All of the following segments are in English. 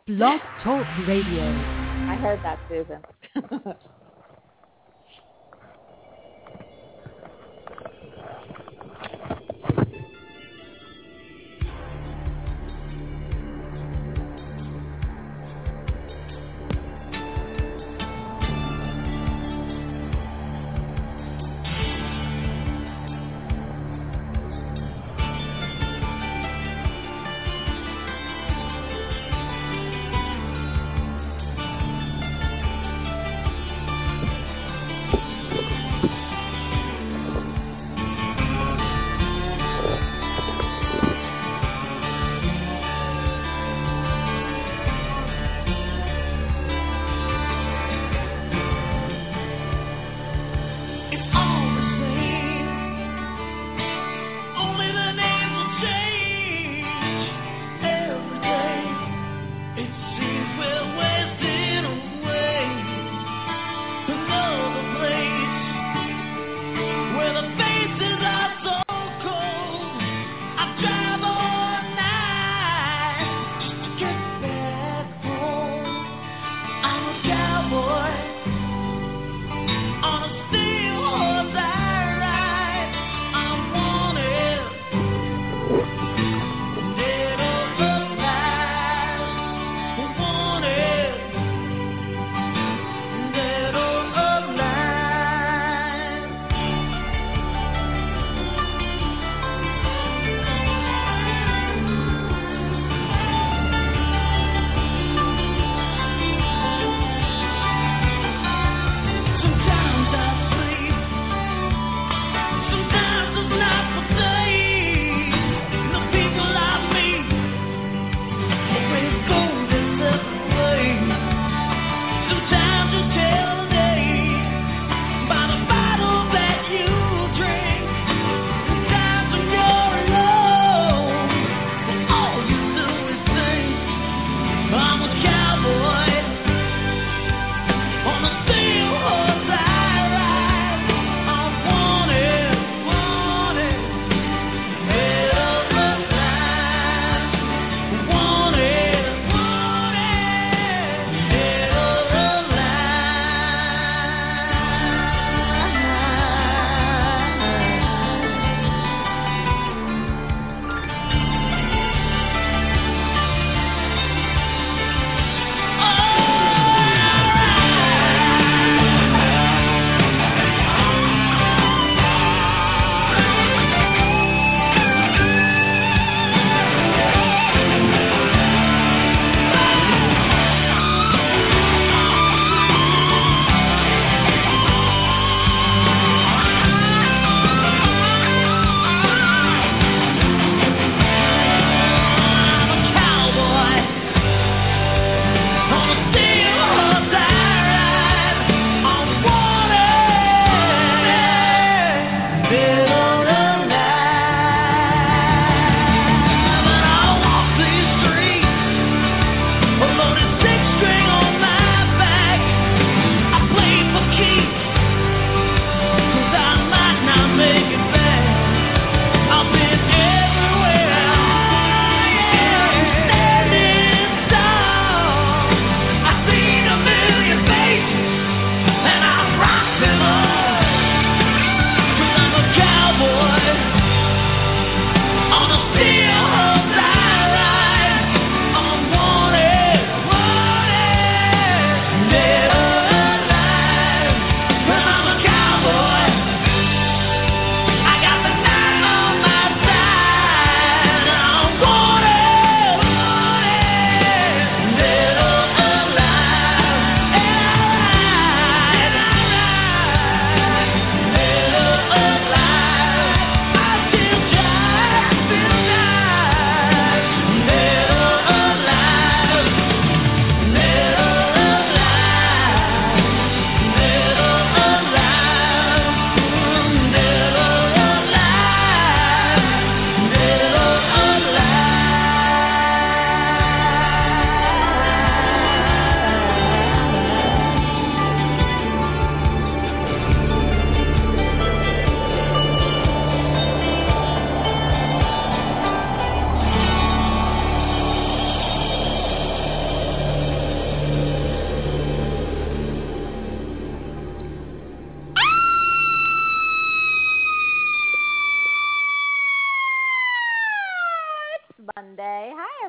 Blog Talk Radio. I heard that, Susan.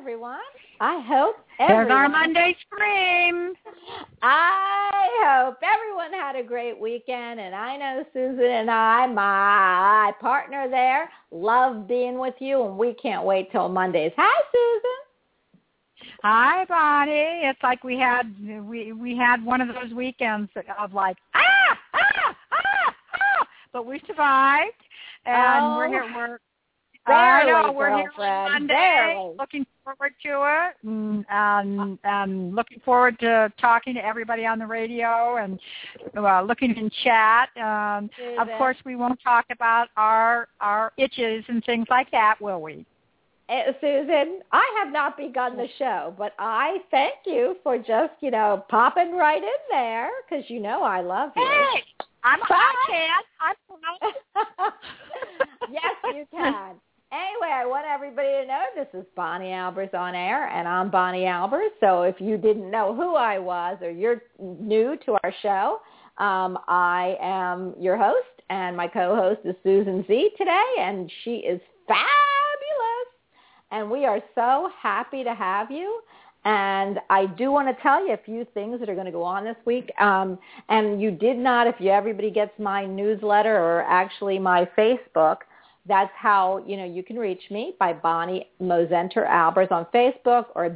everyone. I hope There's our Monday Scream. I hope everyone had a great weekend, and I know Susan and I, my partner there, love being with you, and we can't wait till Mondays. Hi, Susan. Hi, Bonnie. It's like we had one of those weekends of like, but we survived, and we're here. We're here on Monday. Barely. Looking forward to it, and looking forward to talking to everybody on the radio and looking in chat. Of course, we won't talk about our itches and things like that, will we? Susan, I have not begun the show, but I thank you for just, popping right in there because I love you. Hey, I can. I'm Yes, you can. Anyway, I want everybody to know this is Bonnie Albers on air, and I'm Bonnie Albers. So if you didn't know who I was or you're new to our show, I am your host, and my co-host is Susan Z today, and she is fabulous. And we are so happy to have you. And I do want to tell you a few things that are going to go on this week. And you did not, if everybody gets my newsletter or actually my Facebook, that's how, you can reach me by Bonnie Mosenter Albers on Facebook or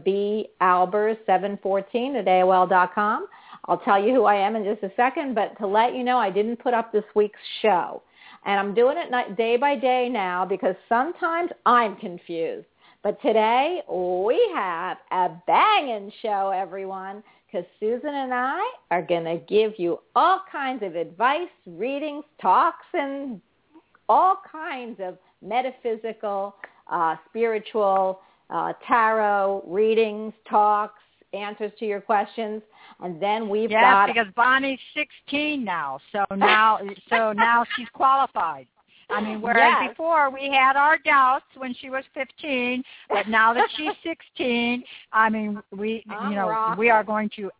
balbers714 at AOL.com. I'll tell you who I am in just a second, but to let you know, I didn't put up this week's show. And I'm doing it day by day now because sometimes I'm confused. But today we have a banging show, everyone, because Susan and I are going to give you all kinds of advice, readings, talks, and all kinds of metaphysical, spiritual, tarot readings, talks, answers to your questions. And then we've got... Yes, because Bonnie's 16 now, so now she's qualified. I mean, whereas before we had our doubts when she was 15, but now that she's 16, I mean, we are going to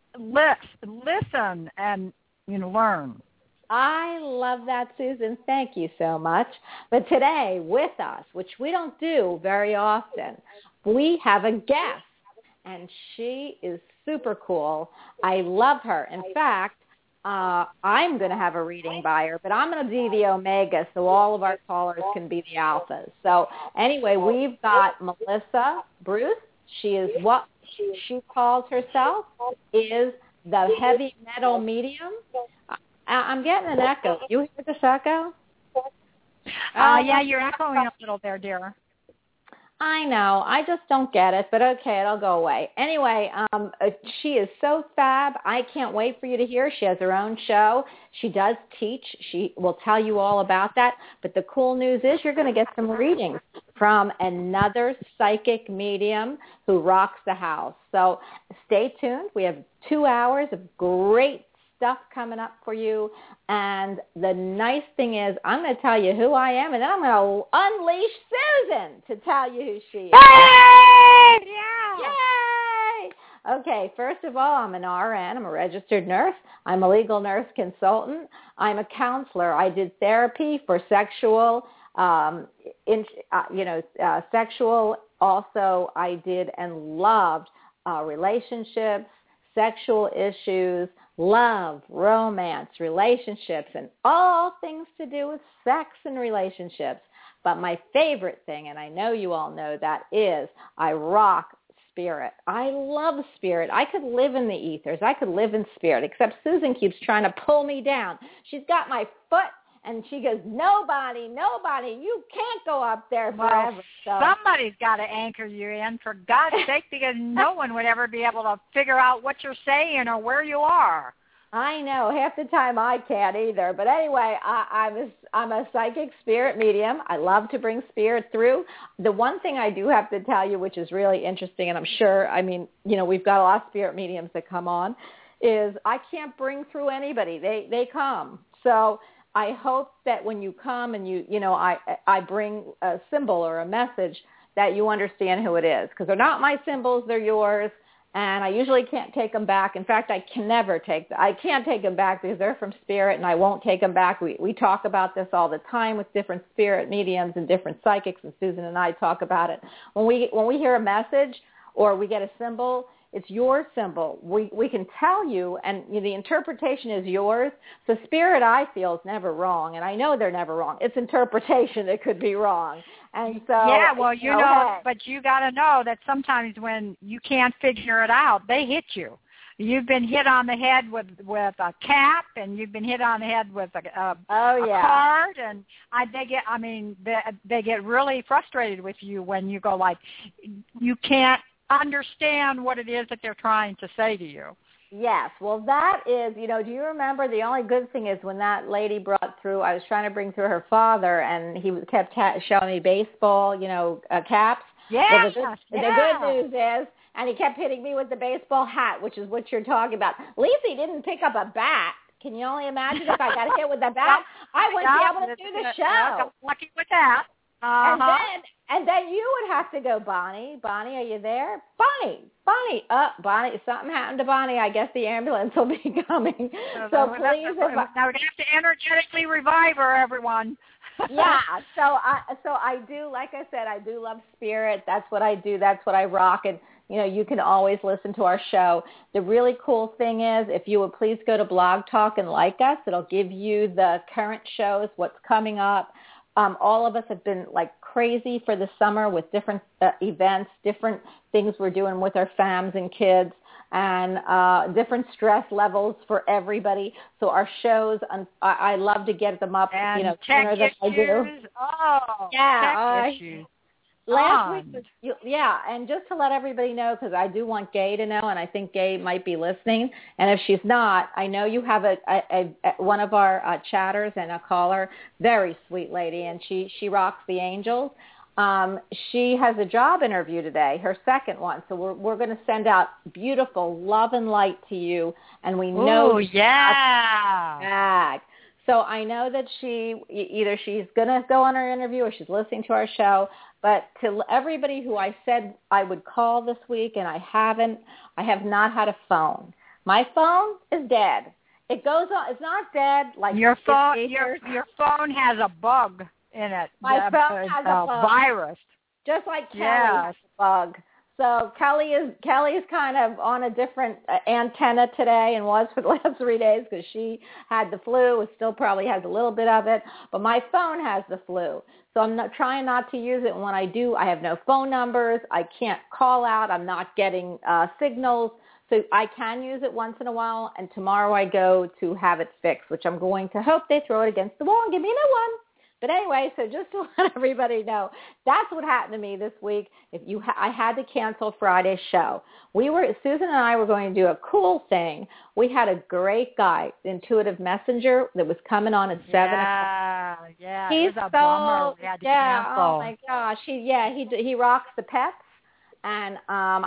listen and learn. I love that, Susan. Thank you so much. But today with us, which we don't do very often, we have a guest, and she is super cool. I love her. In fact, I'm going to have a reading by her, but I'm going to be the Omega so all of our callers can be the Alphas. So anyway, we've got Melissa Bruce. She is what she calls herself is the heavy metal medium. I'm getting an echo. You hear this echo? Yeah, you're echoing a little there, dear. I know. I just don't get it, but okay, it'll go away. Anyway, she is so fab. I can't wait for you to hear. She has her own show. She does teach. She will tell you all about that. But the cool news is you're going to get some readings from another psychic medium who rocks the house. So stay tuned. We have 2 hours of great stuff coming up for you. And the nice thing is I'm going to tell you who I am, and then I'm going to unleash Susan to tell you who she is. Yay! Yeah! Yay! Okay, first of all, I'm an RN. I'm a registered nurse. I'm a legal nurse consultant. I'm a counselor. I did therapy for sexual, sexual. Also, I did and loved relationships, sexual issues, love, romance, relationships, and all things to do with sex and relationships. But my favorite thing, and I know you all know that, is I rock spirit. I love spirit. I could live in the ethers. I could live in spirit, except Susan keeps trying to pull me down. She's got my foot, and she goes, nobody, you can't go up there forever. Well, somebody's got to anchor you in, for God's sake, because no one would ever be able to figure out what you're saying or where you are. I know. Half the time I can't either. But anyway, I'm a psychic spirit medium. I love to bring spirit through. The one thing I do have to tell you, which is really interesting, and I'm sure, we've got a lot of spirit mediums that come on, is I can't bring through anybody. They come. So I hope that when you come and I bring a symbol or a message that you understand who it is, because they're not my symbols, they're yours. And I usually can't take them back. In fact, I can't take them back because they're from spirit, and I won't take them back. We talk about this all the time with different spirit mediums and different psychics, and Susan and I talk about it. When we hear a message or we get a symbol, it's your symbol. We can tell you, and the interpretation is yours. So spirit, I feel, is never wrong, and I know they're never wrong. It's interpretation that could be wrong. And so, yeah, well, you know, but you got to know that sometimes when you can't figure it out, they hit you. You've been hit on the head with a cap, and you've been hit on the head with a card, and they get really frustrated with you when you go like, you can't understand what it is that they're trying to say to you. Yes. Well, that is, do you remember the only good thing is when that lady brought through, I was trying to bring through her father, and he kept showing me baseball, caps. Yeah. Well, the good news is, and he kept hitting me with the baseball hat, which is what you're talking about. At least he didn't pick up a bat. Can you only imagine if I got hit with a bat? I wouldn't be able to do the show. Got lucky with that. And then you would have to go, Bonnie. Bonnie, are you there? Bonnie. Bonnie, something happened to Bonnie. I guess the ambulance will be coming. So please. Now we're going to have to energetically revive her, everyone. Yeah. So I do, like I said, I do love spirit. That's what I do. That's what I rock. And, you can always listen to our show. The really cool thing is, if you would please go to Blog Talk and like us, it'll give you the current shows, what's coming up. All of us have been like crazy for the summer with different events, different things we're doing with our fams and kids, and different stress levels for everybody. So our shows, I love to get them up, and sooner than I do. Oh, yeah, tech issues. Last week, and just to let everybody know, because I do want Gay to know, and I think Gay might be listening, and if she's not, I know you have one of our chatters and a caller, very sweet lady, and she rocks the Angels. She has a job interview today, her second one, so we're going to send out beautiful love and light to you, and we know back. So I know that either she's going to go on her interview or she's listening to our show. But to everybody who I said I would call this week and I have not had a phone. My phone is dead. It goes on. It's not dead like your phone. Your phone has a bug in it. My phone has a bug. Virus. Just like Kelly has a bug. So Kelly's kind of on a different antenna today and was for the last 3 days because she had the flu. It still probably has a little bit of it. But my phone has the flu. So I'm trying not to use it. And when I do, I have no phone numbers. I can't call out. I'm not getting signals. So I can use it once in a while. And tomorrow I go to have it fixed, which I'm going to hope they throw it against the wall and give me a new one. But anyway, so just to let everybody know, that's what happened to me this week. I had to cancel Friday's show. Susan and I were going to do a cool thing. We had a great guy, Intuitive Messenger, that was coming on at 7 o'clock. Yeah, He's it was a bummer. We had to cancel. Oh my gosh, he rocks the pets. And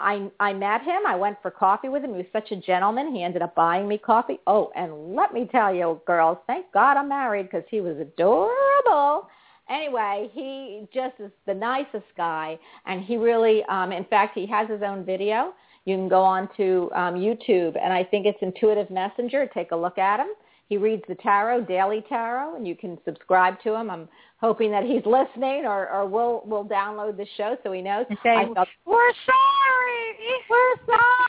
I met him. I went for coffee with him. He was such a gentleman. He ended up buying me coffee. Oh, and let me tell you, girls, thank God I'm married because he was adorable. Anyway, he just is the nicest guy. And he really, in fact, he has his own video. You can go on to YouTube, and I think it's Intuitive Messenger. Take a look at him. He reads the tarot, daily tarot, and you can subscribe to him. I'm hoping that he's listening or we'll download the show so he knows. Say, we're sorry. We're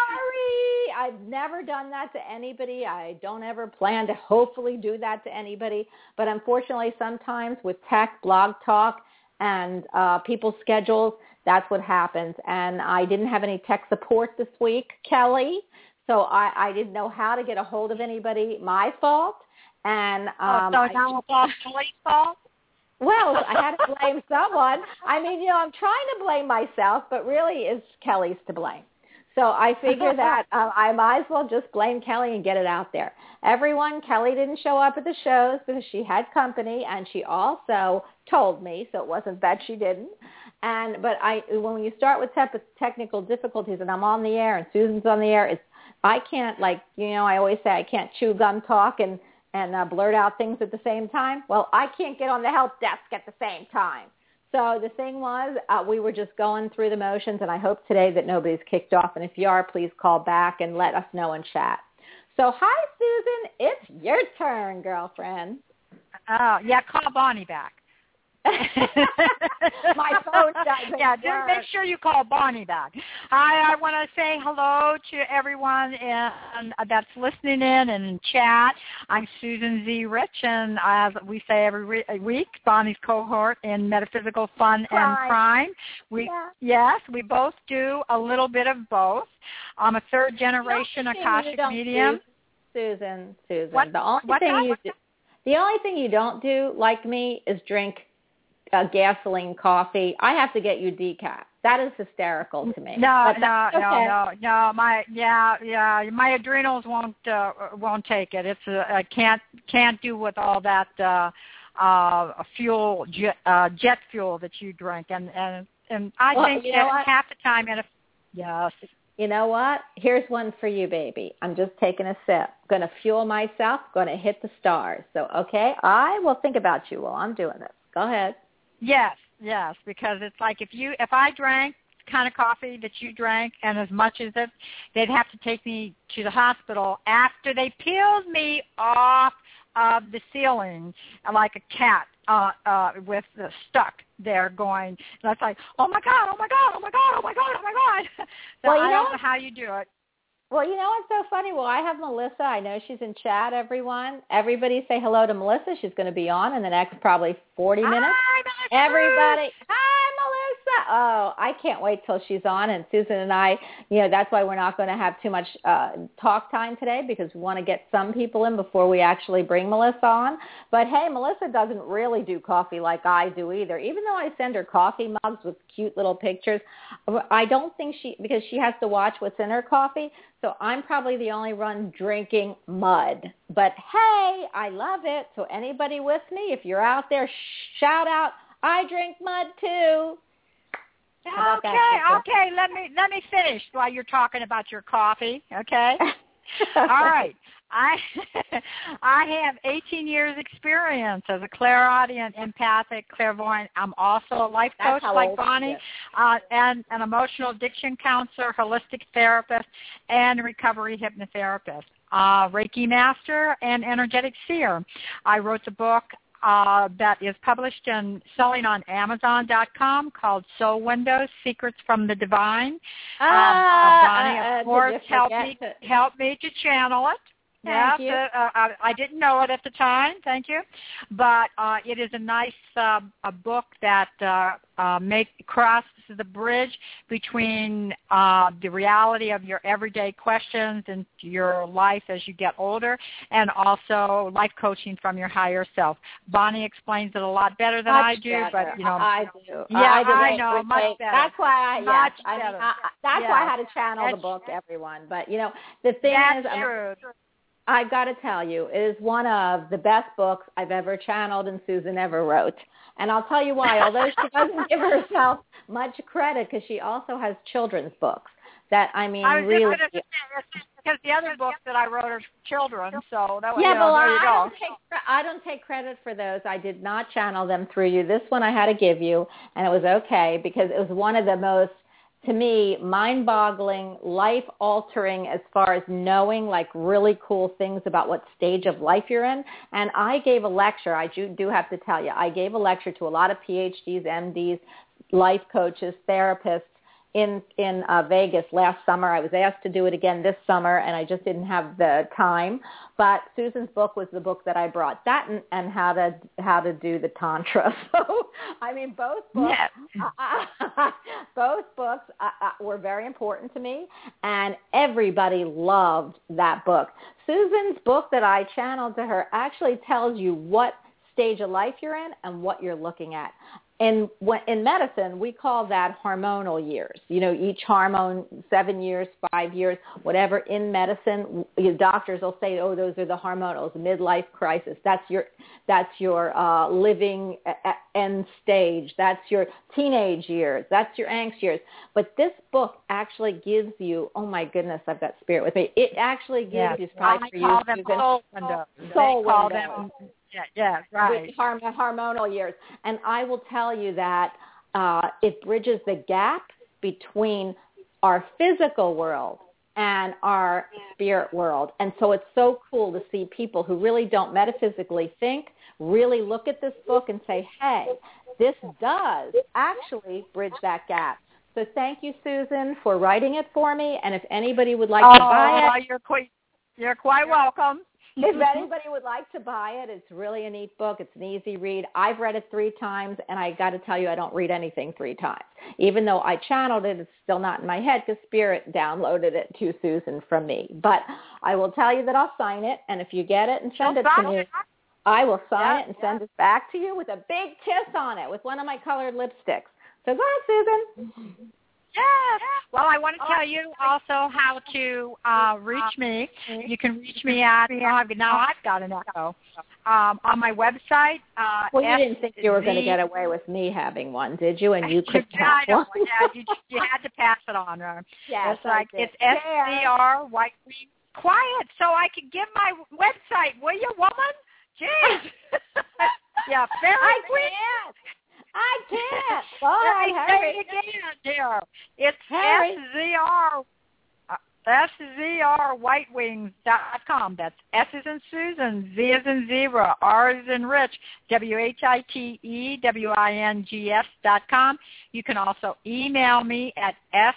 sorry. I've never done that to anybody. I don't ever plan to hopefully do that to anybody. But unfortunately, sometimes with tech, blog talk, and people's schedules, that's what happens. And I didn't have any tech support this week, Kelly. So I didn't know how to get a hold of anybody. My fault. And so now it's all Kelly's fault? Well, I had to blame someone. I mean, I'm trying to blame myself, but really it's Kelly's to blame. So I figure that I might as well just blame Kelly and get it out there. Kelly didn't show up at the shows because she had company, and she also told me, so it wasn't that she didn't. But when you start with technical difficulties, and I'm on the air and Susan's on the air, I can't, I always say I can't chew gum talk and blurt out things at the same time. Well, I can't get on the help desk at the same time. So the thing was, we were just going through the motions, and I hope today that nobody's kicked off. And if you are, please call back and let us know in chat. So hi, Susan. It's your turn, girlfriend. Oh, yeah, call Bonnie back. My phone doesn't just make sure you call Bonnie back. I want to say hello to everyone that's listening in and in chat. I'm Susan Z. Rich, and as we say every week, Bonnie's cohort in Metaphysical Fun and Crime. Yes, we both do a little bit of both. I'm a third-generation Akashic medium. Susan, what? The only thing you don't do, like me, is drink gasoline coffee. I have to get you decaf. That is hysterical to me. No. My adrenals won't take it. It's I can't do with all that fuel, jet fuel that you drink, and I think that half the time. Yes. You know what? Here's one for you, baby. I'm just taking a sip. Going to fuel myself. Going to hit the stars. So, okay, I will think about you while I'm doing this. Go ahead. Yes, because it's like if I drank the kind of coffee that you drank and as much as it, they'd have to take me to the hospital after they peeled me off of the ceiling like a cat with stuck there going. That's like, oh my God. So I don't know how you do it. Well, you know what's so funny? Well, I have Melissa. I know she's in chat, everyone. Everybody say hello to Melissa. She's going to be on in the next probably 40 minutes. Hi, everybody. Hi, Melissa. Oh, I can't wait till she's on. And Susan and I, that's why we're not going to have too much talk time today, because we want to get some people in before we actually bring Melissa on. But, hey, Melissa doesn't really do coffee like I do either. Even though I send her coffee mugs with cute little pictures, I don't think because she has to watch what's in her coffee. So I'm probably the only one drinking mud. But, hey, I love it. So anybody with me, if you're out there, shout out, I drink mud too. Okay. Let me finish while you're talking about your coffee, okay? All right. I have 18 years experience as a clairaudient, empathic, clairvoyant. I'm also a life coach like Bonnie, and an emotional addiction counselor, holistic therapist, and recovery hypnotherapist, Reiki master, and energetic seer. I wrote the book that is published and selling on Amazon.com called Soul Windows, Secrets from the Divine. Bonnie, of course, helped me to channel it. Thank you. I didn't know it at the time. Thank you. But it is a nice a book that crosses the bridge between the reality of your everyday questions and your life as you get older, and also life coaching from your higher self. Bonnie explains it a lot better than I do, but I do. Yeah, I know, much better. That's why why I had to channel the book, everyone. But the thing is, I've got to tell you, it is one of the best books I've ever channeled and Susan ever wrote. And I'll tell you why. Although she doesn't give herself much credit, because she also has children's books that, really... Because the other books that I wrote are children, so that was, I don't take credit for those. I did not channel them through you. This one I had to give you, and it was okay, because it was one of the most, to me, mind-boggling, life-altering as far as knowing really cool things about what stage of life you're in. And I gave a lecture. I do have to tell you, I gave a lecture to a lot of PhDs, MDs, life coaches, therapists in Vegas last summer. I was asked to do it again this summer, and I just didn't have the time. But Susan's book was the book that I brought. That and how to do the Tantra. So, both books, both books were very important to me, and everybody loved that book. Susan's book that I channeled to her actually tells you what stage of life you're in and what you're looking at. And in medicine, we call that hormonal years. Each hormone, 7 years, 5 years, whatever. In medicine, doctors will say, oh, those are the hormonals, midlife crisis. That's your living end stage. That's your teenage years. That's your angst years. But this book actually gives you, oh my goodness, I've got spirit with me. It actually gives you, I call them soul windows. Soul windows. right. With hormonal years. And I will tell you that it bridges the gap between our physical world and our spirit world. And so it's so cool to see people who really don't metaphysically think really look at this book and say, hey, this does actually bridge that gap. So thank you, Susan, for writing it for me. And if anybody would like to buy it. You're quite welcome. If anybody would like to buy it, it's really a neat book. It's an easy read. I've read it 3 times, and I got to tell you, I don't read anything 3 times. Even though I channeled it, it's still not in my head because Spirit downloaded it to Susan from me. But I will tell you that I'll sign it, and if you get it and send it to me, I will sign it and send it back to you with a big kiss on it with one of my colored lipsticks. So go ahead, Susan. Yes. Well, I want to tell you also how to reach me. You can reach me at, now I've got an echo, on my website. Well, you didn't think you were going to get away with me having one, did you? And you could have one. Yeah, you had to pass it on. Yes, it's SCR White Wing. Quiet, so I can give my website, will you, woman? Jeez. Yeah, I can't. Bye, Harry. Again, dear. It's SZRWhitewings.com. That's S as in Susan, Z as in zebra, R as in Rich, WHITEWINGS.com. You can also email me at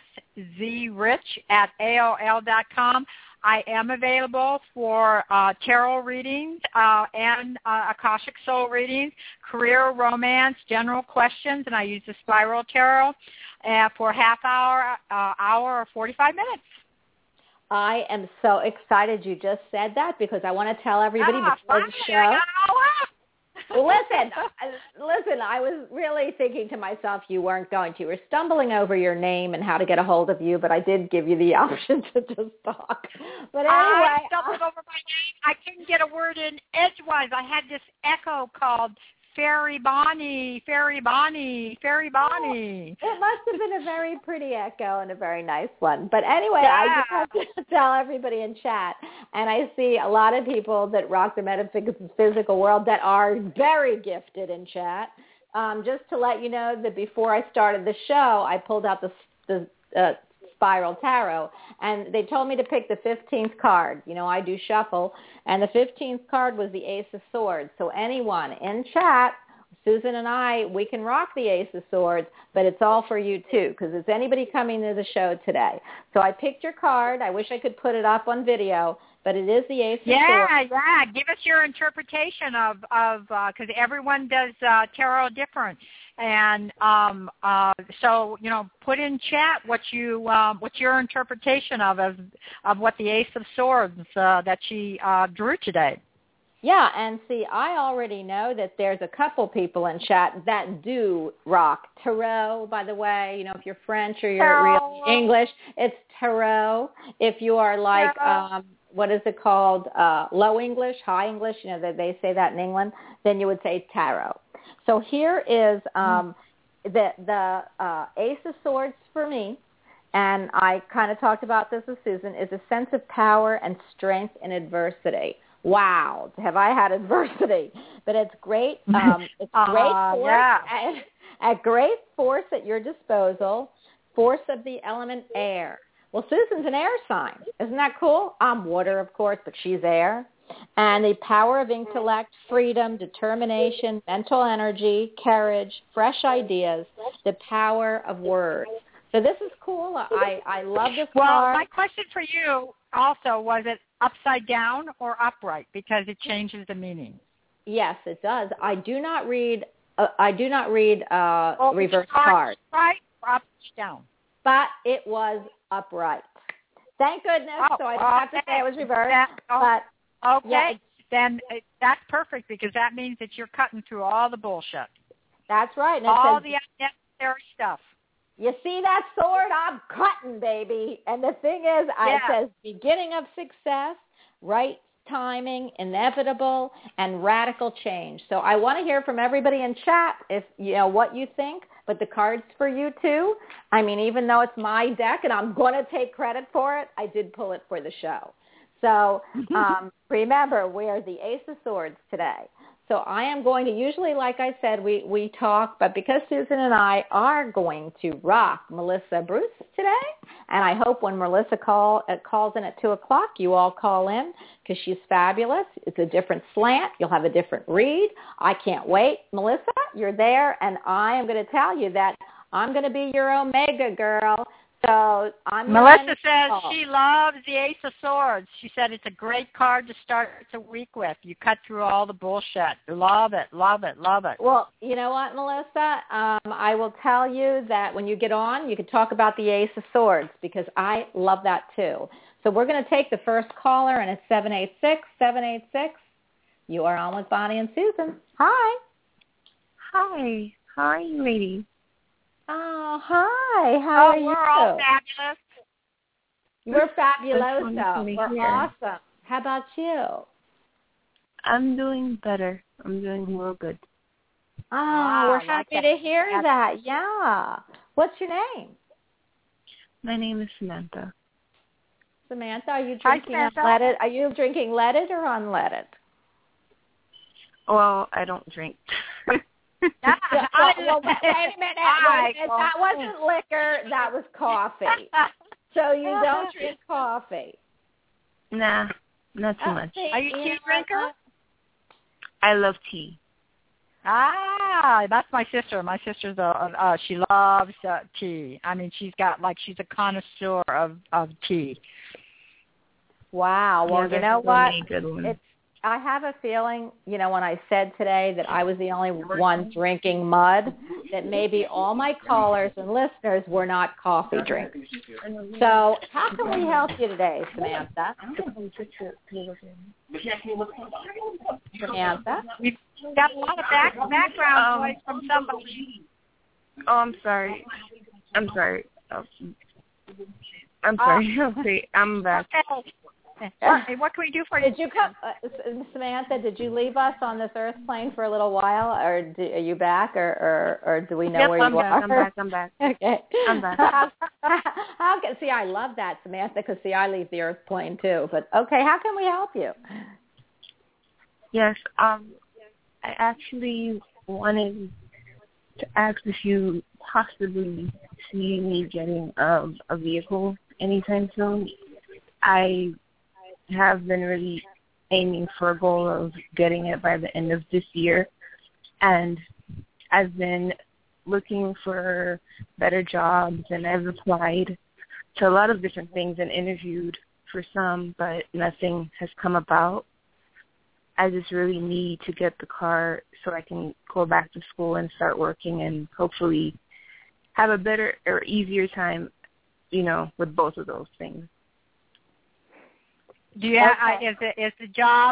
szrich@AOL.com. I am available for tarot readings and Akashic Soul readings, career, romance, general questions, and I use the Spiral Tarot for half hour, hour, or 45 minutes. I am so excited you just said that because I want to tell everybody before the show. I got it all up. Listen, I was really thinking to myself you weren't going to. You were stumbling over your name and how to get a hold of you, but I did give you the option to just talk. But anyway. I stumbled over my name. I couldn't get a word in edgewise. I had this echo called Fairy Bonnie, Fairy Bonnie, Fairy Bonnie. It must have been a very pretty echo and a very nice one. But anyway, I just have to tell everybody in chat, and I see a lot of people that rock the metaphysical world that are very gifted in chat. Just to let you know that before I started the show, I pulled out the Spiral Tarot, and they told me to pick the 15th card. You know, I do shuffle, and the 15th card was the Ace of Swords. So anyone in chat, Susan and I, we can rock the Ace of Swords, but it's all for you too, because it's anybody coming to the show today. So I picked your card. I wish I could put it up on video, but it is the Ace of Swords. Yeah. Give us your interpretation of because everyone does tarot different. And so, you know, put in chat what's your interpretation of what the Ace of Swords that she drew today. Yeah, and see, I already know that there's a couple people in chat that do rock tarot, by the way. You know, if you're French or you're real English, it's tarot. If you are like, what is it called, low English, high English, you know, they say that in England, then you would say tarot. So here is the Ace of Swords for me, and I kind of talked about this with Susan, is a sense of power and strength in adversity. Wow, have I had adversity? But it's great. It's great force, at great force at your disposal, force of the element air. Well, Susan's an air sign. Isn't that cool? I'm water, of course, but she's air. And the power of intellect, freedom, determination, mental energy, courage, fresh ideas, the power of words. So this is cool. I love this card. Well, my question for you also, was it upside down or upright? Because it changes the meaning. Yes, it does. I do not read reverse cards. Right or upside down? But it was upright. Thank goodness. So I don't have to say it was reversed. Okay, then that's perfect because that means that you're cutting through all the bullshit. That's right. And all the unnecessary stuff. You see that sword? I'm cutting, baby. And the thing is, it says beginning of success, right timing, inevitable, and radical change. So I want to hear from everybody in chat if you know what you think. But the card's for you too. I mean, even though it's my deck and I'm going to take credit for it, I did pull it for the show. So remember, we're the Ace of Swords today. So I am going to, usually, like I said, we talk, but because Susan and I are going to rock Melissa Bruce today, and I hope when Melissa calls in at 2 o'clock, you all call in because she's fabulous. It's a different slant. You'll have a different read. I can't wait. Melissa, you're there, and I am going to tell you that I'm going to be your Omega girl. So Melissa says she loves the Ace of Swords. She said it's a great card to start the week with. You cut through all the bullshit. Love it, love it, love it. Well, you know what, Melissa? I will tell you that when you get on, you can talk about the Ace of Swords because I love that too. So we're going to take the first caller, and it's 786-786. You are on with Bonnie and Susan. Hi. Hi. How are you, ladies? Oh, hi. How are you? We're all fabulous. We're fabuloso. We're awesome. How about you? I'm doing better. I'm doing real good. Oh, we're happy to hear that. Yeah. What's your name? My name is Samantha. Samantha, are you drinking unleaded? Are you drinking leaded or unleaded? Well, I don't drink. Well, wait a minute. That wasn't liquor. That was coffee. So you don't drink coffee? Nah, not too much. Are you a tea drinker? I love tea. That's my sister. My sister's she loves tea. I mean, she's a connoisseur of tea. Wow. Well, yeah, you know what? I have a feeling, when I said today that I was the only one drinking mud, that maybe all my callers and listeners were not coffee drinkers. So how can we help you today, Samantha? Samantha? We've got a lot of background noise from somebody. Oh, I'm sorry. Okay, I'm back. Hey, what can we do for you? Did you come, Samantha? Did you leave us on this earth plane for a little while, or are you back, or do we know where you are? I'm back. Okay, I'm back. See, I love that, Samantha, because I leave the earth plane too. But okay, how can we help you? Yes, I actually wanted to ask if you possibly see me getting a vehicle anytime soon. I have been really aiming for a goal of getting it by the end of this year, and I've been looking for better jobs, and I've applied to a lot of different things and interviewed for some, but nothing has come about. I just really need to get the car so I can go back to school and start working and hopefully have a better or easier time, with both of those things. Do you have, is the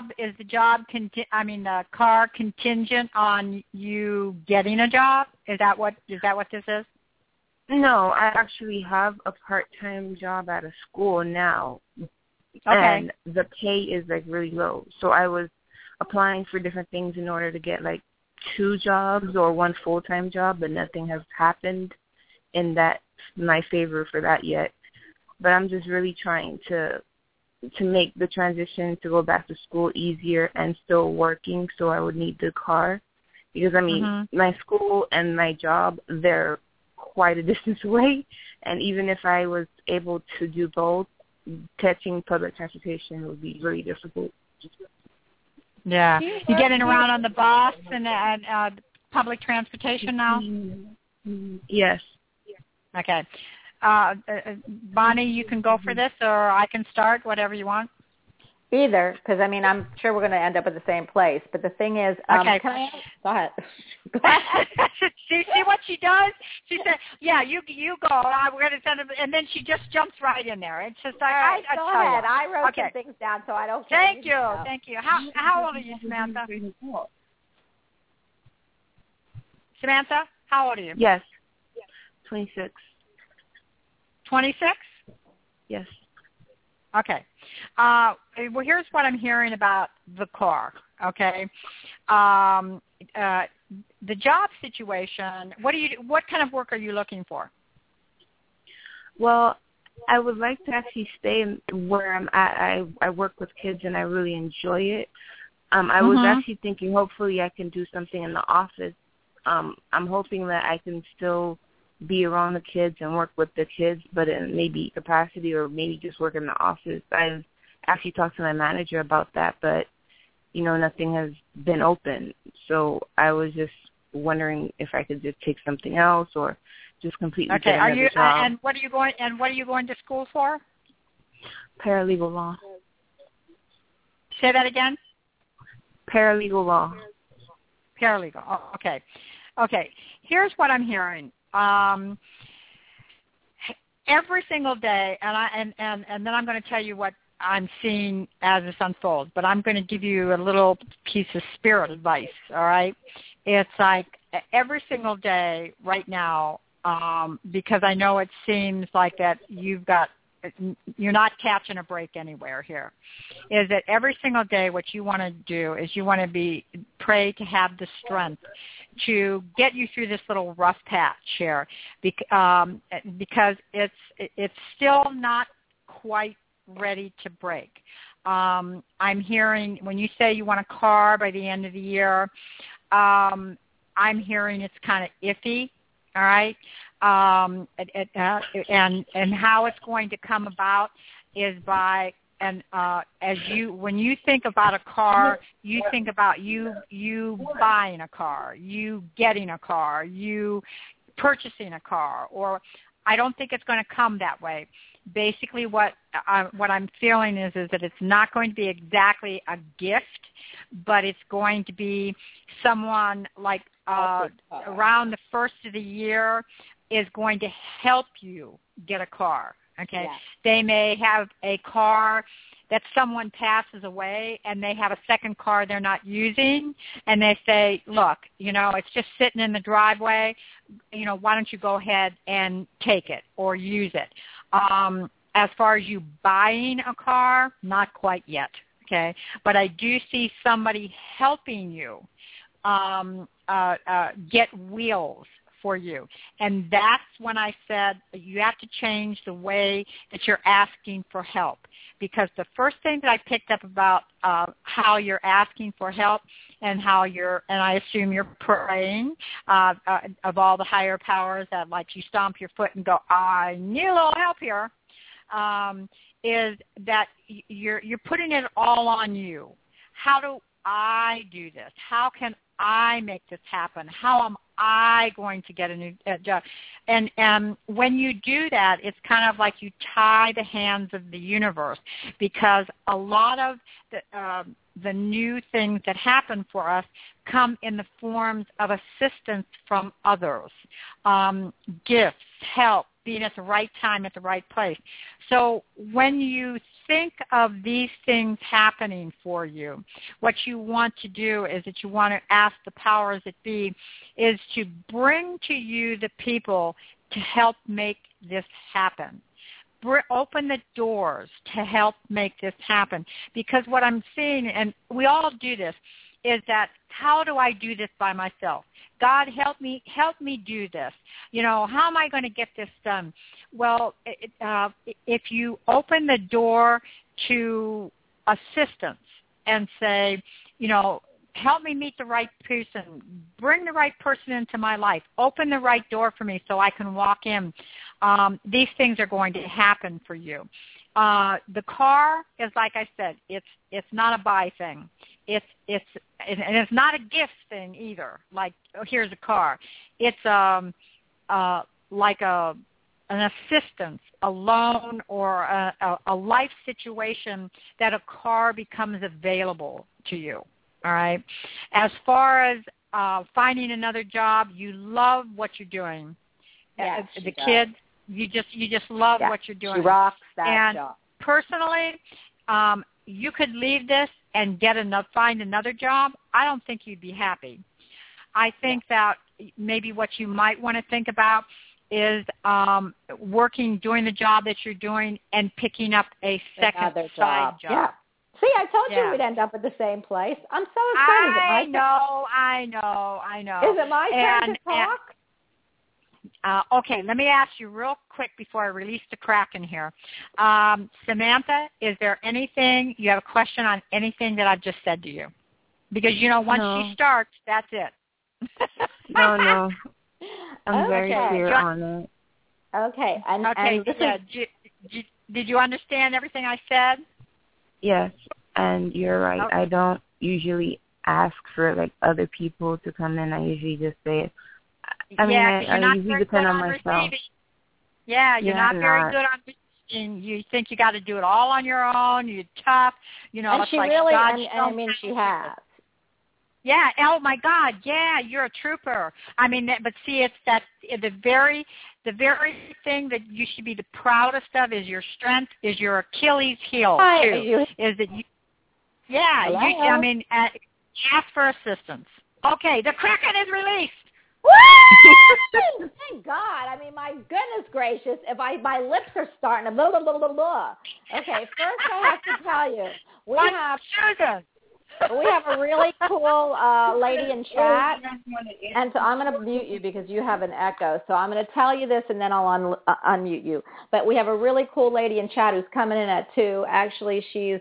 car contingent on you getting a job? Is that what this is? No, I actually have a part-time job at a school now. Okay. And the pay is really low. So I was applying for different things in order to get 2 jobs or 1 full-time job, but nothing has happened in my favor for that yet. But I'm just really trying to make the transition to go back to school easier and still working, so I would need the car. Because, my school and my job, they're quite a distance away. And even if I was able to do both, catching public transportation would be really difficult. Yeah. You getting around on the bus and public transportation now? Yes. Okay. Bonnie, you can go for this, or I can start, whatever you want. Either, because I'm sure we're going to end up at the same place. But the thing is, okay. Go ahead. See what she does? She said, "Yeah, you go. We're going to send it," and then she just jumps right in there. It's just like, right, go ahead. I wrote some things down, so I don't. Thank you. How old are you, Samantha? Samantha, how old are you? Yes, 26. 26? Yes. Okay. Well, here's what I'm hearing about the car, okay? The job situation, what kind of work are you looking for? Well, I would like to actually stay where I'm at. I work with kids, and I really enjoy it. I was actually thinking hopefully I can do something in the office. I'm hoping that I can still be around the kids and work with the kids, but in maybe capacity or maybe just work in the office. I've actually talked to my manager about that, but, nothing has been open. So I was just wondering if I could just take something else or just completely get another job. And what are you going to school for? Paralegal law. Say that again? Paralegal law. Paralegal. Oh, okay. Okay. Here's what I'm hearing. Every single day, and then I'm going to tell you what I'm seeing as this unfolds, but I'm going to give you a little piece of spirit advice, all right? It's like every single day right now, because I know it seems like that you're not catching a break anywhere here, is that every single day what you want to do is you want to pray to have the strength to get you through this little rough patch here, because it's still not quite ready to break. I'm hearing when you say you want a car by the end of the year, I'm hearing it's kind of iffy. All right, and how it's going to come about is by when you think about a car, you think about you buying a car, you getting a car, you purchasing a car, or I don't think it's going to come that way. Basically, what I'm feeling is that it's not going to be exactly a gift, but it's going to be someone like around the first of the year is going to help you get a car. Okay, yeah. They may have a car that someone passes away and they have a second car they're not using, and they say, look, it's just sitting in the driveway, why don't you go ahead and take it or use it. As far as you buying a car, not quite yet, okay? But I do see somebody helping you get wheels for you. And that's when I said you have to change the way that you're asking for help. Because the first thing that I picked up about how you're asking for help and how and I assume you're praying of all the higher powers that like you stomp your foot and go, I need a little help here, is that you're putting it all on you. How do I do this? How can I make this happen? How am I going to get a new job? And when you do that, it's kind of like you tie the hands of the universe, because a lot of the new things that happen for us come in the forms of assistance from others, gifts, help, being at the right time at the right place. So when you think of these things happening for you, what you want to do is that you want to ask the powers that be is to bring to you the people to help make this happen. Open the doors to help make this happen. Because what I'm seeing, and we all do this, is that how do I do this by myself? God, help me do this. How am I going to get this done? Well, if you open the door to assistance and say, help me meet the right person, bring the right person into my life, open the right door for me so I can walk in, these things are going to happen for you. The car is, like I said, it's not a buy thing. And it's not a gift thing either. Like, oh, here's a car. It's like an assistance, a loan, or a life situation that a car becomes available to you. All right. As far as finding another job, you love what you're doing. Yes, the kids, you just love what you're doing. She rocks that job. Personally, you could leave this and find another job. I don't think you'd be happy. I think that maybe what you might want to think about is doing the job that you're doing and picking up a second side job. Yeah. See, I told you we'd end up at the same place. I'm so excited. I know. Is it my turn to talk? Okay, let me ask you real quick before I release the Kraken here. Samantha, is there anything, you have a question on anything that I've just said to you? Because, once she starts, that's it. No. I'm very Okay. clear on it. Okay. Did you understand everything I said? Yes, and you're right. Okay. I don't usually ask for other people to come in. I usually just say it. I usually depend on myself. Yeah, you're not very good on receiving. You think you got to do it all on your own. You're tough. And she really, and she has. Yeah. Oh my God. Yeah, you're a trooper. But see, it's that the very thing that you should be the proudest of is your strength, is your Achilles heel too. Is that you? Yeah. Ask for assistance. Okay, the Kraken is released. Woo! Thank God. My goodness gracious. My lips are starting to blah, blah, blah, blah, blah. Okay, first I have to tell you, we have a really cool lady in chat, and so I'm going to mute you because you have an echo. So I'm going to tell you this, and then I'll unmute you. But we have a really cool lady in chat who's coming in at 2. Actually, she's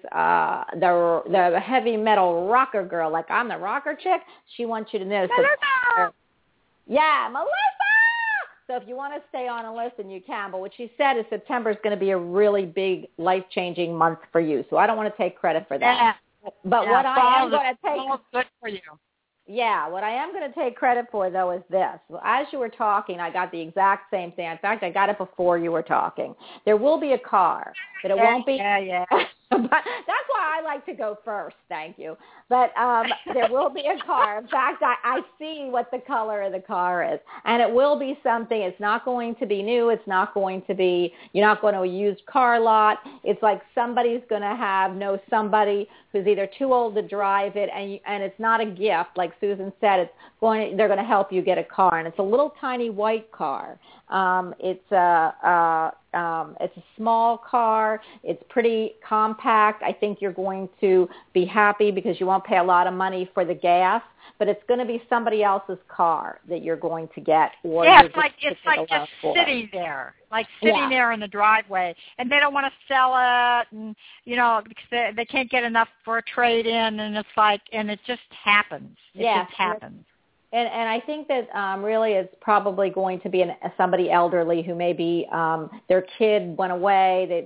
the heavy metal rocker girl. Like I'm the rocker chick. She wants you to know. Yeah, Melissa! So if you want to stay on and listen, you can. But what she said is September is going to be a really big, life-changing month for you. So I don't want to take credit for that. Yeah. But what I am going to take... good for you. Yeah, what I am going to take credit for, though, is this. Well, as you were talking, I got the exact same thing. In fact, I got it before you were talking. There will be a car, but it won't be... Yeah. But that's why I like to go first, thank you. But there will be a car. In fact, I see what the color of the car is. And it will be something. It's not going to be new. It's not going to be, you're not going to a used car lot. It's like somebody's going to somebody who's either too old to drive it, and it's not a gift. Like Susan said, they're going to help you get a car. And it's a little tiny white car. It's a small car. It's pretty compact. I think you're going to be happy because you won't pay a lot of money for the gas, but it's going to be somebody else's car that you're going to get. Or it's like just sitting there, there in the driveway, and they don't want to sell it, and because they can't get enough for a trade-in, and it just happens. It just happens. And I think that really it's probably going to be somebody elderly who maybe their kid went away,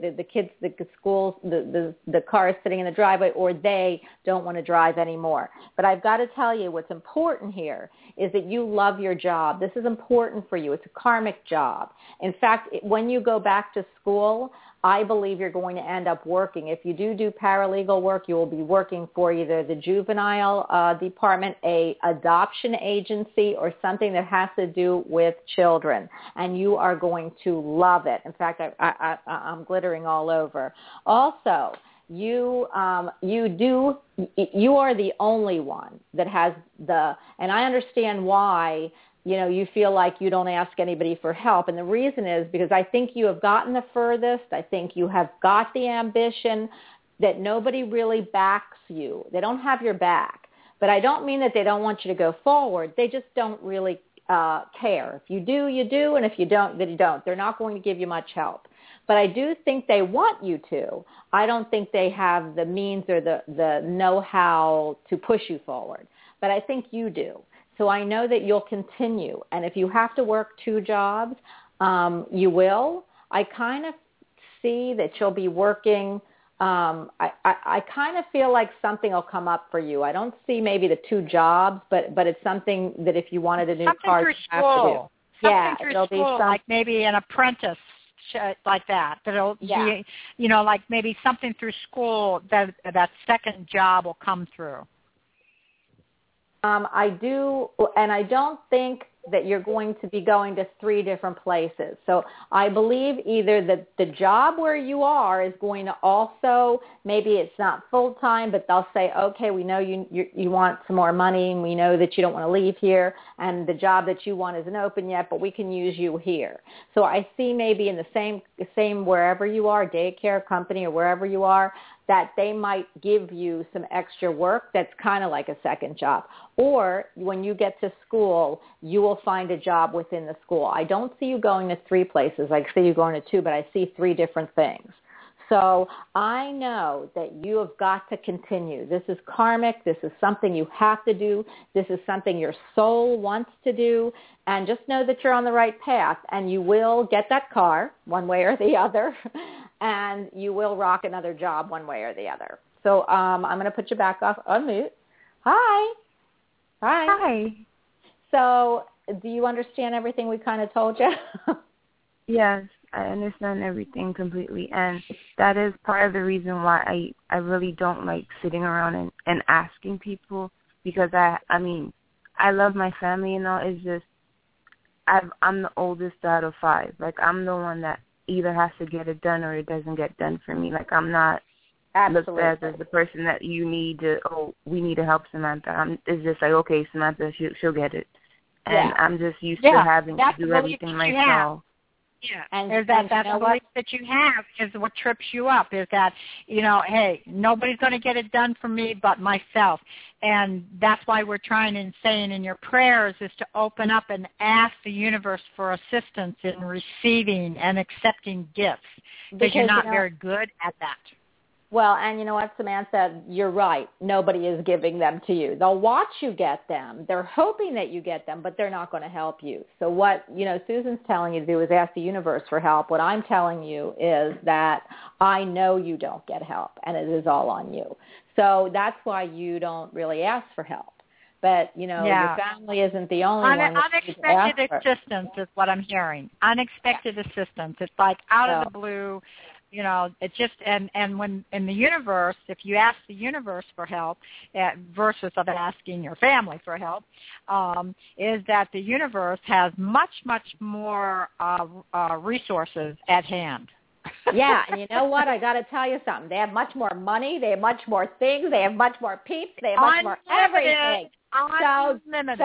the car is sitting in the driveway, or they don't want to drive anymore. But I've got to tell you, what's important here is that you love your job. This is important for you. It's a karmic job. In fact, when you go back to school, I believe you're going to end up working. If you do paralegal work, you will be working for either the juvenile department, a adoption agency, or something that has to do with children. And you are going to love it. In fact, I'm glittering all over. Also, you are the only one that has and I understand why, you feel like you don't ask anybody for help. And the reason is because I think you have gotten the furthest. I think you have got the ambition that nobody really backs you. They don't have your back. But I don't mean that they don't want you to go forward. They just don't really care. If you do, you do. And if you don't, then you don't. They're not going to give you much help. But I do think they want you to. I don't think they have the means or the know-how to push you forward. But I think you do. So I know that you'll continue. And if you have to work 2 jobs, you will. I kind of see that you'll be working. I kind of feel like something will come up for you. I don't see maybe the 2 jobs, but it's something that if you wanted a new car, you have to do. Something through school, like maybe an apprentice like that. That'll be, like maybe something through school that second job will come through. I do, and I don't think that you're going to be going to 3 different places. So I believe either the job where you are is going to also, maybe it's not full-time, but they'll say, okay, we know you want some more money, and we know that you don't want to leave here, and the job that you want isn't open yet, but we can use you here. So I see maybe in the same wherever you are, daycare company or wherever you are, that they might give you some extra work that's kind of like a second job. Or when you get to school, you will find a job within the school. I don't see you going to 3 places. I see you going to 2, but I see 3 different things. So I know that you have got to continue. This is karmic. This is something you have to do. This is something your soul wants to do. And just know that you're on the right path, and you will get that car one way or the other, and you will rock another job one way or the other. So I'm going to put you back off on mute. Hi. So do you understand everything we kind of told you? Yes, I understand everything completely, and that is part of the reason why I really don't like sitting around and asking people, because I mean, I love my family and all. It's just I'm the oldest out of 5. Like, I'm the one that either has to get it done or it doesn't get done for me. Like, I'm not looked at as the person that you need to, we need to help Samantha. It's just like, okay, Samantha, she'll get it. And I'm just used to having to do everything myself. Yeah, and that's the belief that you have is what trips you up, is that, hey, nobody's going to get it done for me but myself. And that's why we're trying and saying in your prayers is to open up and ask the universe for assistance in receiving and accepting gifts, because you're not very good at that. Well, and you know what, Samantha, you're right. Nobody is giving them to you. They'll watch you get them. They're hoping that you get them, but they're not going to help you. So what, Susan's telling you to do is ask the universe for help. What I'm telling you is that I know you don't get help, and it is all on you. So that's why you don't really ask for help. But, your family isn't the only one. Unexpected assistance is what I'm hearing. Unexpected assistance. It's like out of the blue. It just, and when in the universe, if you ask the universe for help, versus of asking your family for help, is that the universe has much, much more resources at hand. Yeah, and you know what? I got to tell you something. They have much more money. They have much more things. They have much more peeps. They have much more everything. So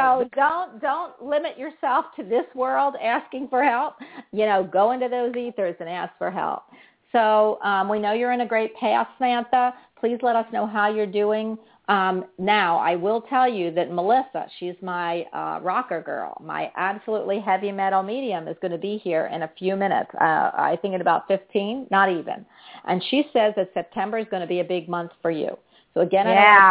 don't limit yourself to this world asking for help. Go into those ethers and ask for help. So we know you're in a great path, Samantha. Please let us know how you're doing. Now, I will tell you that Melissa, she's my rocker girl, my absolutely heavy metal medium, is going to be here in a few minutes. I think in about 15, not even. And she says that September is going to be a big month for you. So again,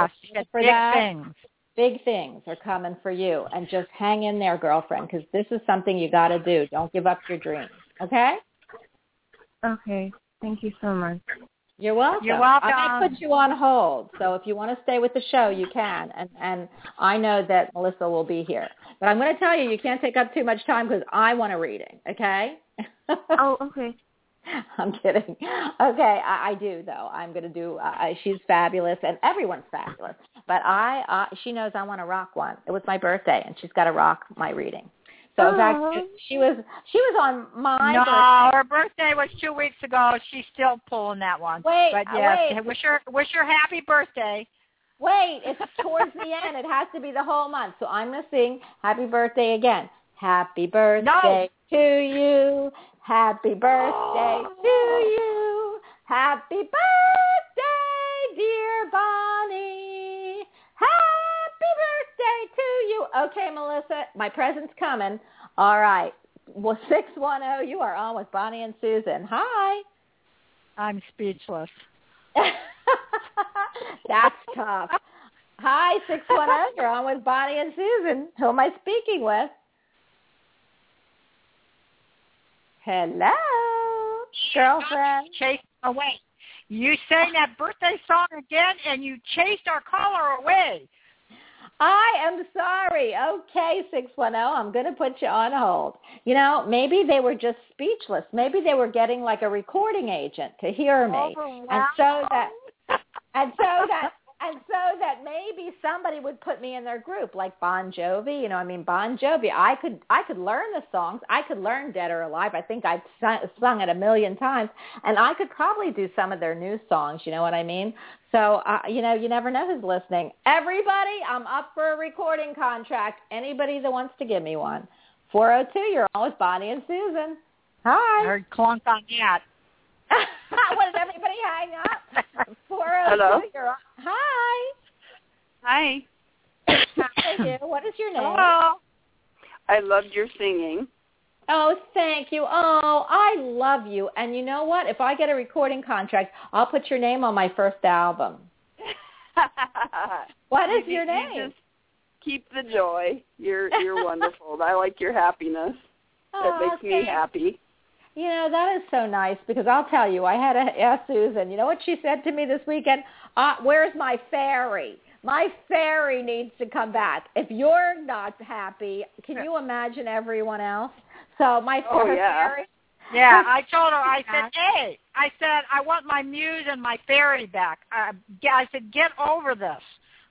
big things are coming for you. And just hang in there, girlfriend, because this is something you got to do. Don't give up your dreams. Okay? Okay. Thank you so much. You're welcome. I'm going to put you on hold. So if you want to stay with the show, you can. And I know that Melissa will be here. But I'm going to tell you can't take up too much time because I want a reading, okay? Oh, okay. I'm kidding. Okay, I do, though. I'm going to do, she's fabulous, and everyone's fabulous. But she knows I want to rock one. It was my birthday, and she's got to rock my reading. So in fact, she was on my birthday. No, her birthday was 2 weeks ago. She's still pulling that one. Wait. Wish her happy birthday. Wait, it's towards the end. It has to be the whole month. So I'm going to sing happy birthday again. Happy birthday to you. Happy birthday to you. Happy birthday, dear Bonnie. Happy birthday to you. Okay, Melissa, my present's coming. All right. Well, 610, you are on with Bonnie and Susan. Hi. I'm speechless. That's tough. Hi, 610, you're on with Bonnie and Susan. Who am I speaking with? Hello, girlfriend. Chased away. You sang that birthday song again, and you chased our caller away. I am sorry. Okay, 610, I'm going to put you on hold. Maybe they were just speechless. Maybe they were getting like a recording agent to hear me. And so that maybe somebody would put me in their group, like Bon Jovi. Bon Jovi, I could learn the songs. I could learn Dead or Alive. I think I've sung it 1,000,000 times, and I could probably do some of their new songs. You know what I mean? So, you never know who's listening. Everybody, I'm up for a recording contract. Anybody that wants to give me one. 402, you're on with Bonnie and Susan. Hi. I heard clunk on that. What, did everybody hang up? 402, Hello? you're on. Hi. Hi. How are you? What is your name? Hello. I loved your singing. Oh, thank you. Oh, I love you. And you know what? If I get a recording contract, I'll put your name on my first album. What is your name? You just keep the joy. You're wonderful. I like your happiness. That makes me happy. You know, that is so nice because I'll tell you, I had to ask Susan, you know what she said to me this weekend? Where's my fairy? My fairy needs to come back. If you're not happy, can you imagine everyone else? So my fairy. Yeah, I told her, I said, hey, I want my muse and my fairy back. I said, get over this.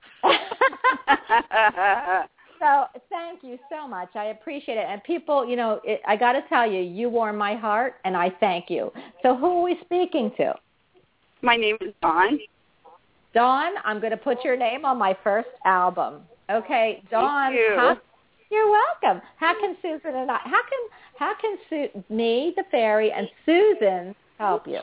So thank you so much. I appreciate it. And people, you know, I got to tell you, you warm my heart, and I thank you. So who are we speaking to? My name is Dawn. Dawn, I'm going to put your name on my first album. Okay, Dawn. Thank you. You're welcome. How can Susan and I? How can me, the fairy, and Susan help you?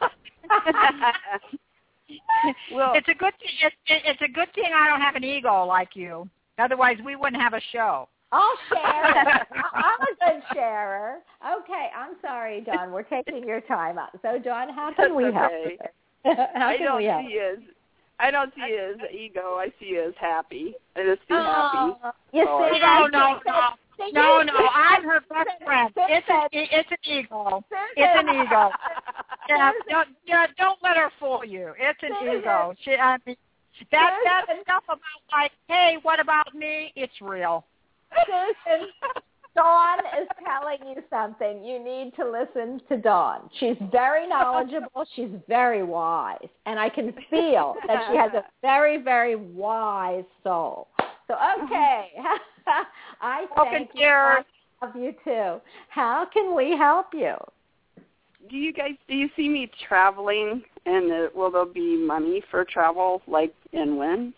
Well, it's a good thing. It's a good thing I don't have an ego like you. Otherwise, we wouldn't have a show. I'll share it. I'm a good sharer. Okay, I'm sorry, Dawn. We're taking your time up. So, Dawn, how can we help you? How can we help? I don't see it as ego. I see it as happy. I just see happy. You see, no. I'm her best friend. It's an ego. It's an ego. Yeah, don't let her fool you. It's an ego. That stuff about like, hey, what about me? It's real. Susan, Dawn is telling you something. You need to listen to Dawn. She's very knowledgeable. She's very wise. And I can feel that she has a very, very wise soul. So, okay. I thank you. I love you, too. How can we help you? Do you see me traveling, and will there be money for travel, like, and when?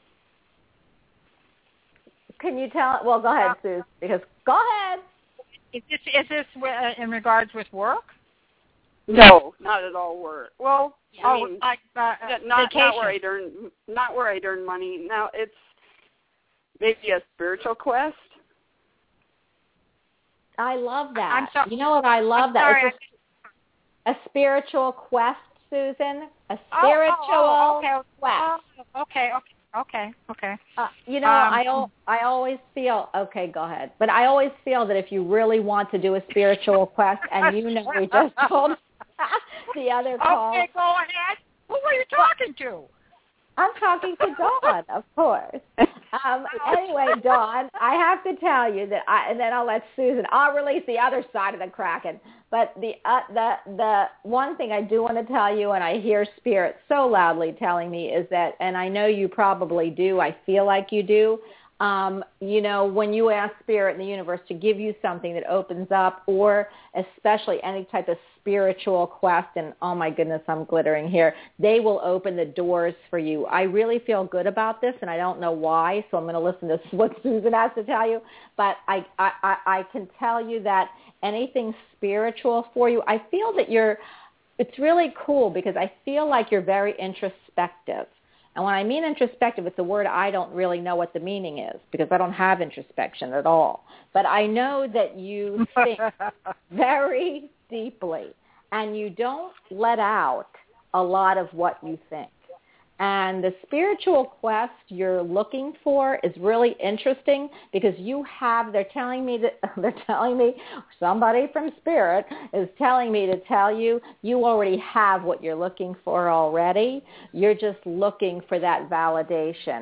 Can you tell? Well, go ahead, Sue. Because go ahead. Is this in regards with work? No, not at all work. Well, I mean, like not where I'd earn money. Now it's maybe a spiritual quest. I love that. I'm sorry. You know what? I love that. Sorry, it's a spiritual quest, Susan. A spiritual quest. Okay. You know, I always feel, okay, go ahead. But I always feel that if you really want to do a spiritual quest, and you know we just told the other call. Okay, go ahead. Who are you talking to? I'm talking to Dawn, of course. Anyway, Dawn, I have to tell you that, and then I'll let Susan, I'll release the other side of the Kraken. But the one thing I do want to tell you, and I hear Spirit so loudly telling me, is that, and I know you probably do, I feel like you do, you know, when you ask Spirit in the universe to give you something that opens up, or especially any type of spiritual quest, and oh my goodness, I'm glittering here, they will open the doors for you. I really feel good about this, and I don't know why, so I'm going to listen to what Susan has to tell you, but I can tell you that anything spiritual for you, I feel that it's really cool because I feel like you're very introspective. And when I mean introspective, it's a word I don't really know what the meaning is because I don't have introspection at all. But I know that you think very deeply and you don't let out a lot of what you think. And the spiritual quest you're looking for is really interesting because they're telling me, somebody from Spirit is telling me to tell you, you already have what you're looking for already. You're just looking for that validation.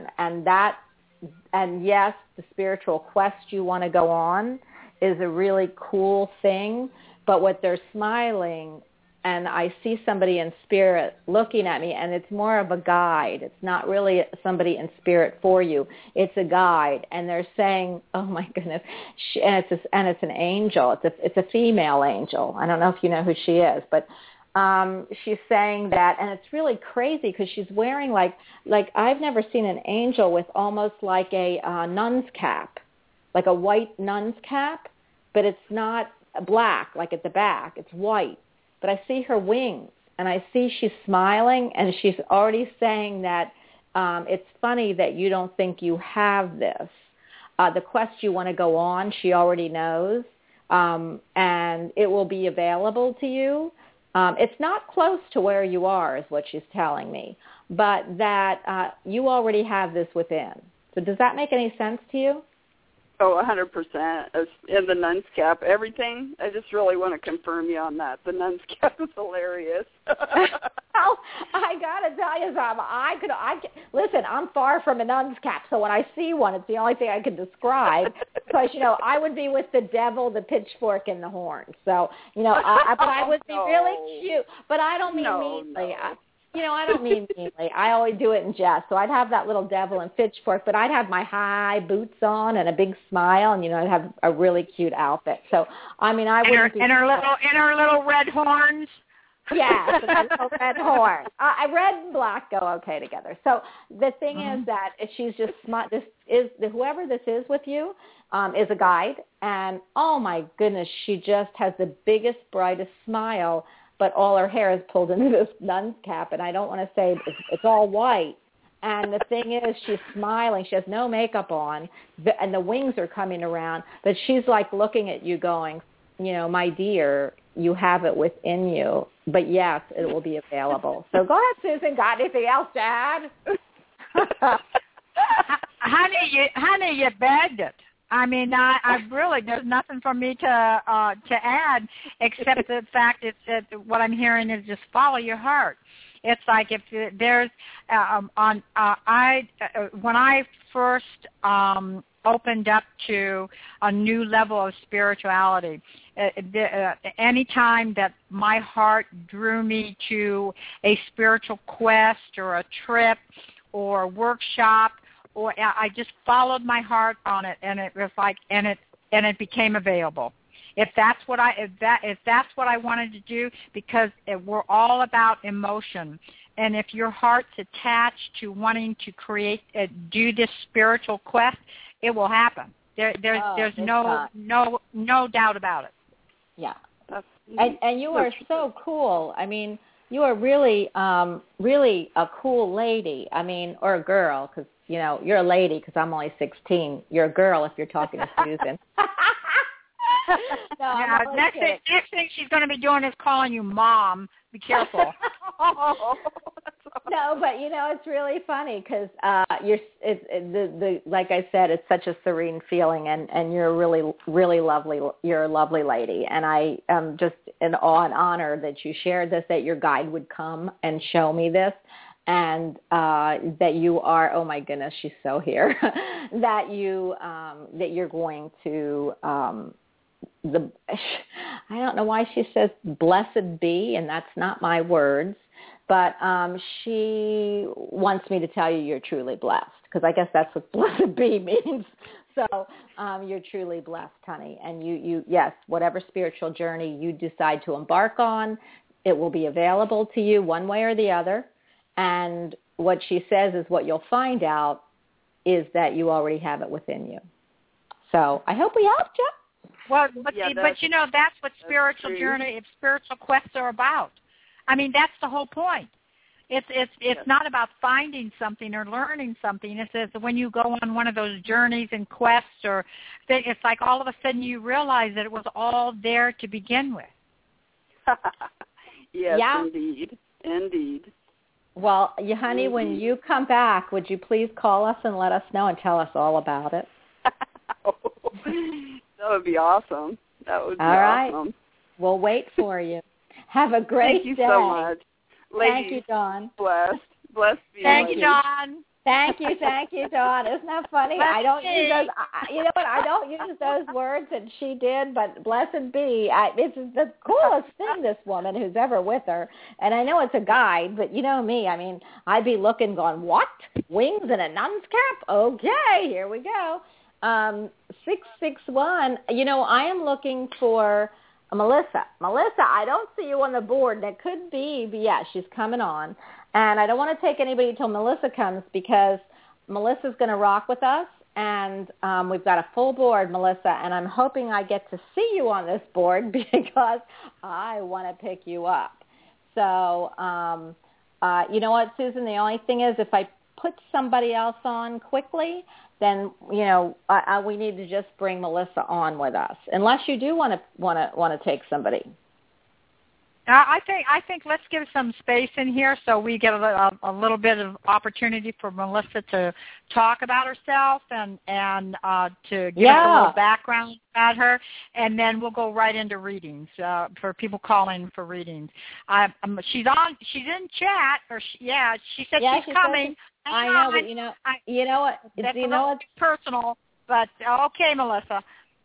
And yes, the spiritual quest you want to go on is a really cool thing, but what they're smiling, and I see somebody in spirit looking at me, and it's more of a guide. It's not really somebody in spirit for you. It's a guide, and they're saying, "Oh my goodness!" And it's an angel. It's a female angel. I don't know if you know who she is, but she's saying that, and it's really crazy because she's wearing like I've never seen an angel with almost like a nun's cap, like a white nun's cap, but it's not black like at the back. It's white. But I see her wings, and I see she's smiling, and she's already saying that it's funny that you don't think you have this. The quest you want to go on, she already knows, and it will be available to you. It's not close to where you are, is what she's telling me, but that you already have this within. So does that make any sense to you? Oh, 100%. In the nun's cap, everything. I just really want to confirm you on that. The nun's cap is hilarious. Oh, I gotta tell you something. Listen. I'm far from a nun's cap, so when I see one, it's the only thing I can describe. Because I would be with the devil, the pitchfork, and the horn. So but I would be really cute. But I don't mean meanly. I don't mean meanly. I always do it in jest. So I'd have that little devil and pitchfork, but I'd have my high boots on and a big smile, and I'd have a really cute outfit. So I wouldn't be. And her little red horns. Yes, and a red horn. Red and black go okay together. So the thing is that she's just smart. Whoever this is with you is a guide, and oh my goodness, she just has the biggest, brightest smile. But all her hair is pulled into this nun's cap, and I don't want to say it's all white. And the thing is, she's smiling. She has no makeup on, and the wings are coming around. But she's like looking at you going, my dear, you have it within you. But yes, it will be available. So go ahead, Susan. Got anything else to add? Honey, you begged it. I really, there's nothing for me to add except the fact that what I'm hearing is just follow your heart. It's like if there's when I first opened up to a new level of spirituality, any time that my heart drew me to a spiritual quest or a trip or a workshop, or I just followed my heart on it, and it was like, and it became available. If that's what I wanted to do, because we're all about emotion, and if your heart's attached to wanting to create, do this spiritual quest, it will happen. There's no doubt about it. Yeah, and you are so cool. You are really really a cool lady. Or a girl, because you're a lady because I'm only 16. You're a girl if you're talking to Susan. Next thing she's going to be doing is calling you Mom. Be careful. No, but it's really funny because like I said, it's such a serene feeling, and you're really, really lovely. You're a lovely lady, and I am just in awe and honor that you shared this, that your guide would come and show me this. And that you are, oh my goodness, she's so here. that you're going to I don't know why she says blessed be, and that's not my words, but she wants me to tell you you're truly blessed, because I guess that's what blessed be means. So you're truly blessed, honey, and you yes, whatever spiritual journey you decide to embark on, it will be available to you one way or the other. And what she says is what you'll find out is that you already have it within you. So I hope we helped you. Well, but that's what spiritual journey, spiritual quests are about. That's the whole point. It's not about finding something or learning something. It's when you go on one of those journeys and quests, or it's like all of a sudden you realize that it was all there to begin with. Yes, yeah. Indeed. Well, honey, when you come back, would you please call us and let us know and tell us all about it? That would be awesome. That would be all right. awesome. We'll wait for you. Have a great day. Thank you so much. Ladies, thank you, Dawn. Blessed be. Thank you, Dawn. Thank you, Dawn. Isn't that funny? I don't use those. You know what? I don't use those words, and she did. But blessed be. It's the coolest thing. This woman who's ever with her, and I know it's a guide, but you know me. I'd be looking, going, "What? Wings and a nun's cap? Okay, here we go." 661. I am looking for Melissa. Melissa, I don't see you on the board. That could be, but yeah, she's coming on. And I don't want to take anybody until Melissa comes, because Melissa's going to rock with us. And we've got a full board, Melissa, and I'm hoping I get to see you on this board because I want to pick you up. So, you know what, Susan, the only thing is if I put somebody else on quickly, then we need to just bring Melissa on with us, unless you do want to take somebody. I think let's give some space in here so we get a little bit of opportunity for Melissa to talk about herself and to give us a little background about her, and then we'll go right into readings for people calling for readings. She's in chat, she said she's coming. I know, but you know what? That's personal, but okay, Melissa.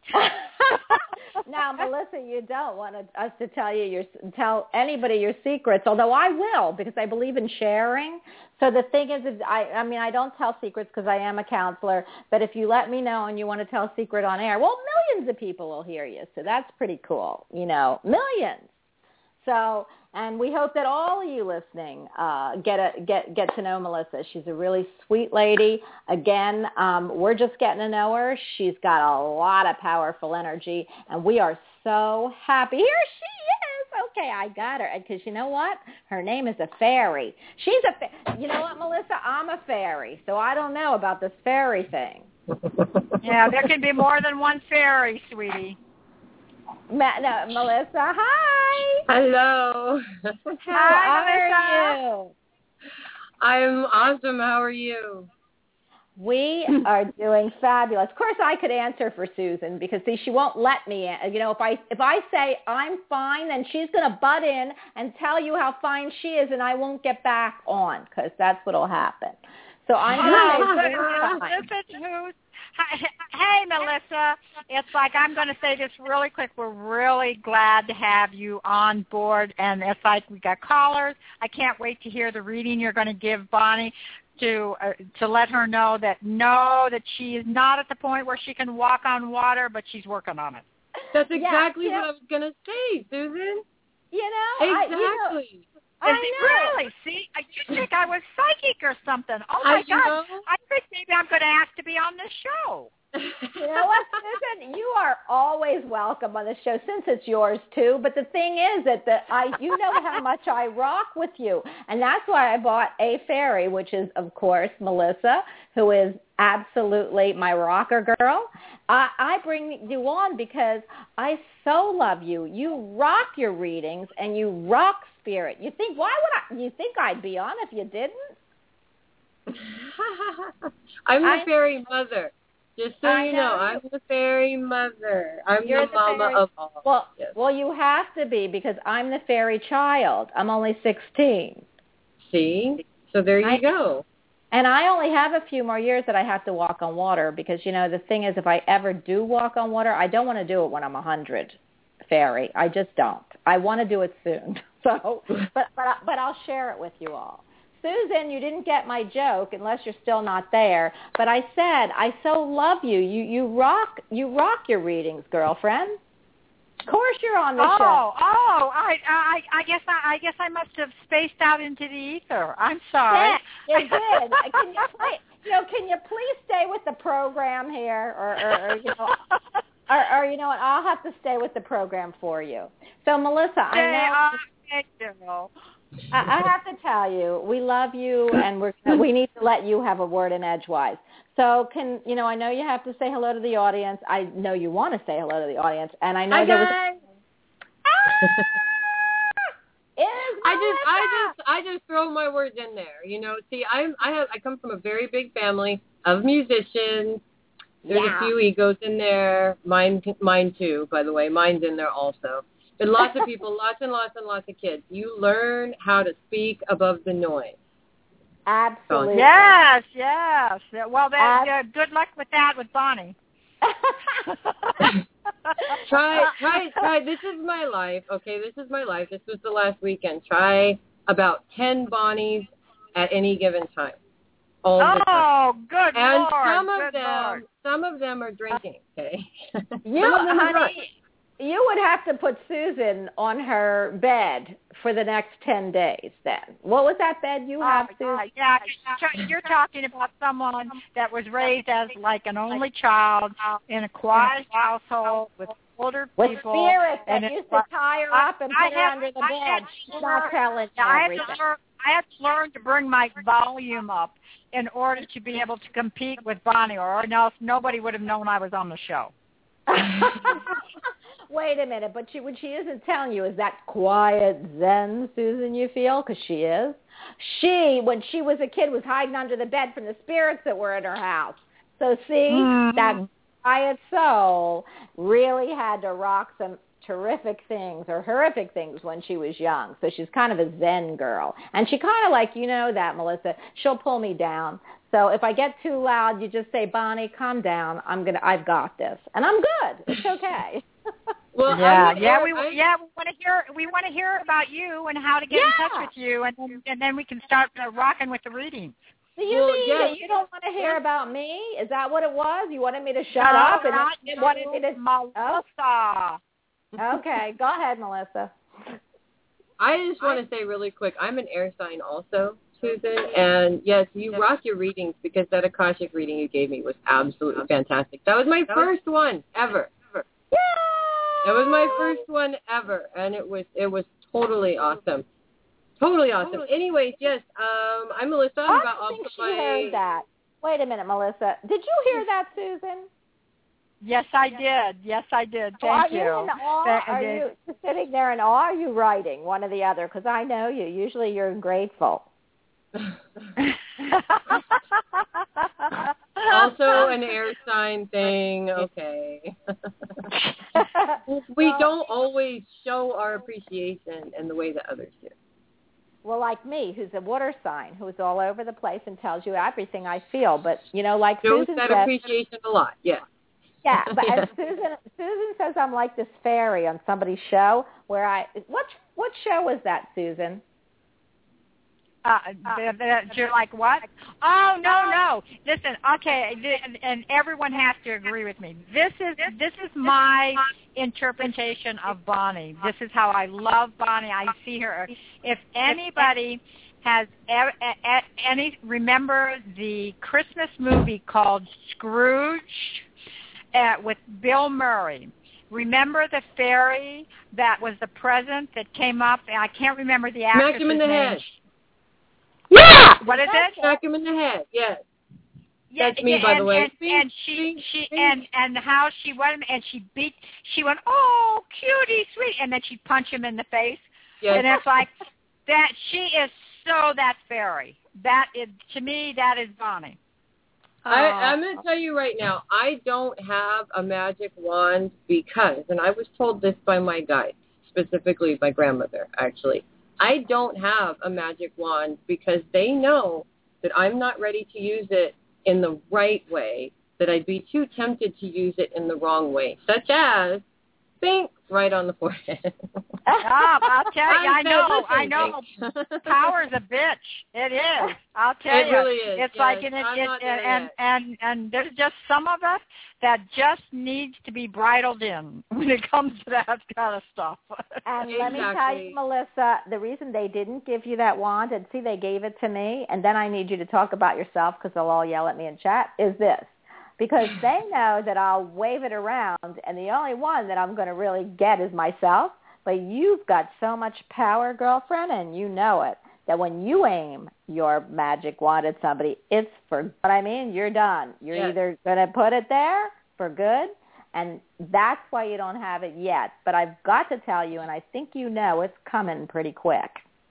Now, Melissa, you don't want us to tell anybody your secrets, although I will, because I believe in sharing. So the thing is, I don't tell secrets because I am a counselor, but if you let me know and you want to tell a secret on air, well, millions of people will hear you, so that's pretty cool, millions. So, and we hope that all of you listening get to know Melissa. She's a really sweet lady. Again, we're just getting to know her. She's got a lot of powerful energy, and we are so happy. Here she is. Okay, I got her. Because you know what? Her name is a fairy. You know what, Melissa? I'm a fairy, so I don't know about this fairy thing. Yeah, there can be more than one fairy, sweetie. Melissa, hi. Hello. How are you? I'm awesome. How are you? We are doing fabulous. Of course, I could answer for Susan because, see, she won't let me. If I say I'm fine, then she's going to butt in and tell you how fine she is, and I won't get back on because that's what will happen. So I'm going to say fine. Hey, Melissa, it's like I'm going to say this really quick. We're really glad to have you on board, and it's like we got callers. I can't wait to hear the reading you're going to give Bonnie to let her know that she is not at the point where she can walk on water, but she's working on it. That's exactly what I was going to say, Susan. Is Exactly. it really? See, you think I was psychic or something. Oh, my God. I think maybe I'm going to ask to be on this show. You know what, Susan? You are always welcome on the show since it's yours, too. But the thing is that you know how much I rock with you. And that's why I bought a fairy, which is, of course, Melissa, who is absolutely my rocker girl. I bring you on because I so love you. You rock your readings and you rock spirit. You think you think I'd be on if you didn't? I'm the fairy mother. Just so you know, I'm the fairy mother. I'm the mama of all. Well, you have to be because I'm the fairy child. I'm only 16. See? So there you go. And I only have a few more years that I have to walk on water because, the thing is, if I ever do walk on water, I don't want to do it when I'm 100, fairy. I just don't. I want to do it soon. So, but I'll share it with you all. Susan, you didn't get my joke unless you're still not there. But I said, I so love you. You rock your readings, girlfriend. Of course you're on the show. I guess I must have spaced out into the ether. I'm sorry. Yeah, you did. Can you please stay with the program here, or you know what? I'll have to stay with the program for you. So Melissa, I have to tell you, we love you, and we need to let you have a word in edgewise. So I know you have to say hello to the audience. I know you want to say hello to the audience, and I know I just throw my words in there. See, I come from a very big family of musicians. There's a few egos in there. Mine too, by the way. Mine's in there also. But lots of people, lots and lots and lots of kids. You learn how to speak above the noise. Absolutely. Yes. Well, good luck with that with Bonnie. Try. This is my life. Okay, this is my life. This was the last weekend. Try about 10 Bonnies at any given time. All the time. Oh, good and Lord. some of them are drinking. Okay. Honey, you would have to put Susan on her bed for the next 10 days then. What was that bed you have, Susan? Yeah, you're talking about someone that was raised as like an only child in a quiet household with older with people. With spirits that used to tie her up and put her under the bed. She's not telling everything. learn to bring my volume up in order to be able to compete with Bonnie, or else nobody would have known I was on the show. Wait a minute, but what she isn't telling you is that quiet Zen Susan you feel, because she is. She, when she was a kid, was hiding under the bed from the spirits that were in her house. So see, that quiet soul really had to rock some terrific things or horrific things when she was young. So she's kind of a Zen girl. And she kind of like, you know that, Melissa, she'll pull me down. So if I get too loud, you just say, Bonnie, calm down. I've got this. And I'm good. It's okay. Well, we want to hear about you and how to get in touch with you, and then we can start rocking with the readings. Do you mean that you don't want to hear about me? Is that what it was? You wanted me to shut up and you wanted me to Melissa. Okay, go ahead, Melissa. I just want to say really quick, I'm an air sign also, Susan, and yes, you rock your readings because that Akashic reading you gave me was absolutely fantastic. That was my first one ever. Yay! That was my first one ever, and it was totally awesome. Totally awesome. Anyways, yes, I'm Melissa. I think she heard that. Wait a minute, Melissa. Did you hear that, Susan? Yes, I did. Thank you. Are you in awe? Are you sitting there in awe? Or are you writing? One or the other? Because I know you. Usually you're grateful. Also an air sign thing. Okay. We don't always show our appreciation in the way that others do. Well, like me, who's a water sign, who's all over the place and tells you everything I feel. But, you know, like shows Susan that says, appreciation a lot, yes. Yeah, but as Susan says I'm like this fairy on somebody's show where what show was that, Susan? You're like, what? Oh, no. Listen, okay, and everyone has to agree with me. This is my interpretation of Bonnie. This is how I love Bonnie. I see her. If anybody has remember the Christmas movie called Scrooge with Bill Murray. Remember the fairy that was the present that came up? And I can't remember the actress's name. Smack him in the head. Yeah. What is it? Smack him in the head. Yes. Yeah, that's me, by the way. And how she went and she went, oh, cutie, sweet, and then she punched him in the face. Yes. And it's like that. She is so that fairy. That is, to me, that is Bonnie. I'm going to tell you right now, I don't have a magic wand because, and I was told this by my guides, specifically my grandmother, actually. I don't have a magic wand because they know that I'm not ready to use it in the right way, that I'd be too tempted to use it in the wrong way, such as, bink, right on the forehead. I'll tell you, I know. Power's a bitch. It is. I'll tell you. It really is. It's like, and there's just some of us that just needs to be bridled in when it comes to that kind of stuff. And let me tell you, Melissa, the reason they didn't give you that wand, and see, they gave it to me, and then I need you to talk about yourself because they'll all yell at me in chat, is this. Because they know that I'll wave it around, and the only one that I'm going to really get is myself. But you've got so much power, girlfriend, and you know it, that when you aim your magic wand at somebody, it's for what I mean. You're done. You're either going to put it there for good, and that's why you don't have it yet. But I've got to tell you, and I think you know, it's coming pretty quick.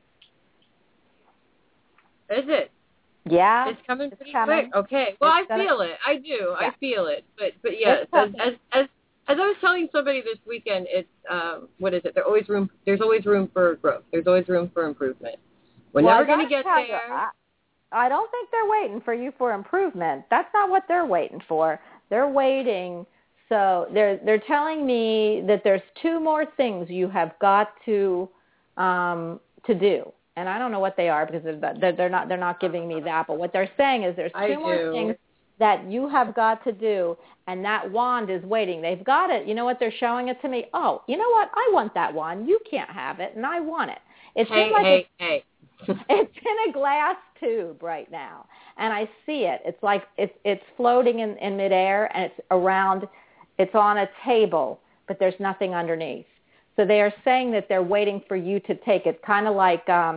Is it? Yeah, it's coming pretty quick. Okay, well, I feel it. I do. Yeah. I feel it. But yes, as I was telling somebody this weekend, it's what is it? There's always room for growth. There's always room for improvement. We're never going to get there. I don't think they're waiting for you for improvement. That's not what they're waiting for. They're waiting. So they're telling me that there's 2 more things you have got to do. And I don't know what they are because they're not giving me that. But what they're saying is there's 2 more things that you have got to do, and that wand is waiting. They've got it. You know what? They're showing it to me. Oh, you know what? I want that wand. You can't have it, and I want it. It's it's in a glass tube right now, and I see it. It's like it's floating in midair, and it's on a table, but there's nothing underneath. So they are saying that they're waiting for you to take it, kind of like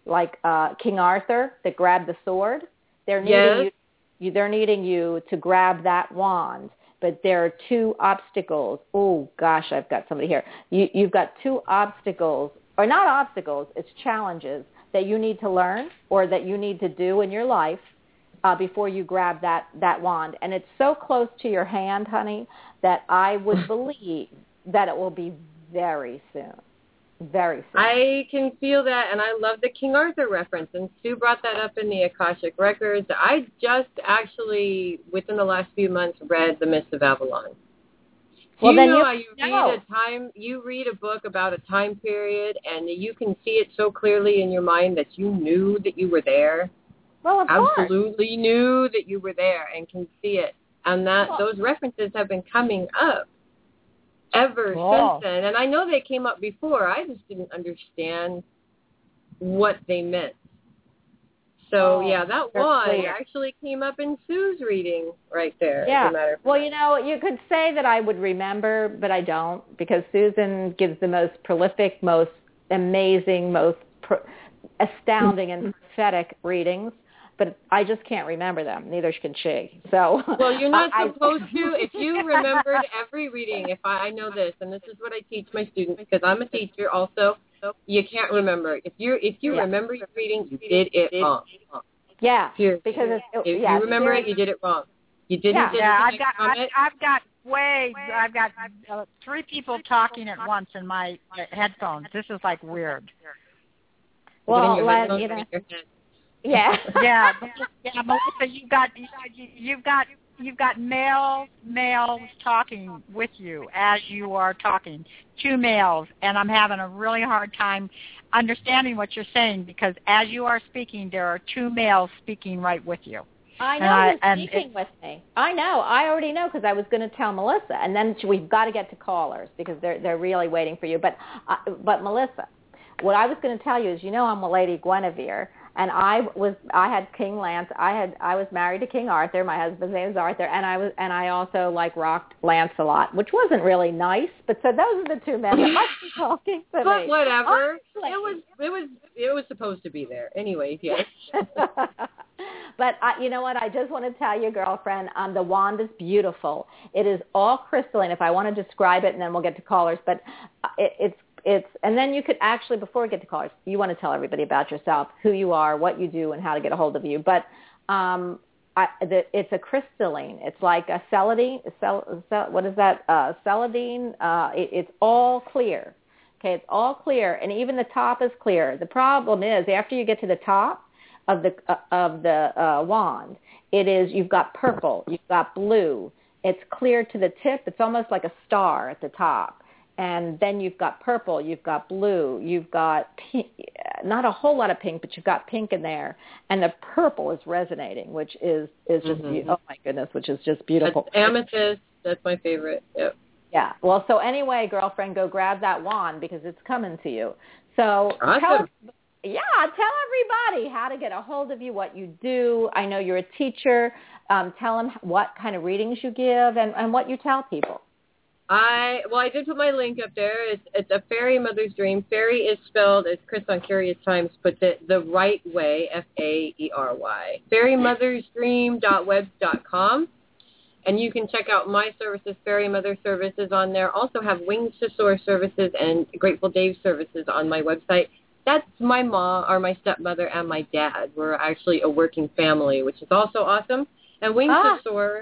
like King Arthur that grabbed the sword. They're needing they're needing you to grab that wand. But there are 2 obstacles. Oh, gosh, I've got somebody here. You've got 2 obstacles, or not obstacles, it's challenges that you need to learn or that you need to do in your life before you grab that wand. And it's so close to your hand, honey, that I would believe that it will be very soon. Very soon. I can feel that, and I love the King Arthur reference, and Sue brought that up in the Akashic Records. I just actually, within the last few months, read The Mists of Avalon. Well, you then know how you read a book about a time period, and you can see it so clearly in your mind that you knew that you were there. Well, of course. Absolutely knew that you were there and can see it. And those references have been coming up ever since then. And I know they came up before. I just didn't understand what they meant. So, that one actually came up in Sue's reading right there. Yeah. Well, you could say that I would remember, but I don't, because Susan gives the most prolific, most amazing, most astounding and prophetic readings. But I just can't remember them. Neither can she. So. Well, you're not supposed to. If you remembered every reading, if I know this, and this is what I teach my students, because I'm a teacher also, you can't remember. If you remember your reading, you did it wrong. Yeah. Period. Because if you remember it, you did it wrong. You didn't. Yeah. I've got 3 people talking at once in my headphones. This is like weird. Well, Yeah. yeah, Melissa, you've got males talking with you as you are talking. 2 males, and I'm having a really hard time understanding what you're saying, because as you are speaking, there are 2 males speaking right with you. I know who's speaking with me. I know. I already know, because I was going to tell Melissa, and then we've got to get to callers because they're really waiting for you. But Melissa, what I was going to tell you is, I'm a Lady Guinevere. And I had King Lance. I was married to King Arthur. My husband's name is Arthur, and I also rocked Lancelot, which wasn't really nice. But so those are the 2 men that must be talking to me. But whatever. It was supposed to be there. Anyway, yes. But you know what? I just want to tell you, girlfriend, the wand is beautiful. It is all crystalline. If I want to describe it, and then we'll get to callers. But it's and then you could actually, before we get to callers, you want to tell everybody about yourself, who you are, what you do, and how to get a hold of you. But it's a crystalline. It's like a celandine. What is that? Celandine. It's all clear. Okay, it's all clear, and even the top is clear. The problem is, after you get to the top of the wand, you've got purple, you've got blue. It's clear to the tip. It's almost like a star at the top. And then you've got purple, you've got blue, you've got pink, not a whole lot of pink, but you've got pink in there. And the purple is resonating, which is just, oh my goodness, which is just beautiful. That's amethyst, that's my favorite. Yep. Yeah. Well, so anyway, girlfriend, go grab that wand because it's coming to you. So awesome. Tell everybody how to get a hold of you, what you do. I know you're a teacher. Tell them what kind of readings you give and what you tell people. I did put my link up there. It's a fairy mother's dream. Fairy is spelled, as Chris on Curious Times puts it, the right way, Fairy. Fairymothersdream.webs.com. And you can check out my services, Fairy Mother Services, on there. Also have Wings to Soar services and Grateful Dave services on my website. That's my mom, or my stepmother, and my dad. We're actually a working family, which is also awesome. And Wings to Soar,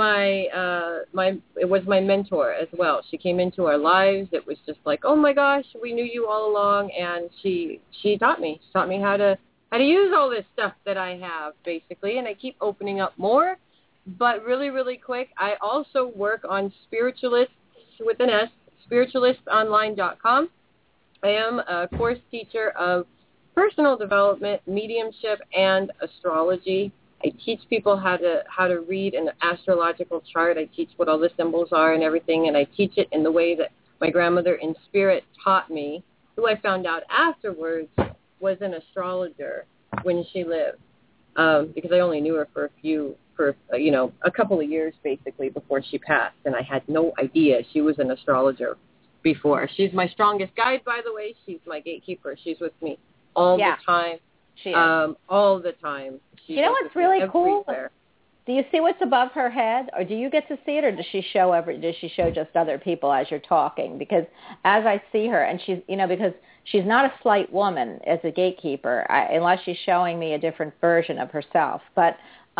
it was my mentor as well. She came into our lives. It was just like, oh my gosh, we knew you all along, and she taught me. She taught me how to use all this stuff that I have, basically, and I keep opening up more. But really, really quick, I also work on Spiritualists with an S, spiritualistonline.com. I am a course teacher of personal development, mediumship, and astrology. I teach people how to read an astrological chart. I teach what all the symbols are and everything, and I teach it in the way that my grandmother in spirit taught me, who I found out afterwards was an astrologer when she lived, because I only knew her for a couple of years basically before she passed, and I had no idea she was an astrologer before. She's my strongest guide, by the way. She's my gatekeeper. She's with me all the time. She is. All the time. You know what's really cool? Everywhere. Do you see what's above her head, or do you get to see it, or does she show just other people as you're talking? Because as I see her, and she's, because she's not a slight woman as a gatekeeper, unless she's showing me a different version of herself. But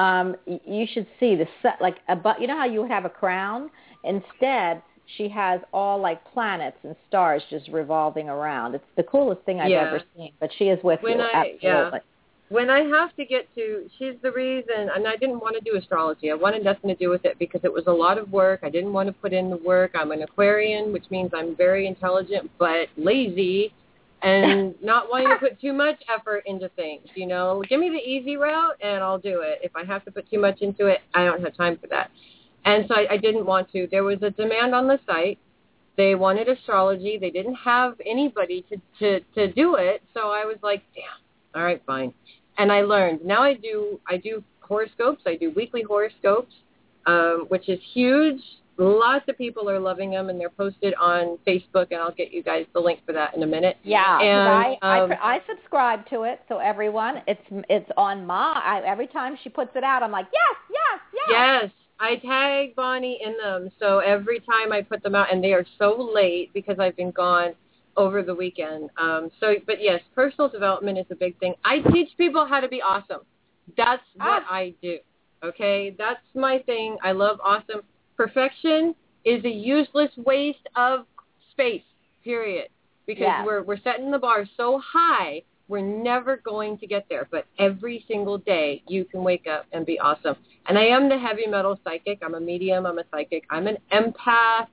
you should see you know how you would have a crown? Instead, she has all like planets and stars just revolving around. It's the coolest thing I've ever seen. But she is with you, absolutely. Yeah. When I have to get to, she's the reason, and I didn't want to do astrology. I wanted nothing to do with it because it was a lot of work. I didn't want to put in the work. I'm an Aquarian, which means I'm very intelligent but lazy and not wanting to put too much effort into things, Give me the easy route, and I'll do it. If I have to put too much into it, I don't have time for that. And so I didn't want to. There was a demand on the site. They wanted astrology. They didn't have anybody to do it, so I was like, damn, all right, fine. And I learned. Now I do horoscopes. I do weekly horoscopes, which is huge. Lots of people are loving them, and they're posted on Facebook, and I'll get you guys the link for that in a minute. Yeah, and I subscribe to it, so everyone, it's on every time she puts it out, I'm like, yes. Yes, I tag Bonnie in them, so every time I put them out, and they are so late because I've been gone over the weekend. But yes, personal development is a big thing. I teach people how to be awesome. That's what I do. Okay, that's my thing. I love awesome. Perfection is a useless waste of space. Period. Because we're setting the bar so high, we're never going to get there. But every single day, you can wake up and be awesome. And I am the heavy metal psychic. I'm a medium. I'm a psychic. I'm an empath.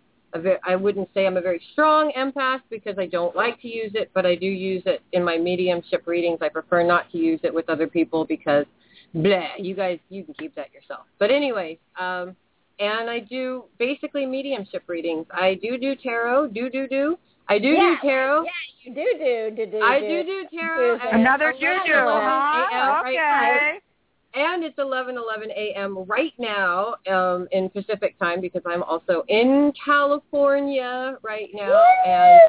I wouldn't say I'm a very strong empath because I don't like to use it, but I do use it in my mediumship readings. I prefer not to use it with other people because, you guys, you can keep that yourself. But anyways, and I do basically mediumship readings. I do tarot, I do tarot. Yeah, you do. I do tarot. Another do-do, huh? Okay. And it's 11:11 a.m. right now in Pacific time because I'm also in California right now. Woo! And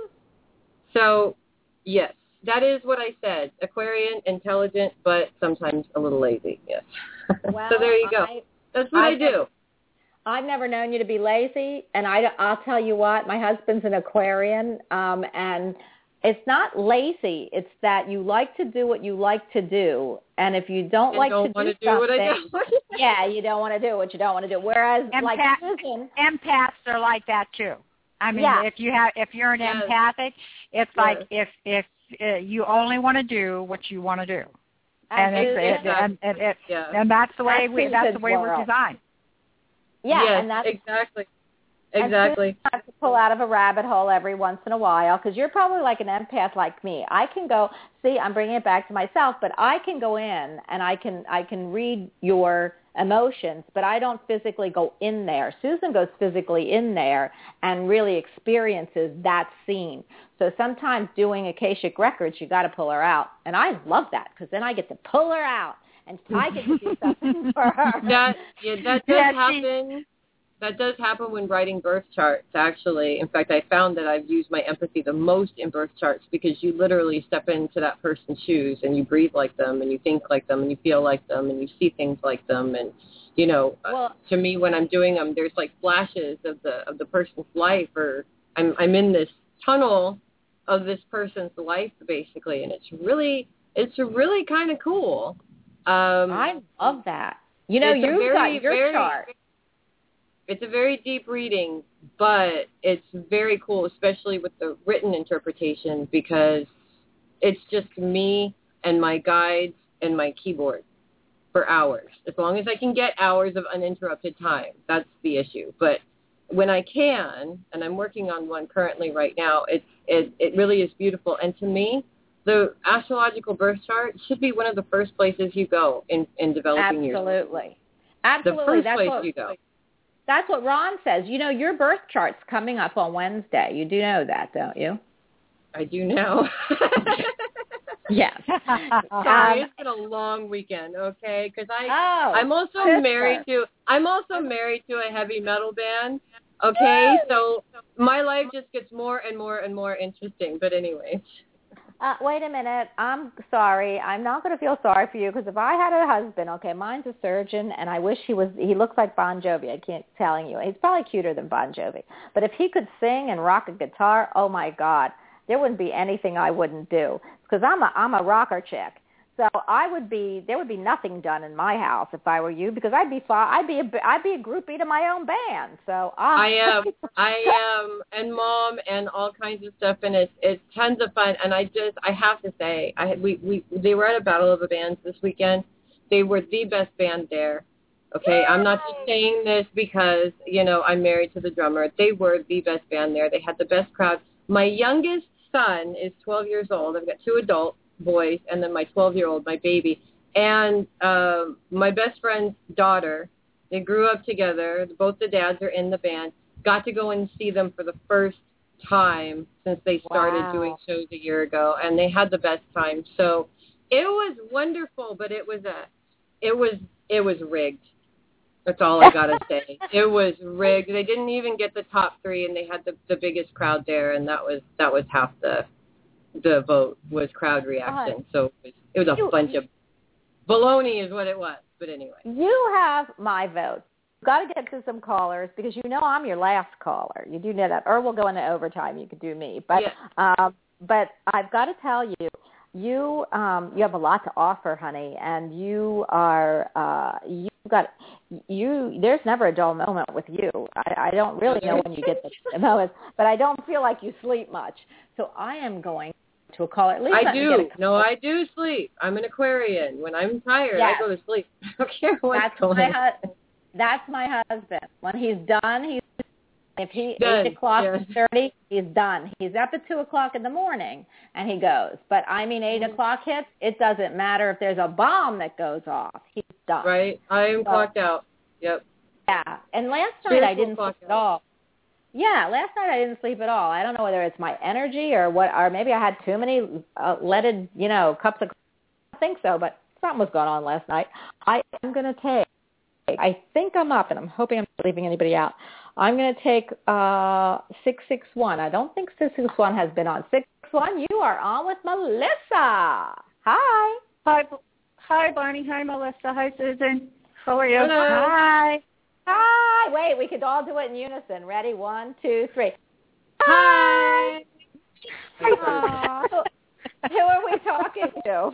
so, yes, that is what I said. Aquarian, intelligent, but sometimes a little lazy. Yes. Well, so there you go. That's what I do. I've never known you to be lazy, and I'll tell you what, my husband's an Aquarian, and it's not lazy. It's that you like to do what you like to do, and if you don't like to do something, you don't want to do what you don't want to do. Whereas, Susan, empaths are like that too. I mean, if you're an empathic, it's like if you only want to do what you want to do, and that's the way we're designed. Yeah, yes, and that's exactly. And you have to pull out of a rabbit hole every once in a while because you're probably like an empath like me. I can go, I'm bringing it back to myself, but I can go in and I can read your emotions, but I don't physically go in there. Susan goes physically in there and really experiences that scene. So sometimes doing Akashic Records, you got to pull her out. And I love that because then I get to pull her out and I get to do something for her. That does happen. That does happen when writing birth charts, actually. In fact, I found that I've used my empathy the most in birth charts because you literally step into that person's shoes and you breathe like them and you think like them and you feel like them and you see things like them. And, to me, when I'm doing them, there's like flashes of the person's life, or I'm in this tunnel of this person's life, basically. And it's really kind of cool. I love that. You've got your chart. It's a very deep reading, but it's very cool, especially with the written interpretation, because it's just me and my guides and my keyboard for hours. As long as I can get hours of uninterrupted time, that's the issue. But when I can, and I'm working on one currently right now, it really is beautiful. And to me, the astrological birth chart should be one of the first places you go in developing your life. Absolutely. The first place you go. That's what Ron says. Your birth chart's coming up on Wednesday. You do know that, don't you? I do know. Yes. Sorry, it's been a long weekend, okay? Because I'm also married to a heavy metal band, okay? So my life just gets more and more and more interesting. But anyway. Wait a minute. I'm sorry. I'm not going to feel sorry for you because if I had a husband, okay, mine's a surgeon, and I wish he looks like Bon Jovi. I can't telling you. He's probably cuter than Bon Jovi. But if he could sing and rock a guitar, oh, my God, there wouldn't be anything I wouldn't do because I'm a rocker chick. So there would be nothing done in my house if I were you because I'd be a groupie to my own band. So I am, and Mom, and all kinds of stuff, and it's tons of fun. And I have to say, they were at a Battle of the Bands this weekend. They were the best band there. Okay, I'm not just saying this because I'm married to the drummer. They were the best band there. They had the best crowd. My youngest son is 12 years old. I've got 2 adult boys, and then my 12-year-old, my baby, and my best friend's daughter. They grew up together. Both the dads are in the band. Got to go and see them for the first time since they started doing shows a year ago, and they had the best time. So it was wonderful, but it was rigged. That's all I gotta say. It was rigged. They didn't even get the top 3, and they had the biggest crowd there, and that was half the vote was crowd reaction. So it was a bunch of baloney is what it was. But anyway. You have my vote. You've got to get to some callers because I'm your last caller. You do know that. Or we'll go into overtime. You could do me. But but I've got to tell you, you have a lot to offer, honey, and you are there's never a dull moment with you. I don't really know when you get the moments, but I don't feel like you sleep much. So I am going to a caller. At least I do. No, I do sleep. I'm an Aquarian. When I'm tired, I go to sleep. I don't care what's going on. That's my husband. When he's done, if he 8 o'clock 30, he's done. He's up at 2 o'clock in the morning, and he goes. But 8 o'clock hits. It doesn't matter if there's a bomb that goes off. He's done. Right. I am clocked out. Yep. Yeah. And last night I didn't sleep at all. Yeah, last night I didn't sleep at all. I don't know whether it's my energy or what, or maybe I had too many leaded, cups of. I think so, but something was going on last night. I am going to take. I think I'm up, and I'm hoping I'm not leaving anybody out. I'm going to take 661. I don't think 661 has been on. 661, you are on with Melissa. Hi. Hi, Bonnie. Hi, Melissa. Hi, Susan. How are you? Hello. Hi. Hi. Wait, we could all do it in unison. Ready? 1, 2, 3. Hi. Who are we talking to?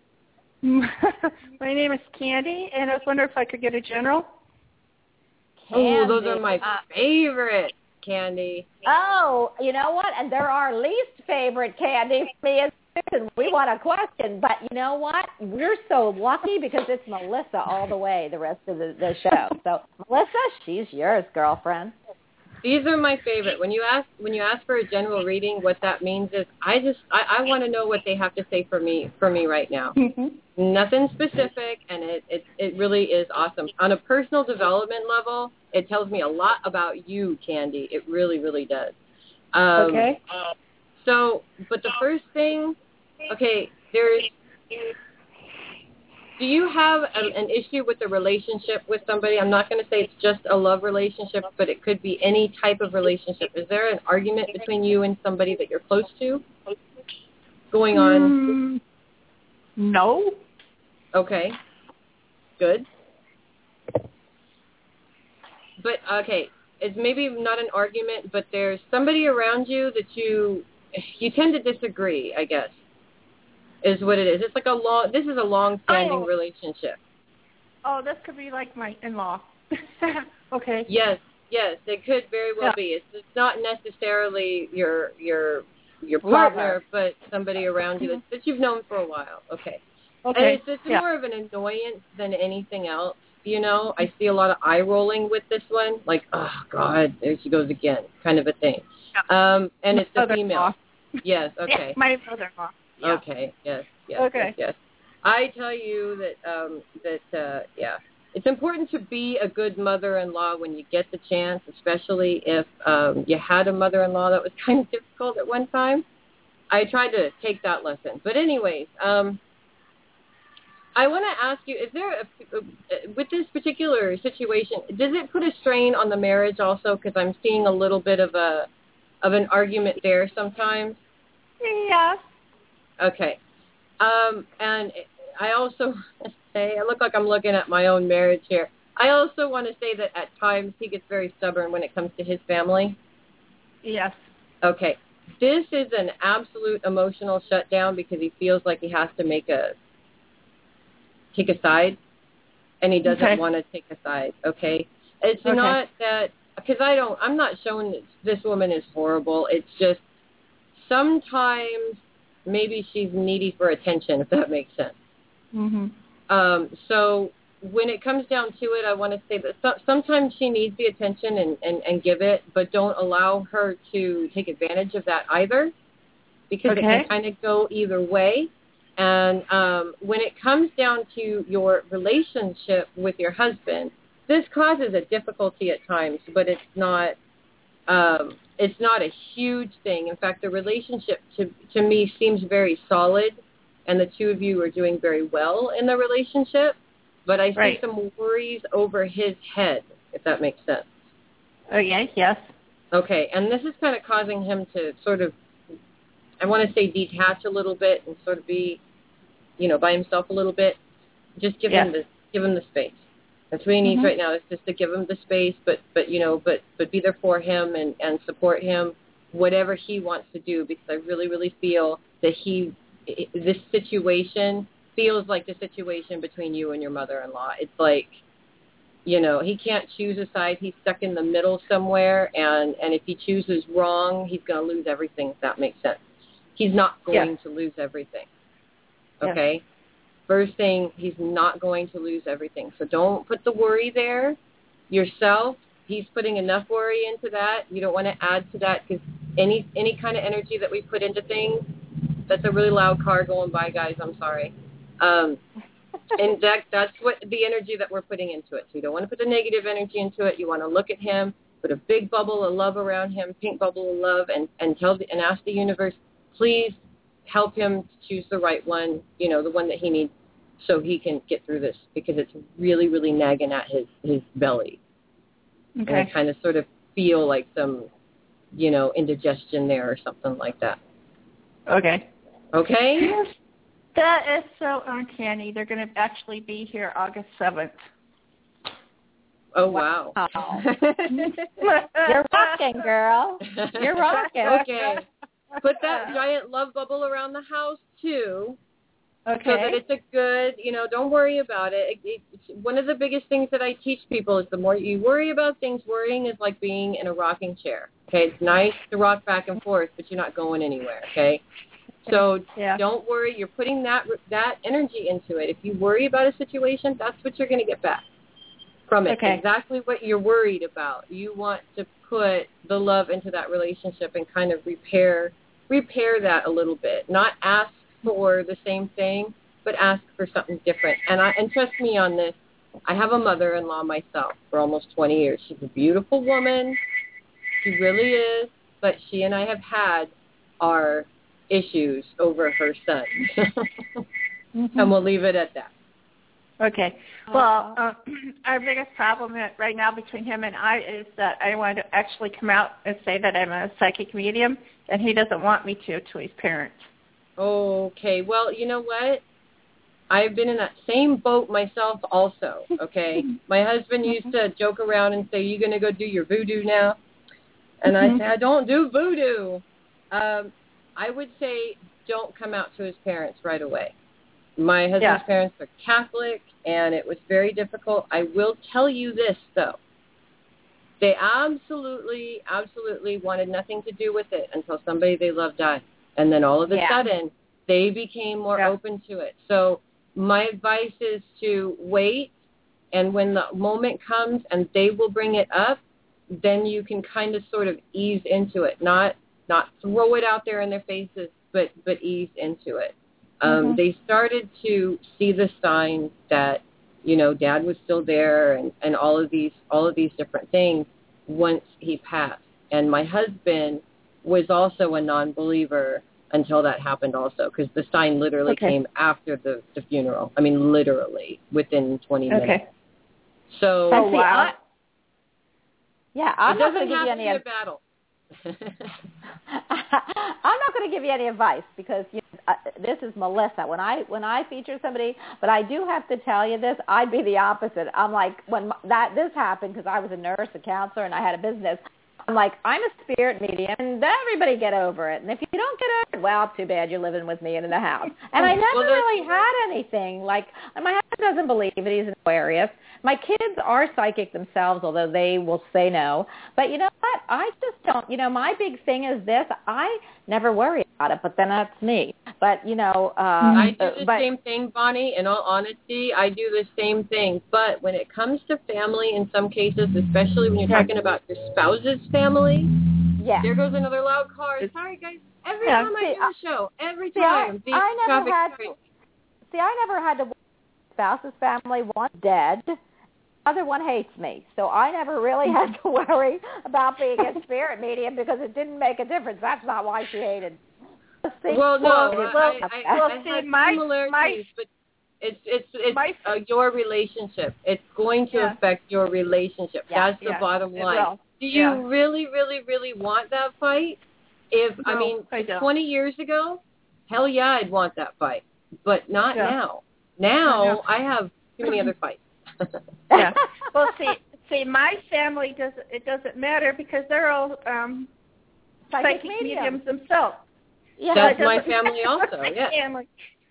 My name is Candy, and I was wondering if I could get a general. Oh, those are my favorite, Candy. Oh, you know what? And they're our least favorite, Candy. Me and Susan, we want a question. But you know what? We're so lucky because it's Melissa all the way the rest of the show. So, Melissa, she's yours, girlfriend. These are my favorite. When you ask for a general reading, what that means is I want to know what they have to say for me right now. Nothing specific, and it really is awesome. On a personal development level, it tells me a lot about you, Candy. It really, really does. Okay. So, but the first thing, do you have an issue with a relationship with somebody? I'm not going to say it's just a love relationship, but it could be any type of relationship. Is there an argument between you and somebody that you're close to going on? No. Okay. Good. But, okay, it's maybe not an argument, but there's somebody around you that you tend to disagree, I guess. Is what it is. It's like this is a long-standing relationship. Oh, this could be like my in-law. Okay. Yes, it could very well be. It's not necessarily your partner, but somebody around you that you've known for a while. Okay. And it's more of an annoyance than anything else. I see a lot of eye rolling with this one, like, oh God, there she goes again, kind of a thing. And it's a female. Yes. Okay. Yeah, my brother-in-law. Yeah. Okay. Yes. Okay. Yes. I tell you that it's important to be a good mother-in-law when you get the chance, especially if you had a mother-in-law that was kind of difficult at one time. I tried to take that lesson. But anyways, I want to ask you: is there with this particular situation, does it put a strain on the marriage also? Because I'm seeing a little bit of an argument there sometimes. Yes. Okay. And I also say, I look like I'm looking at my own marriage here. I also want to say that at times he gets very stubborn when it comes to his family. Yes. Okay. This is an absolute emotional shutdown because he feels like he has to take a side, and he doesn't want to take a side, okay? It's not that, because I'm not showing that this woman is horrible. It's just sometimes maybe she's needy for attention, if that makes sense. Mm-hmm. So when it comes down to it, I want to say that sometimes she needs the attention and give it, but don't allow her to take advantage of that either, because it can kind of go either way. And when it comes down to your relationship with your husband, this causes a difficulty at times, but it's not a huge thing. In fact, the relationship to me seems very solid, and the two of you are doing very well in the relationship. But I see some worries over his head, if that makes sense. Okay, yes. Okay, and this is kind of causing him to sort of, I want to say detach a little bit and sort of be, by himself a little bit. Just give him the space. That's what he needs right now, is just to give him the space, but be there for him and support him, whatever he wants to do, because I really, really feel that this situation feels like the situation between you and your mother-in-law. It's like, he can't choose a side. He's stuck in the middle somewhere, and if he chooses wrong, he's going to lose everything, if that makes sense. He's not going to lose everything, okay? Yes. First thing, he's not going to lose everything. So don't put the worry there yourself. He's putting enough worry into that. You don't want to add to that, because any kind of energy that we put into things, that's a really loud car going by, guys. I'm sorry. And that's what the energy that we're putting into it. So you don't want to put the negative energy into it. You want to look at him, put a big bubble of love around him, pink bubble of love, and ask the universe, please help him to choose the right one, the one that he needs, so he can get through this, because it's really, really nagging at his belly. Okay. And I kind of sort of feel like some, indigestion there or something like that. Okay. Okay? Yes. That is so uncanny. They're going to actually be here August 7th. Oh, wow. You're rocking, girl. You're rocking. Okay. Put that giant love bubble around the house, too. Okay. So that it's a good, don't worry about it. It's one of the biggest things that I teach people is the more you worry about things, worrying is like being in a rocking chair. Okay, it's nice to rock back and forth, but you're not going anywhere, okay? So don't worry. You're putting that energy into it. If you worry about a situation, that's what you're going to get back from it. Okay. Exactly what you're worried about. You want to put the love into that relationship and kind of repair that a little bit. Not ask for the same thing, but ask for something different. And trust me on this. I have a mother-in-law myself for almost 20 years. She's a beautiful woman. She really is. But she and I have had our issues over her son. And we'll leave it at that. Okay. Well, our biggest problem right now between him and I is that I want to actually come out and say that I'm a psychic medium, and he doesn't want me to his parents. Okay. Well, you know what? I've been in that same boat myself also, okay? My husband used to joke around and say, you going to go do your voodoo now? And I say, I don't do voodoo. I would say don't come out to his parents right away. My husband's parents are Catholic, and it was very difficult. I will tell you this, though. They absolutely, absolutely wanted nothing to do with it until somebody they loved died. And then all of a sudden, they became more open to it. So my advice is to wait, and when the moment comes and they will bring it up, then you can kind of sort of ease into it, not throw it out there in their faces, but ease into it. They started to see the signs that, Dad was still there and all of these different things once he passed. And my husband was also a non-believer until that happened also, because the sign literally came after the funeral. I mean, literally within 20 minutes. Okay. So, wow. I'm it not going doesn't to give have you to any be a battle. I'm not going to give you any advice because this is Melissa. When I feature somebody, but I do have to tell you this, I'd be the opposite. I'm like, when this happened, because I was a nurse, a counselor, and I had a business, I'm like, I'm a spirit medium, and everybody get over it. And if you don't get over it, well, too bad, you're living with me in the house. And I never really had anything. Like, my husband doesn't believe it. He's an Aquarius. My kids are psychic themselves, although they will say no. But you know what? I just don't. My big thing is this. I never worry about it, but then that's me. But, I do the same thing, Bonnie. In all honesty, I do the same thing. But when it comes to family, in some cases, especially when you're talking about your spouse's family, there goes another loud car. Sorry, guys. Every time I do a show, every time. I never had to spouse's family. One's dead. The other one hates me. So I never really had to worry about being a spirit medium because it didn't make a difference. That's not why she hated me. Well, no, I had similarities, but it's your relationship. It's going to affect your relationship. That's the bottom line. Do you really, really, really want that fight? 20 years ago, hell yeah, I'd want that fight. But not now. Now I have too many other fights. Well, see, my family doesn't matter because they're all psychic mediums themselves. Yeah, that's my family also. Yeah. Family.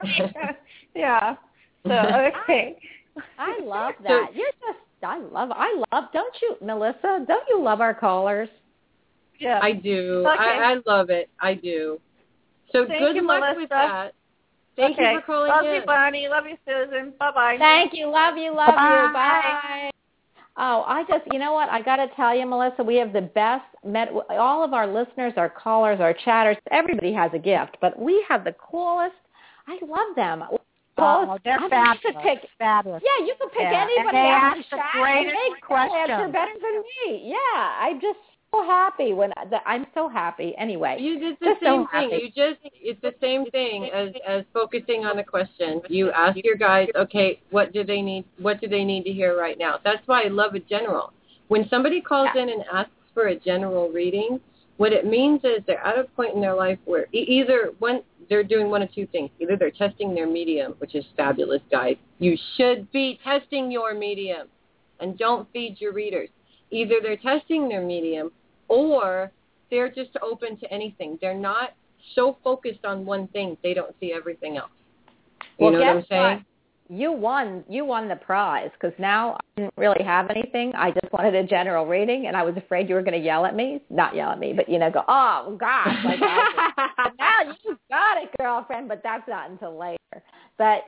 Yeah. So okay. I love that. I love. Don't you, Melissa? Don't you love our callers? Yeah, I do. Okay. I love it. I do. So good luck Melissa. with that. Thank you for calling love in. Love you, Bonnie. Love you, Susan. Bye-bye. Thank you. Love you. Love you. Bye. Oh, you know what? I got to tell you, Melissa, we have the best, all of our listeners, our callers, our chatters, everybody has a gift, but we have the coolest. I love them. Oh, they're fabulous. Fabulous. Yeah, you can pick anybody out in the chat. Greatest questions. Answer better than me. Yeah, I'm just so happy I'm so happy. Anyway, you did the same thing. It's the same thing as focusing on a question. You ask your guys, okay, what do they need? What do they need to hear right now? That's why I love a general. When somebody calls in and asks for a general reading, what it means is they're at a point in their life where they're doing one of two things. Either they're testing their medium, which is fabulous, guys. You should be testing your medium, and don't feed your readers. Either they're testing their medium, or they're just open to anything. They're not so focused on one thing, they don't see everything else. You know what I'm saying? What? You won the prize, because now I didn't really have anything. I just wanted a general reading, and I was afraid you were going to yell at me. Not yell at me, but, go, oh, gosh. Like, now you got it, girlfriend, but that's not until later. But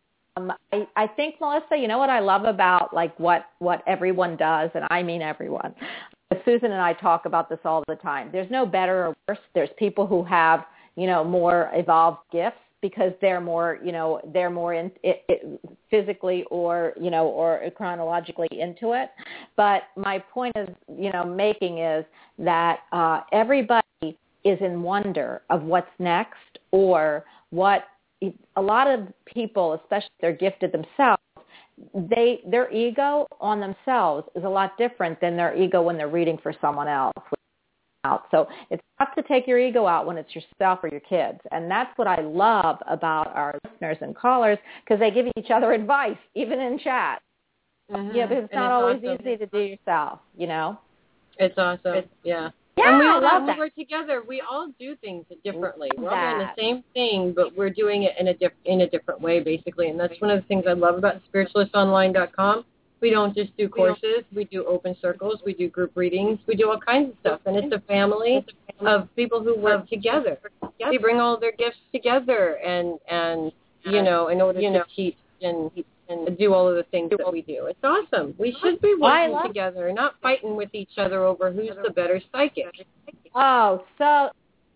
I think, Melissa, you know what I love about, like, what everyone does, and I mean everyone. Susan and I talk about this all the time. There's no better or worse. There's people who have, more evolved gifts because they're more in physically or chronologically into it. But my point is, making is that everybody is in wonder of what's next, or what a lot of people, especially if they're gifted themselves, their ego on themselves is a lot different than their ego when they're reading for someone else. So it's not to take your ego out when it's yourself or your kids. And that's what I love about our listeners and callers, because they give each other advice, even in chat. Mm-hmm. Yeah, because it's not always easy to do yourself, It's awesome. Yeah. Yeah, and I love that. We're together, we all do things differently. We're all doing the same thing, but we're doing it in a different way, basically. And that's one of the things I love about spiritualistonline.com. We don't just do courses. We do open circles. We do group readings. We do all kinds of stuff. And it's a family of people who work together. They bring all their gifts together and in order to teach and do all of the things that we do. It's awesome. We should be working together, not fighting with each other over who's the better psychic. Oh, so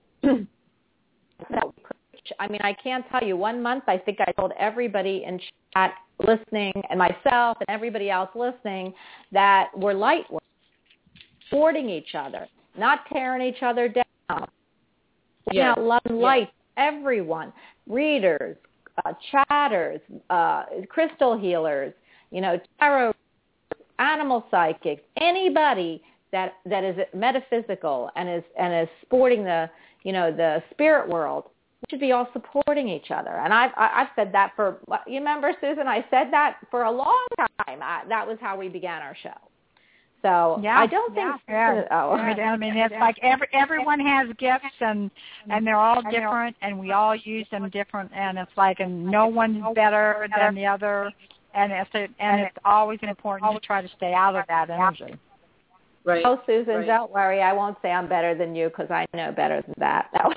I mean, I can't tell you. 1 month, I think I told everybody in chat listening, and myself and everybody else listening, that we're light workers, supporting each other, not tearing each other down. Yes. Love and light, everyone, readers, chatters, crystal healers, tarot, animal psychics, anybody that is metaphysical and is sporting the the spirit world, we should be all supporting each other. And I've said that you remember, Susan, I said that for a long time. That was how we began our show. So I don't think. I mean, it's like everyone has gifts, and they're all different, and we all use them different, and it's like, and no one's better than the other, and it's always important to try to stay out of that energy. Right. Oh, Susan, don't worry. I won't say I'm better than you because I know better than that. No.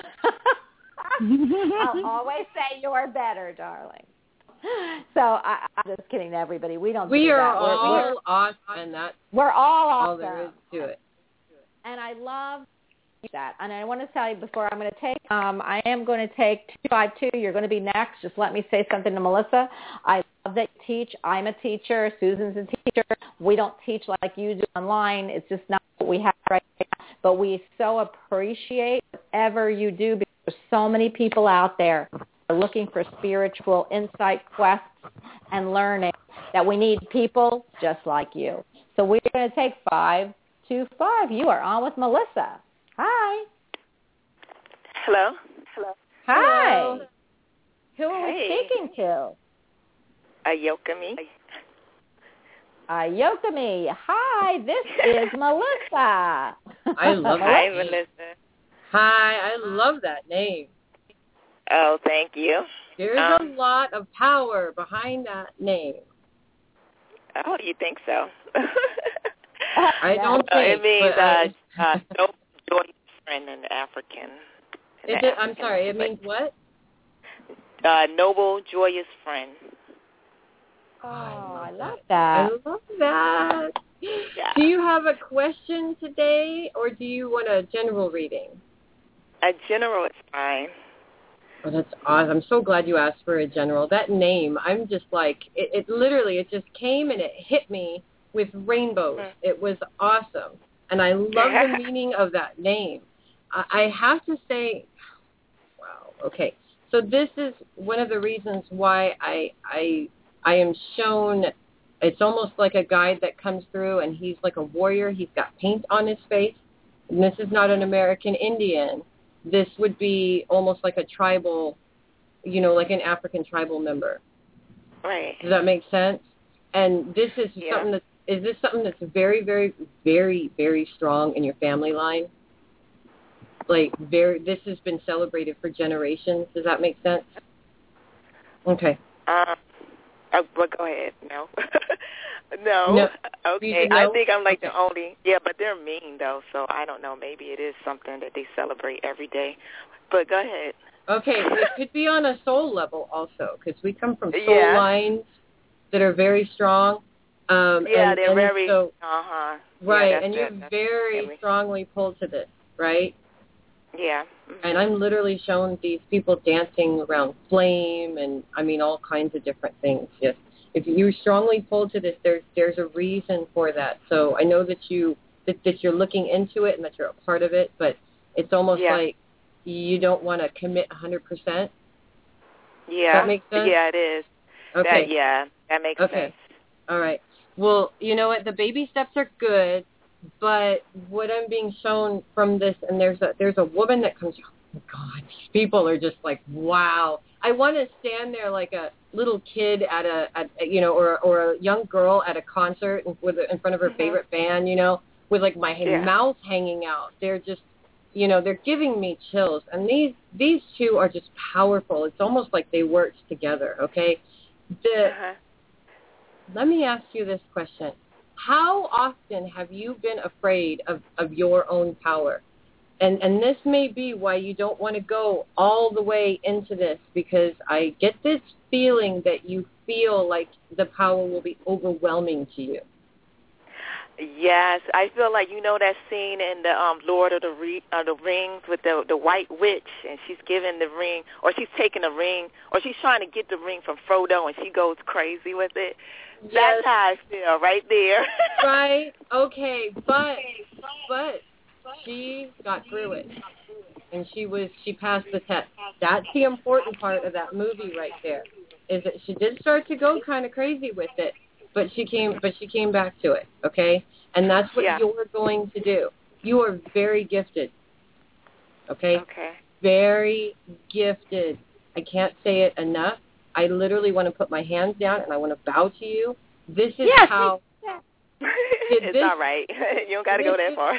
I'll always say you're better, darling. So I'm just kidding, everybody. We don't. We do are that. all awesome, and that's we're all awesome. All there is to it. And I love that. And I want to tell you before I'm going to take. I am going to take 252. You're going to be next. Just let me say something to Melissa. I love that you teach. I'm a teacher. Susan's a teacher. We don't teach like you do online. It's just not what we have right now. But we so appreciate whatever you do because there's so many people out there are looking for spiritual insight, quests, and learning that we need people just like you. So we're going to take 525. You are on with Melissa. Hi. Hello. Hi. Hello. Who are we speaking to? Ayokami. Ayokami. Hi, this is Melissa. I love that. Hi, Melissa. Hi, I love that name. Oh, thank you. There's a lot of power behind that name. Oh, you think so? I don't think. It means noble, joyous friend in African. I'm sorry. It means what? Noble, joyous friend. Oh, I love that. I love that. Yeah. Do you have a question today, or do you want a general reading? A general is fine. Oh, that's awesome. I'm so glad you asked for a general. That name, I'm just like, it literally, it just came and it hit me with rainbows. It was awesome. And I love the meaning of that name. I have to say, wow, okay. So this is one of the reasons why I am shown, it's almost like a guide that comes through and he's like a warrior. He's got paint on his face. And this is not an American Indian. This would be almost like a tribal, like an African tribal member. Right. Does that make sense? And this is something that's very, very, very, very strong in your family line? This has been celebrated for generations. Does that make sense? Okay. But go ahead. No. No. Okay. I think I'm like the only. Yeah, but they're mean though, so I don't know. Maybe it is something that they celebrate every day. But go ahead. Okay, it could be on a soul level also, because we come from soul lines that are very strong. They're very. So, right, yeah, and you're very strongly pulled to this, right? Yeah. Mm-hmm. And I'm literally shown these people dancing around flame, and I mean all kinds of different things. Yes. If you're strongly pulled to this, there's a reason for that. So I know that you're looking into it and that you're a part of it, but it's almost like you don't want to commit 100%. Yeah. Does that make sense? Yeah, it is. Okay. That makes sense. All right. Well, you know what? The baby steps are good, but what I'm being shown from this, and there's a woman that comes. Oh my God, these people are just like, wow. I want to stand there like a little kid at or a young girl at a concert in front of her favorite band, with like my mouth hanging out. They're just, they're giving me chills. And these two are just powerful. It's almost like they worked together. Okay. Let me ask you this question. How often have you been afraid of your own power? And this may be why you don't want to go all the way into this, because I get this feeling that you feel like the power will be overwhelming to you. Yes, I feel like that scene in the Lord of the Rings with the white witch, and she's giving the ring, or she's taking the ring, or she's trying to get the ring from Frodo, and she goes crazy with it. Yes. That's how I feel right there. Right. Okay, but she got through it, and she passed the test. That's the important part of that movie right there, is that she did start to go kind of crazy with it, but she came back to it, okay? And that's what you're going to do. You are very gifted. Okay? Okay. Very gifted. I can't say it enough. I literally want to put my hands down and I want to bow to you. This is how... It's all right. You don't got to go that far.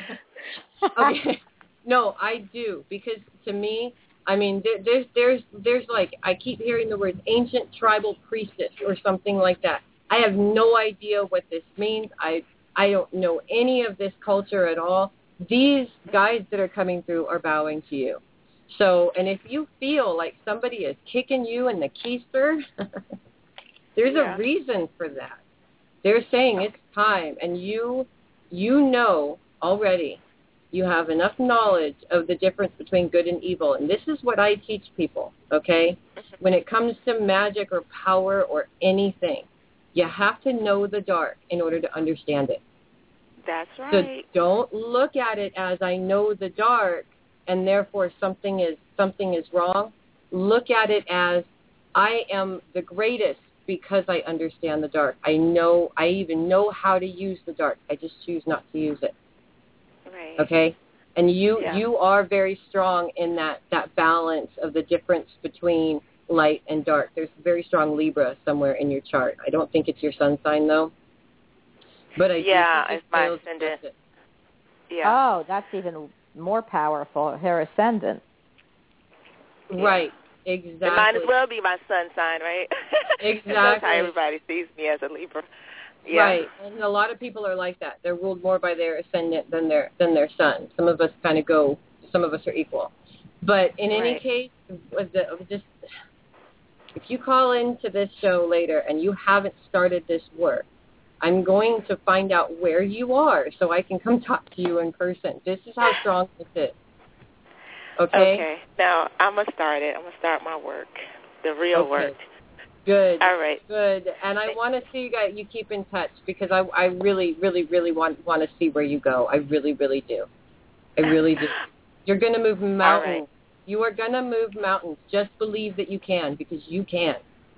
Okay. No, I do, because to me, I mean, there's like, I keep hearing the words ancient tribal priestess or something like that. I have no idea what this means. I don't know any of this culture at all. These guides that are coming through are bowing to you. So, and if you feel like somebody is kicking you in the keister, there's a reason for that. They're saying it's time, and you know already, you have enough knowledge of the difference between good and evil. And this is what I teach people, okay? When it comes to magic or power or anything, you have to know the dark in order to understand it. That's right. So don't look at it as I know the dark and therefore something is wrong. Look at it as I am the greatest because I understand the dark. I even know how to use the dark. I just choose not to use it. Right. Okay? And you are very strong in that balance of the difference between light and dark. There's a very strong Libra somewhere in your chart. I don't think it's your sun sign, though. But it's my ascendant. Yeah. Oh, that's even more powerful, her ascendant. Right. Exactly. It might as well be my sun sign, right? Exactly. That's how everybody sees me, as a Libra. Yeah. Right. And a lot of people are like that. They're ruled more by their ascendant than their sun. Some of us kind of go, some of us are equal. But in any case, if you call into this show later and you haven't started this work, I'm going to find out where you are so I can come talk to you in person. This is how strong this is. Okay? Now, I'm going to start it. I'm going to start my work, the real work. Good. All right. Good. And I want to see you keep in touch because I really, really, really want to see where you go. I really, really do. I really do. You're going to move mountains. All right. You are going to move mountains. Just believe that you can, because you can.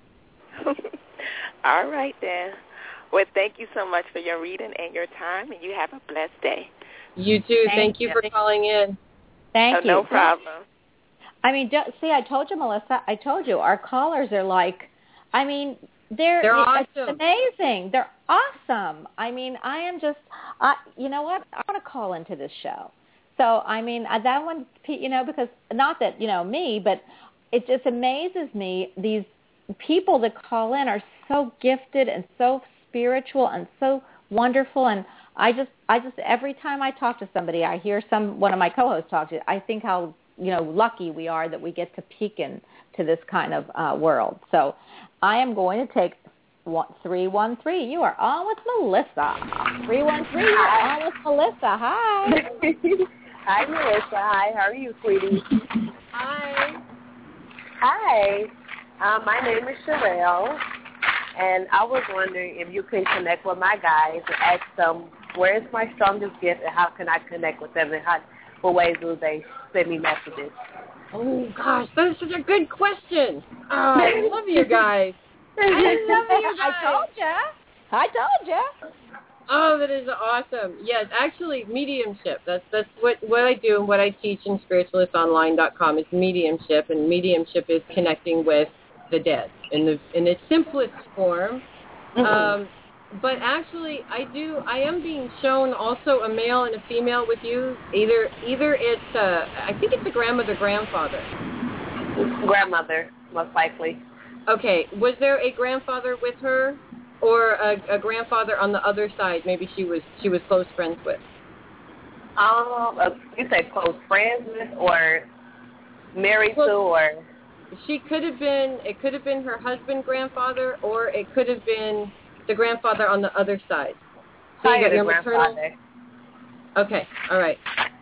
All right, then. Well, thank you so much for your reading and your time, and you have a blessed day. You too. Thank you for calling in. Thank you. No problem. I mean, see, I told you, Melissa. I told you, our callers are like, I mean, they're awesome. It's amazing. They're awesome. I mean, I am just, you know what? I want to call into this show. So, I mean, that one, you know, because not that, you know, me, but it just amazes me. These people that call in are so gifted and so spiritual and so wonderful. And I just every time I talk to somebody, I hear one of my co-hosts talk to, I think how, you know, lucky we are that we get to peek into this kind of world. So I am going to take 313. You are on with Melissa. 313, you are on with Melissa. Hi. Hi, Melissa. Hi, how are you, sweetie? Hi. Hi. My name is Sherelle, and I was wondering if you could connect with my guys and ask them where is my strongest gift and how can I connect with them and what ways will they send me messages. Oh, gosh, that is such a good question. Oh, I love you guys. I love you guys. I told you. Oh, that is awesome. Yes, actually, mediumship. That's what I do and what I teach in spiritualistonline.com is mediumship, and mediumship is connecting with the dead in its simplest form. Mm-hmm. But actually, I am being shown also a male and a female with you. Either it's I think it's a grandmother-grandfather. Grandmother, most likely. Okay. Was there a grandfather with her, or a grandfather on the other side? Maybe she was close friends with. You say close friends with, or married to, or. She could have been. It could have been her husband, grandfather, or it could have been the grandfather on the other side. So you got your maternal. Okay. All right.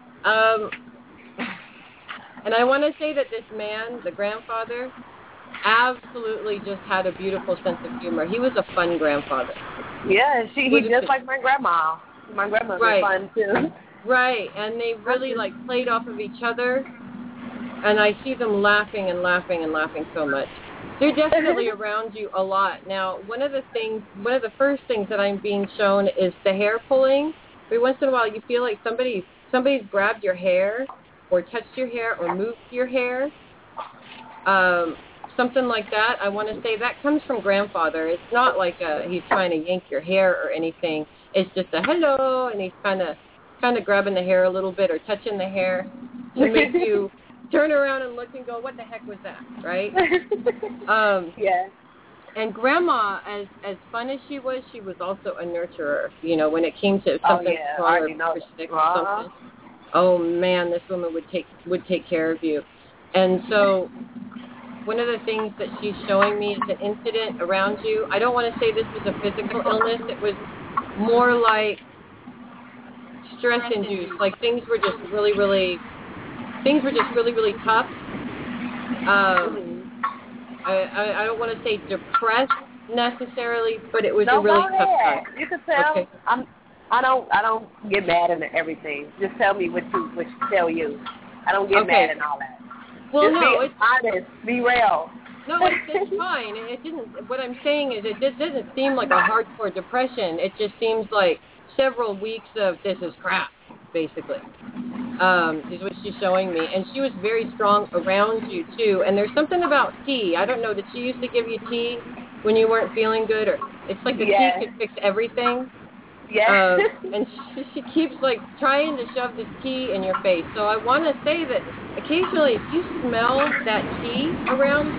And I want to say that this man, the grandfather, absolutely just had a beautiful sense of humor. He was a fun grandfather. Yeah, he just like my grandma. My grandma's fun too. Right, and they really played off of each other, and I see them laughing and laughing and laughing so much. They're definitely around you a lot. Now, one of the first things that I'm being shown is the hair pulling. Every once in a while, you feel like somebody's grabbed your hair, or touched your hair or moved your hair, something like that, I want to say that comes from grandfather. It's not like he's trying to yank your hair or anything. It's just a hello, and he's kind of grabbing the hair a little bit or touching the hair to make you turn around and look and go, what the heck was that, right? Yeah. And Grandma, as fun as she was also a nurturer. You know, when it came to something smaller, sick or something. Oh man, this woman would take care of you. And so one of the things that she's showing me is an incident around you. I don't want to say this was a physical illness. It was more like stress-induced. Like things were just really, really tough. I don't want to say depressed necessarily, but it was a really tough time. You can tell. Okay. I don't get mad at everything. Just tell me what tell you. I don't get mad at all that. Well, just be honest. Be real. No, it's fine. It didn't. What I'm saying is, it doesn't seem like a hardcore depression. It just seems like several weeks of this is crap, basically. Is what she's showing me, and she was very strong around you too. And there's something about tea. I don't know. Did she used to give you tea when you weren't feeling good, or it's like the tea could fix everything? Yeah. And she keeps like trying to shove this tea in your face. So I want to say that occasionally, if you smell that tea around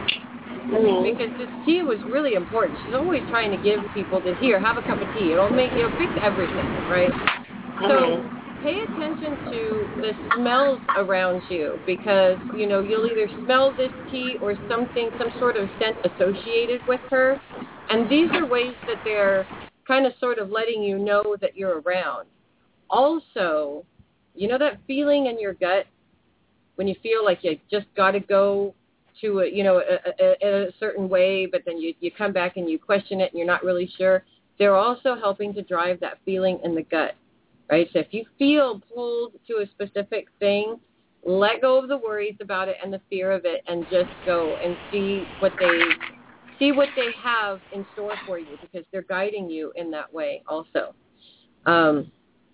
you, because this tea was really important. She's always trying to give people this, here, have a cup of tea. It'll fix everything, right? So pay attention to the smells around you, because, you know, you'll either smell this tea or something, some sort of scent associated with her. And these are ways that they're kind of sort of letting you know that you're around. Also, you know that feeling in your gut when you feel like you just got to go to a certain way, but then you come back and you question it and you're not really sure? They're also helping to drive that feeling in the gut, right? So if you feel pulled to a specific thing, let go of the worries about it and the fear of it, and just go and see what they have in store for you, because they're guiding you in that way also. And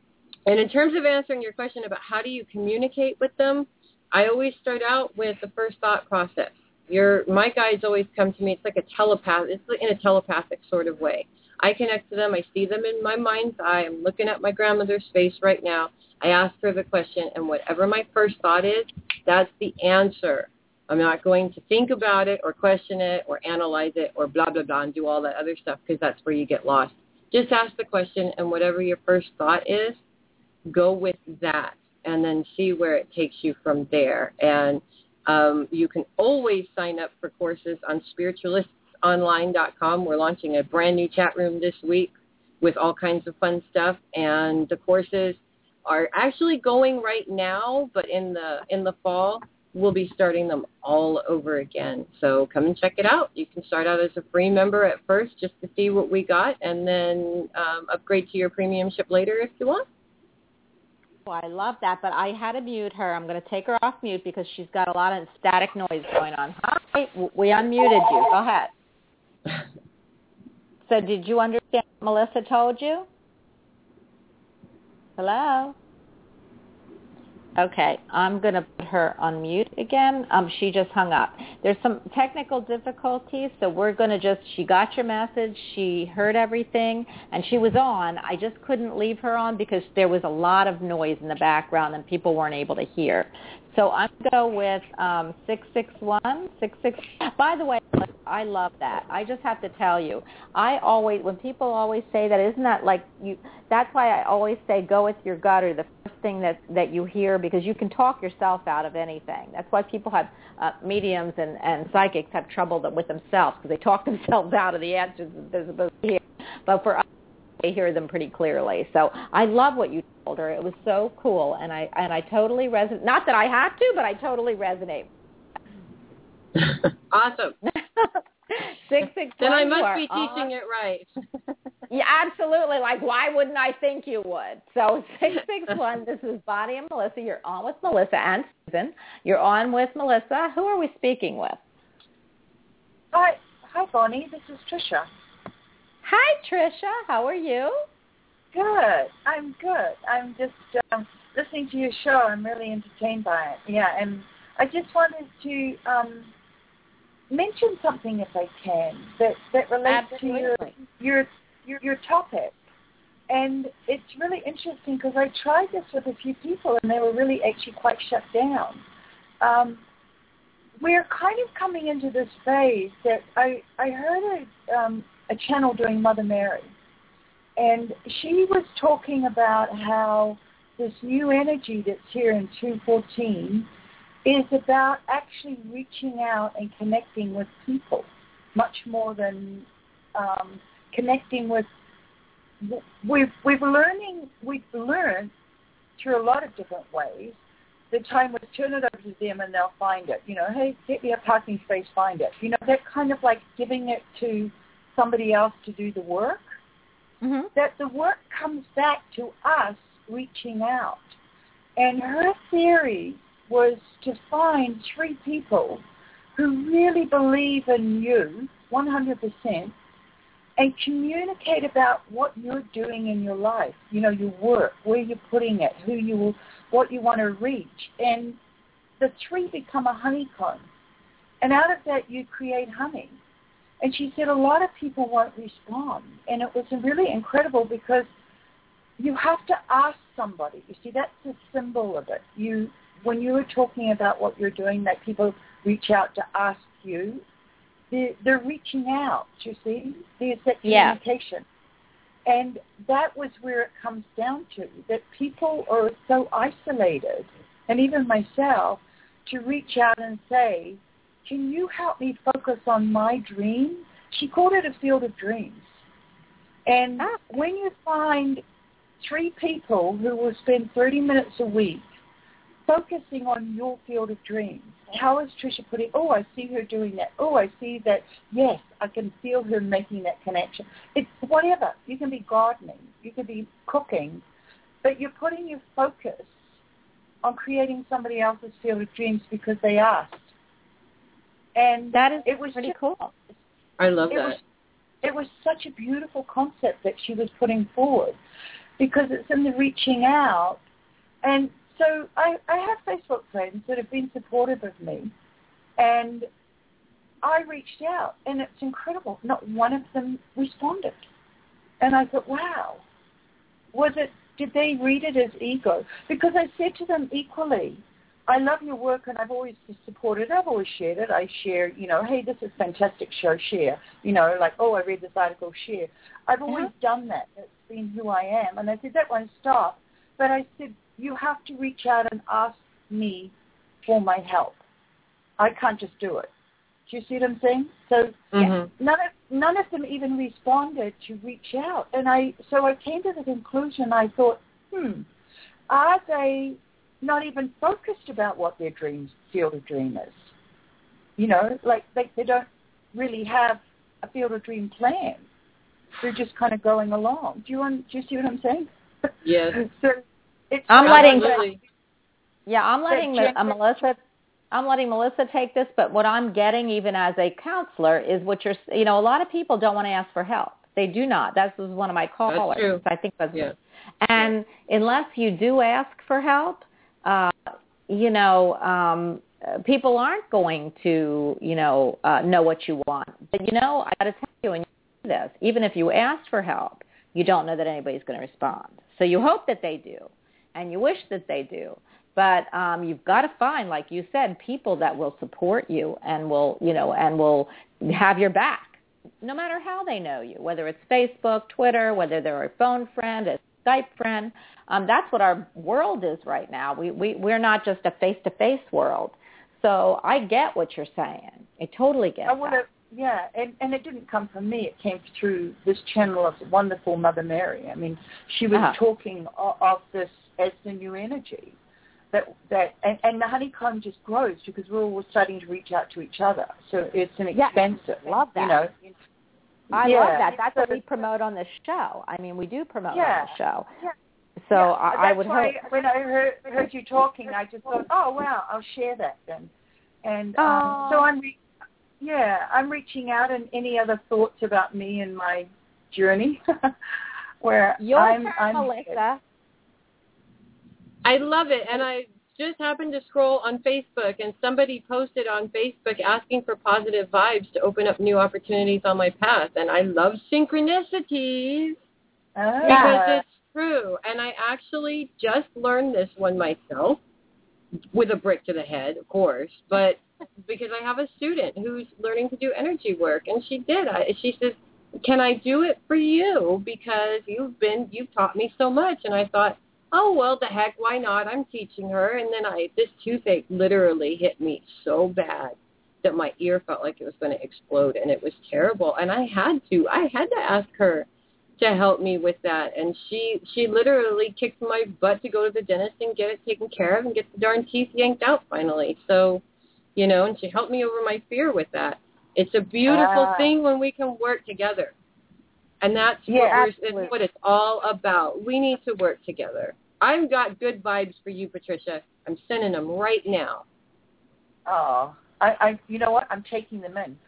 in terms of answering your question about how do you communicate with them, I always start out with the first thought process. My guides always come to me. It's like it's in a telepathic sort of way. I connect to them. I see them in my mind's eye. I'm looking at my grandmother's face right now. I ask her the question, and whatever my first thought is, that's the answer. I'm not going to think about it or question it or analyze it or blah, blah, blah, and do all that other stuff, because that's where you get lost. Just ask the question, and whatever your first thought is, go with that, and then see where it takes you from there. And you can always sign up for courses on spiritualistsonline.com. We're launching a brand new chat room this week with all kinds of fun stuff, and the courses are actually going right now, but in the fall, we'll be starting them all over again. So come and check it out. You can start out as a free member at first just to see what we got, and then upgrade to your premiumship later if you want. Oh, I love that, but I had to mute her. I'm going to take her off mute because she's got a lot of static noise going on. Hi, we unmuted you. Go ahead. So did you understand what Melissa told you? Hello? Okay, I'm going to put her on mute again. She just hung up. There's some technical difficulties, so we're going to she got your message, she heard everything, and she was on. I just couldn't leave her on because there was a lot of noise in the background and people weren't able to hear. So I'm going to go with 661. By the way, I love that. I just have to tell you, when people always say that, isn't that like you? That's why I always say go with your gut, or the first thing that you hear, because you can talk yourself out of anything. That's why people have mediums and psychics have trouble with themselves, because they talk themselves out of the answers that they're supposed to hear. But for us, they hear them pretty clearly. So I love what you told her. It was so cool, and I totally resonate. Not that I have to, but I totally resonate. Awesome. 661. Then I must be teaching it right. Yeah, absolutely. Like, why wouldn't I think you would? So 661, this is Bonnie and Melissa. You're on with Melissa and Susan. You're on with Melissa. Who are we speaking with? Hi, Bonnie. This is Tricia. Hi, Tricia. How are you? Good. I'm good. I'm just listening to your show. I'm really entertained by it. Yeah, and I just wanted to mention something, if I can, that relates to your topic. And it's really interesting because I tried this with a few people, and they were really actually quite shut down. We're kind of coming into this phase that I heard a channel doing Mother Mary, and she was talking about how this new energy that's here in 214 is about actually reaching out and connecting with people much more than connecting with. We've learned through a lot of different ways. The time was turn it over to them and they'll find it. You know, hey, get me a parking space, find it. You know, that kind of like giving it to somebody else to do the work. Mm-hmm. That the work comes back to us reaching out. And her theory was to find 3 people who really believe in you 100% and communicate about what you're doing in your life, you know, your work, where you're putting it, what you want to reach. And the 3 become a honeycomb. And out of that, you create honey. And she said a lot of people won't respond. And it was really incredible because you have to ask somebody. You see, that's the symbol of it. When you were talking about what you're doing, that people reach out to ask you, they're reaching out, you see? There's that communication. Yeah. And that was where it comes down to, that people are so isolated, and even myself, to reach out and say, can you help me focus on my dream? She called it a field of dreams. And when you find 3 people who will spend 30 minutes a week focusing on your field of dreams. How is Tricia putting, oh, I see her doing that. Oh, I see that, yes, I can feel her making that connection. It's whatever. You can be gardening. You can be cooking. But you're putting your focus on creating somebody else's field of dreams because they asked. And that is it was pretty cool. I love that. It was such a beautiful concept that she was putting forward because it's in the reaching out. And so I have Facebook friends that have been supportive of me, and I reached out, and it's incredible. Not one of them responded. And I thought, wow, did they read it as ego? Because I said to them equally, I love your work, and I've always supported it. I've always shared it. I share, you know, hey, this is a fantastic show, share. You know, like, oh, I read this article, share. I've always done that. It's been who I am. And I said, that won't stop. But I said, you have to reach out and ask me for my help. I can't just do it. Do you see what I'm saying? So none of them even responded to reach out. And so I came to the conclusion, I thought, are they not even focused about what their field of dream is? You know, like they don't really have a field of dream plan. They're just kind of going along. Do you see what I'm saying? Yes. So I'm letting Melissa take this, but what I'm getting even as a counselor is a lot of people don't want to ask for help. They do not. That was one of my callers. That's true. I think that's and unless you do ask for help, people aren't going to, know what you want. But, I got to tell you, when you do this, even if you ask for help, you don't know that anybody's going to respond. So you hope that they do, and you wish that they do. But you've got to find, like you said, people that will support you and will have your back, no matter how they know you, whether it's Facebook, Twitter, whether they're a phone friend, a Skype friend. That's what our world is right now. We're not just a face-to-face world. So I get what you're saying. I totally get that. Yeah, and it didn't come from me. It came through this channel of wonderful Mother Mary. I mean, she was talking of this as the new energy. And the honeycomb just grows because we're all starting to reach out to each other. So it's an expensive. Love that. I love that. That's what we promote on this show. I mean, we do promote on this show. Yeah. So I would hope. When I heard you talking, I just thought, oh, wow, I'll share that then. And so I'm reaching out. And any other thoughts about me and my journey? Where Your turn, Melissa. I love it. And I just happened to scroll on Facebook, and somebody posted on Facebook asking for positive vibes to open up new opportunities on my path. And I love synchronicities because it's true. And I actually just learned this one myself with a brick to the head, of course, but because I have a student who's learning to do energy work, and she did. She says, can I do it for you? Because you've taught me so much. And I thought, oh, well, the heck, why not? I'm teaching her. And then this toothache literally hit me so bad that my ear felt like it was going to explode, and it was terrible. And I had to ask her to help me with that. And she literally kicked my butt to go to the dentist and get it taken care of and get the darn teeth yanked out finally. So, and she helped me over my fear with that. It's a beautiful thing when we can work together. And that's what it's all about. We need to work together. I've got good vibes for you, Patricia. I'm sending them right now. Oh, I you know what? I'm taking them in.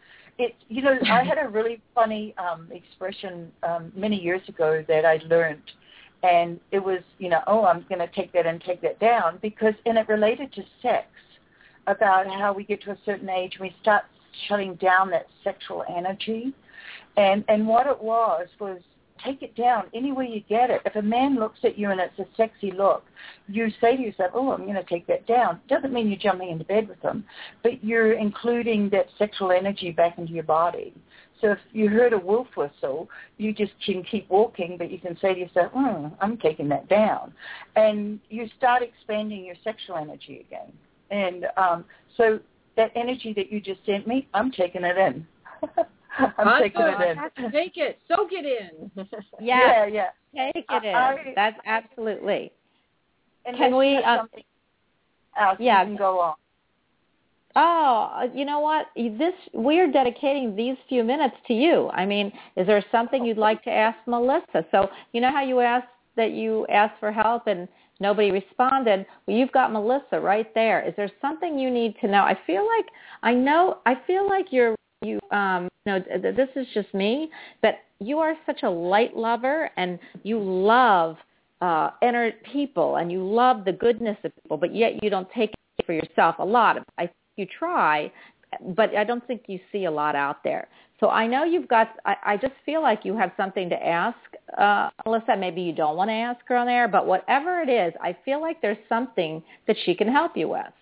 I had a really funny expression many years ago that I learned, and it was, I'm going to take that and take that down, and it related to sex, about how we get to a certain age and we start shutting down that sexual energy. And what it was take it down any way you get it. If a man looks at you and it's a sexy look, you say to yourself, oh, I'm going to take that down. Doesn't mean you're jumping into bed with them, but you're including that sexual energy back into your body. So if you heard a wolf whistle, you just can keep walking, but you can say to yourself, I'm taking that down. And you start expanding your sexual energy again. And so that energy that you just sent me, I'm taking it in. I'm taking it in. Take it. Soak it in. Yeah. Take it in. That's absolutely. And can we? Something else, you can go on. Oh, you know what? We're dedicating these few minutes to you. I mean, is there something you'd like to ask Melissa? So you know how you asked for help and nobody responded? Well, you've got Melissa right there. Is there something you need to know? I feel like this is just me, but you are such a light lover, and you love people, and you love the goodness of people, but yet you don't take it for yourself a lot. I think you try, but I don't think you see a lot out there. So I know you've got, I just feel like you have something to ask Melissa. Maybe you don't want to ask her on there, but whatever it is, I feel like there's something that she can help you with.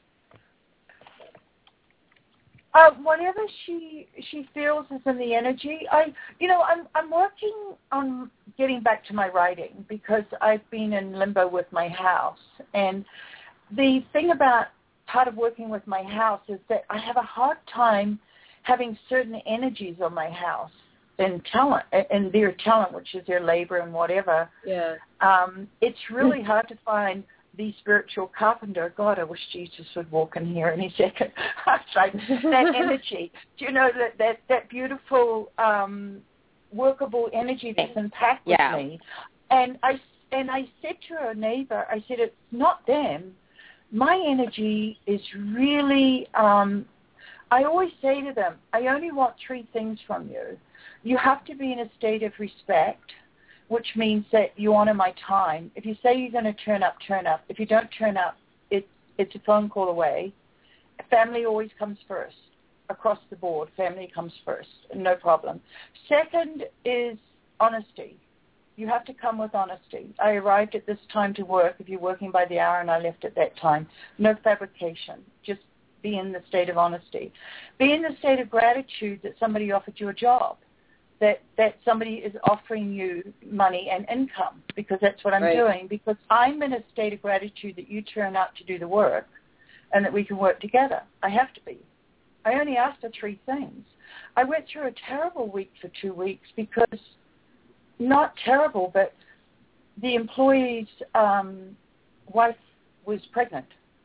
Whatever she feels is in the energy. I'm working on getting back to my writing because I've been in limbo with my house. And the thing about part of working with my house is that I have a hard time having certain energies on my house and talent, and their talent, which is their labor and whatever. Yeah. It's really hard to find the spiritual carpenter. God, I wish Jesus would walk in here any second. Like that energy. Do you know that beautiful, workable energy that's impacted with me? And I said to a neighbor, I said, it's not them. My energy is really, I always say to them, I only want 3 things from you. You have to be in a state of respect, which means that you honor my time. If you say you're going to turn up, turn up. If you don't turn up, it's a phone call away. Family always comes first. Across the board, family comes first, no problem. Second is honesty. You have to come with honesty. I arrived at this time to work. If you're working by the hour, and I left at that time. No fabrication. Just be in the state of honesty. Be in the state of gratitude that somebody offered you a job. That somebody is offering you money and income, because that's what I'm doing, because I'm in a state of gratitude that you turn up to do the work and that we can work together. I have to be. I only asked for 3 things. I went through a terrible week for 2 weeks because, not terrible, but the employee's wife was pregnant,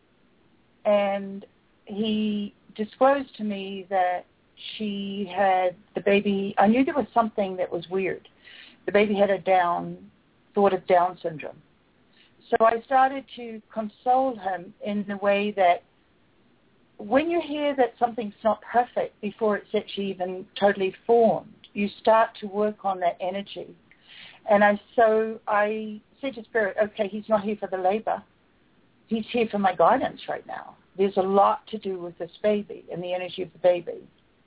and he disclosed to me that she had the baby. I knew there was something that was weird. The baby had a Down syndrome. So I started to console him in the way that when you hear that something's not perfect before it's actually even totally formed, you start to work on that energy. And I said to Spirit, okay, he's not here for the labor. he's here for my guidance right now. There's a lot to do with this baby and the energy of the baby.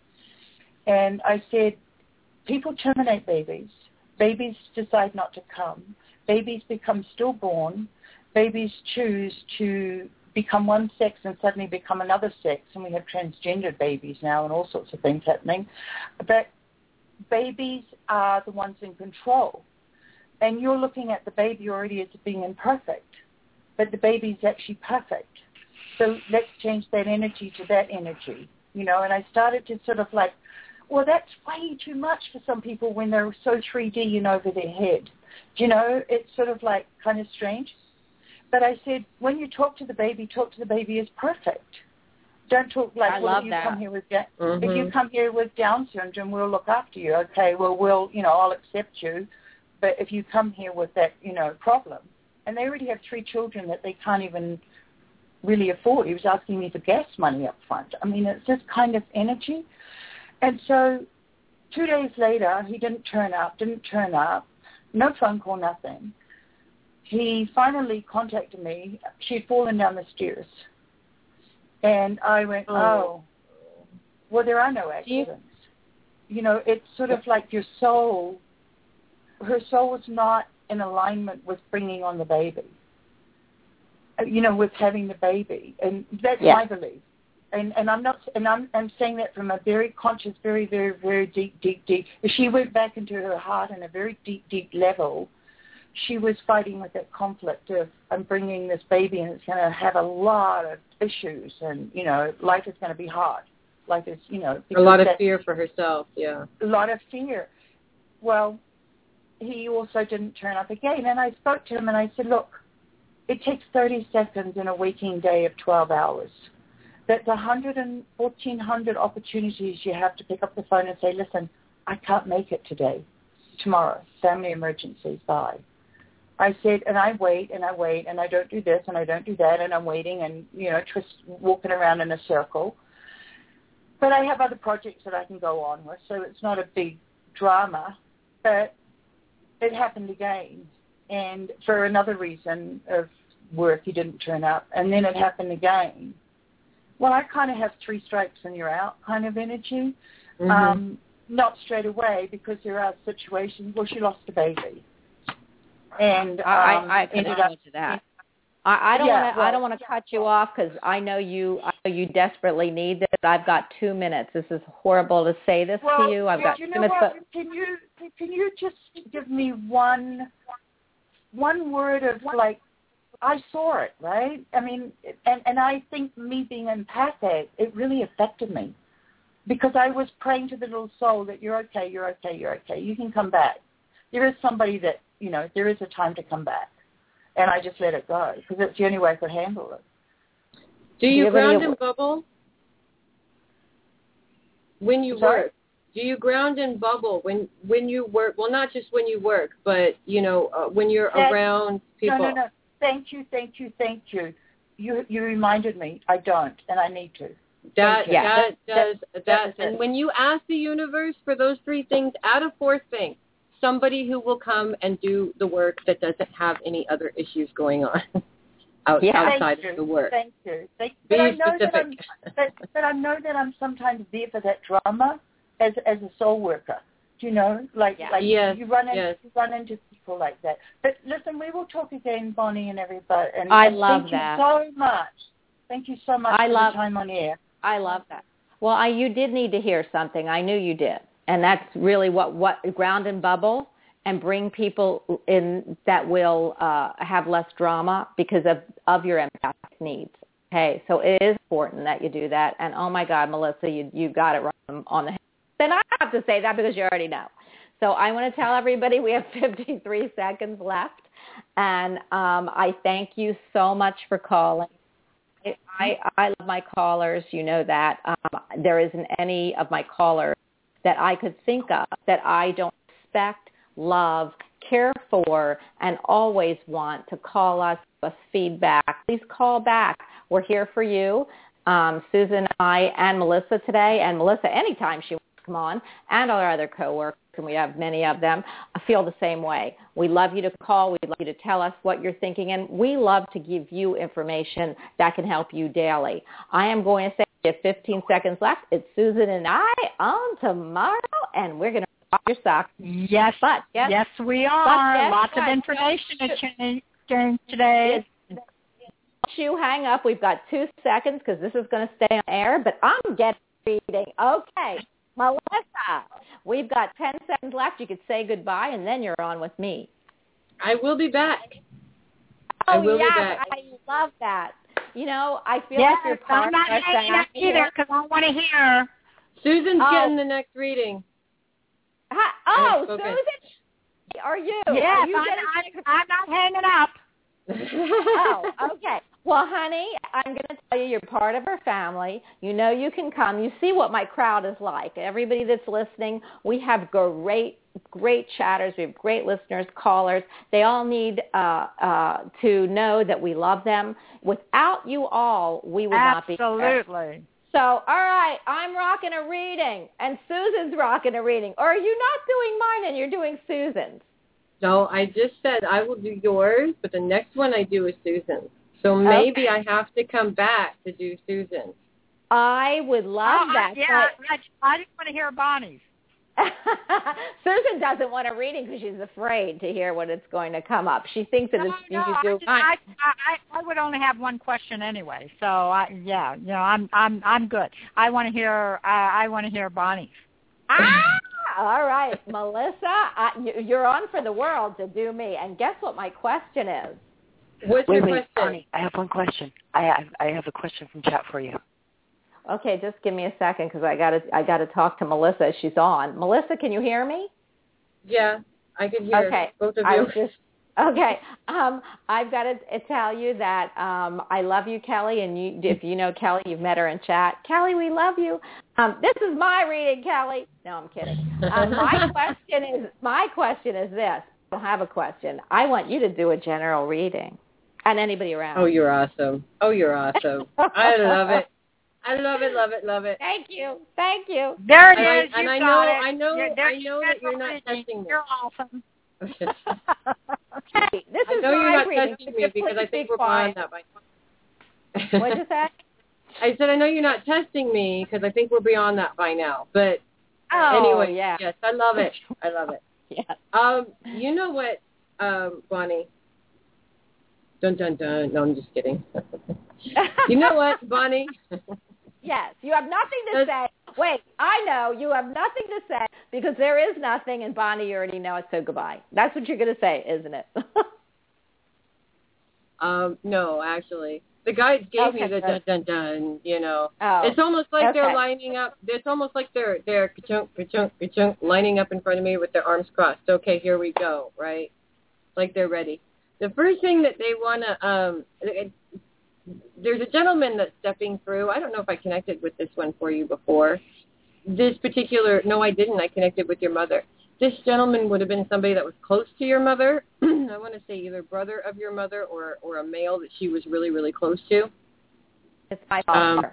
And I said, people terminate babies. Babies decide not to come. Babies become stillborn. Babies choose to become one sex and suddenly become another sex, and we have transgendered babies now and all sorts of things happening. But babies are the ones in control. And you're looking at the baby already as being imperfect, but the baby's actually perfect. So let's change that energy to that energy, you know. And I started to sort of like, well, that's way too much for some people when they're so 3D and over their head. You know, it's sort of like kind of strange. But I said, when you talk to the baby as perfect. Don't talk like, well, if you come here with if you come here with Down syndrome, we'll look after you. Okay, well, you know, I'll accept you. But if you come here with that, you know, problem, and they already have 3 children that they can't even really afford. He was asking me for gas money up front. I mean, it's this kind of energy. And so 2 days later, he didn't turn up, no phone call, nothing. He finally contacted me. She'd fallen down the stairs. And I went, oh, well, there are no accidents. You know, it's sort of like your soul, her soul was not in alignment with bringing on the baby, you know, with having the baby. And that's my belief. And I'm not, and I'm saying that from a very conscious, very, very, very deep. If she went back into her heart in a very deep level, she was fighting with that conflict of, I'm bringing this baby and it's going to have a lot of issues and, you know, life is going to be hard. Life is, you know. A lot of fear for herself, A lot of fear. Well, he also didn't turn up again. And I spoke to him and I said, look, it takes 30 seconds in a waking day of 12 hours. That's 1,400 opportunities you have to pick up the phone and say, listen, I can't make it today, tomorrow, family emergency, bye. I said, and I wait, and I don't do this, and I don't do that, and I'm waiting and, you know, walking around in a circle. But I have other projects that I can go on with, so it's not a big drama. But it happened again, and for another reason of work, he didn't turn up, and then it happened again. Well, I kind of have 3 strikes and you're out kind of energy. Not straight away, because there are situations. Well, she lost a baby, and I can add to that. I don't want to cut you off because I know you desperately need this. I've got 2 minutes. This is horrible to say this to you. I've got 2 minutes. But can you just give me one word of like, I saw it, right? I mean, and I think me being empathic, it really affected me. Because I was praying to the little soul that you're okay. You can come back. There is somebody that, you know, there is a time to come back. And I just let it go because it's the only way I could handle it. Do you ground and bubble when you work? Do you ground and bubble when you work? Well, not just when you work, but, you know, when you're around people. No. Thank you. You reminded me. I don't, and I need to. That does. And when you ask the universe for those 3 things, add a 4th thing. Somebody who will come and do the work that doesn't have any other issues going on outside of the work. Thank you. Be specific. But I know that I'm sometimes there for that drama as a soul worker. You know, you run into people like that. But listen, we will talk again, Bonnie and everybody. And I love that. Thank you so much. Thank you so much for the time on air. I love that. Well, you did need to hear something. I knew you did. And that's really what ground and bubble and bring people in that will have less drama because of your empathic needs. Okay, so it is important that you do that. And, oh, my God, Melissa, you got it right on the head. Then I have to say that because you already know. So I want to tell everybody we have 53 seconds left. And I thank you so much for calling. I love my callers. You know that. There isn't any of my callers that I could think of that I don't respect, love, care for, and always want to call us, give us feedback. Please call back. We're here for you. Susan, I, and Melissa today, and Melissa anytime she wants to come on, and our other coworkers. and we have many of them, feel the same way. We love you to call. We'd love you to tell us what you're thinking, and we love to give you information that can help you daily. I am going to say you have 15 seconds left. It's Susan and I on tomorrow, and we're going to rock your socks. Yes, yes, we are. Lots of information to change today. You hang up. We've got 2 seconds because this is going to stay on air, but I'm getting reading. Okay, Melissa, we've got 10 seconds left. You could say goodbye, and then you're on with me. I will be back. Oh, I will yes, be back. I love that. You know, I feel like you're part I'm not hanging up either because I want to hear. Susan's getting the next reading. Susan, are you? Yes, are you I'm not hanging up. Okay. Well, honey, I'm going to tell you you're part of our family. You know you can come. You see what my crowd is like. Everybody that's listening, we have great chatters. We have great listeners, callers. They all need to know that we love them. Without you all, we would not be here. Absolutely. So, all right, I'm rocking a reading, and Susan's rocking a reading. Or are you not doing mine and you're doing Susan's? No, I just said I will do yours, but the next one I do is Susan's. So maybe I have to come back to do Susan's. I would love that. Yeah, I just want to hear Bonnie's. Susan doesn't want a reading because she's afraid to hear what it's going to come up. She thinks that I would only have one question anyway. So I'm good. I want to hear Bonnie's. All right, Melissa, you're on for the world to do me. And guess what my question is? What's your question? Bonnie, I have one question. I have a question from chat for you. Okay, just give me a second because I gotta talk to Melissa as she's on. Melissa, can you hear me? Yeah, I can hear both of you. Okay. I've got to tell you that I love you, Kelly, and if you know Kelly, you've met her in chat. Kelly, we love you. This is my reading, Kelly. No, I'm kidding. My question is this. I don't have a question. I want you to do a general reading, and anybody around. Oh, you're awesome. I love it. I love it. Thank you. There it is. And I know that you're not testing me. You're awesome. Okay, this is I know you're not reading. testing me because I think we're beyond that by now. What'd you say? I said I know you're not testing me because I think we're beyond that by now. But anyway, yeah. Yes, I love it. Yeah. You know what, Bonnie? Dun dun dun. No, I'm just kidding. You know what, Bonnie? Yes, you have nothing to say. Wait, I know you have nothing to say because there is nothing, and Bonnie, you already know it, so goodbye. That's what you're going to say, isn't it? No, actually. The guides gave me the dun dun dun, you know. It's almost like they're lining up. It's almost like they're ka-chunk, ka-chunk, ka-chunk, lining up in front of me with their arms crossed. Okay, here we go, right? Like they're ready. The first thing that they want to, there's a gentleman that's stepping through. I don't know if I connected with this one for you before. No, I didn't. I connected with your mother. This gentleman would have been somebody that was close to your mother. I want to say either brother of your mother or a male that she was really, really close to. It's my father.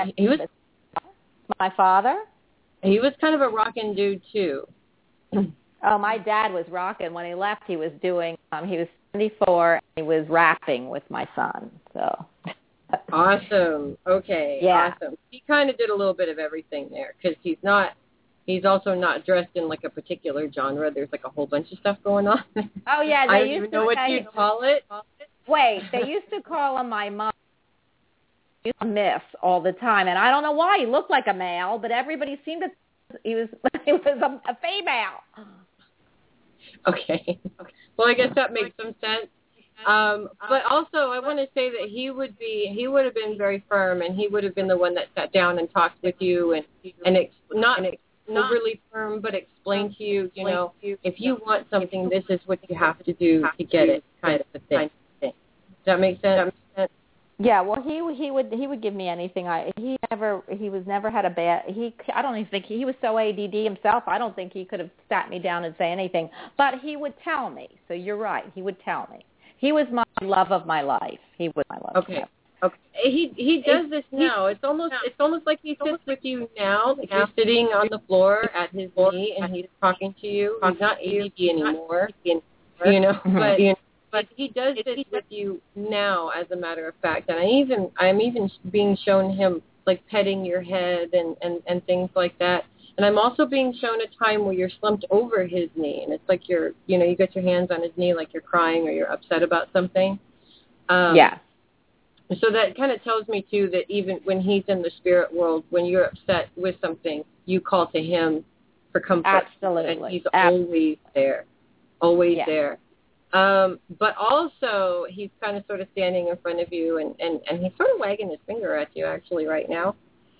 My father? He was kind of a rockin' dude, too. Oh, my dad was rocking. When he left, he was doing, he was 74, and he was rapping with my son. So. Awesome. Okay. Yeah. Awesome. He kind of did a little bit of everything there because he's also not dressed in like a particular genre. There's like a whole bunch of stuff going on. Oh, yeah. I don't even know what you'd call it. Wait, they used to call him my mom. Miss all the time, and I don't know why. He looked like a male, but everybody seemed to he was a female. Okay. Well, I guess that makes some sense. But also, I want to say that he would have been very firm, and he would have been the one that sat down and talked with you, and not overly firm, but explained to you, you know, if you want something, this is what you have to do to get it, kind of a thing. Does that make sense? Yeah, well, he would give me anything. He never had a bad. I don't even think he was so ADD himself. I don't think he could have sat me down and say anything. But he would tell me. So you're right. He would tell me. He was my love of my life. He was my love. Okay. Okay. He does this now. It's almost like he sits with you now. Like you're sitting on the floor at his knee and he's talking to you. He's not ADD anymore, you know. But he does this with you now, as a matter of fact. And I'm even being shown him like petting your head and things like that. And I'm also being shown a time where you're slumped over his knee, and it's like you got your hands on his knee like you're crying or you're upset about something. Yeah. So that kind of tells me, too, that even when he's in the spirit world, when you're upset with something, you call to him for comfort. Absolutely. And he's always there. Always there. But also, he's kind of sort of standing in front of you, and he's sort of wagging his finger at you, actually, right now,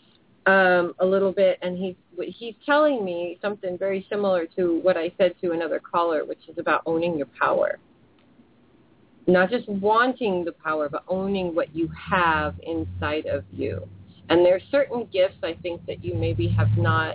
a little bit. And he's telling me something very similar to what I said to another caller, which is about owning your power. Not just wanting the power, but owning what you have inside of you. And there are certain gifts, I think, that you maybe have not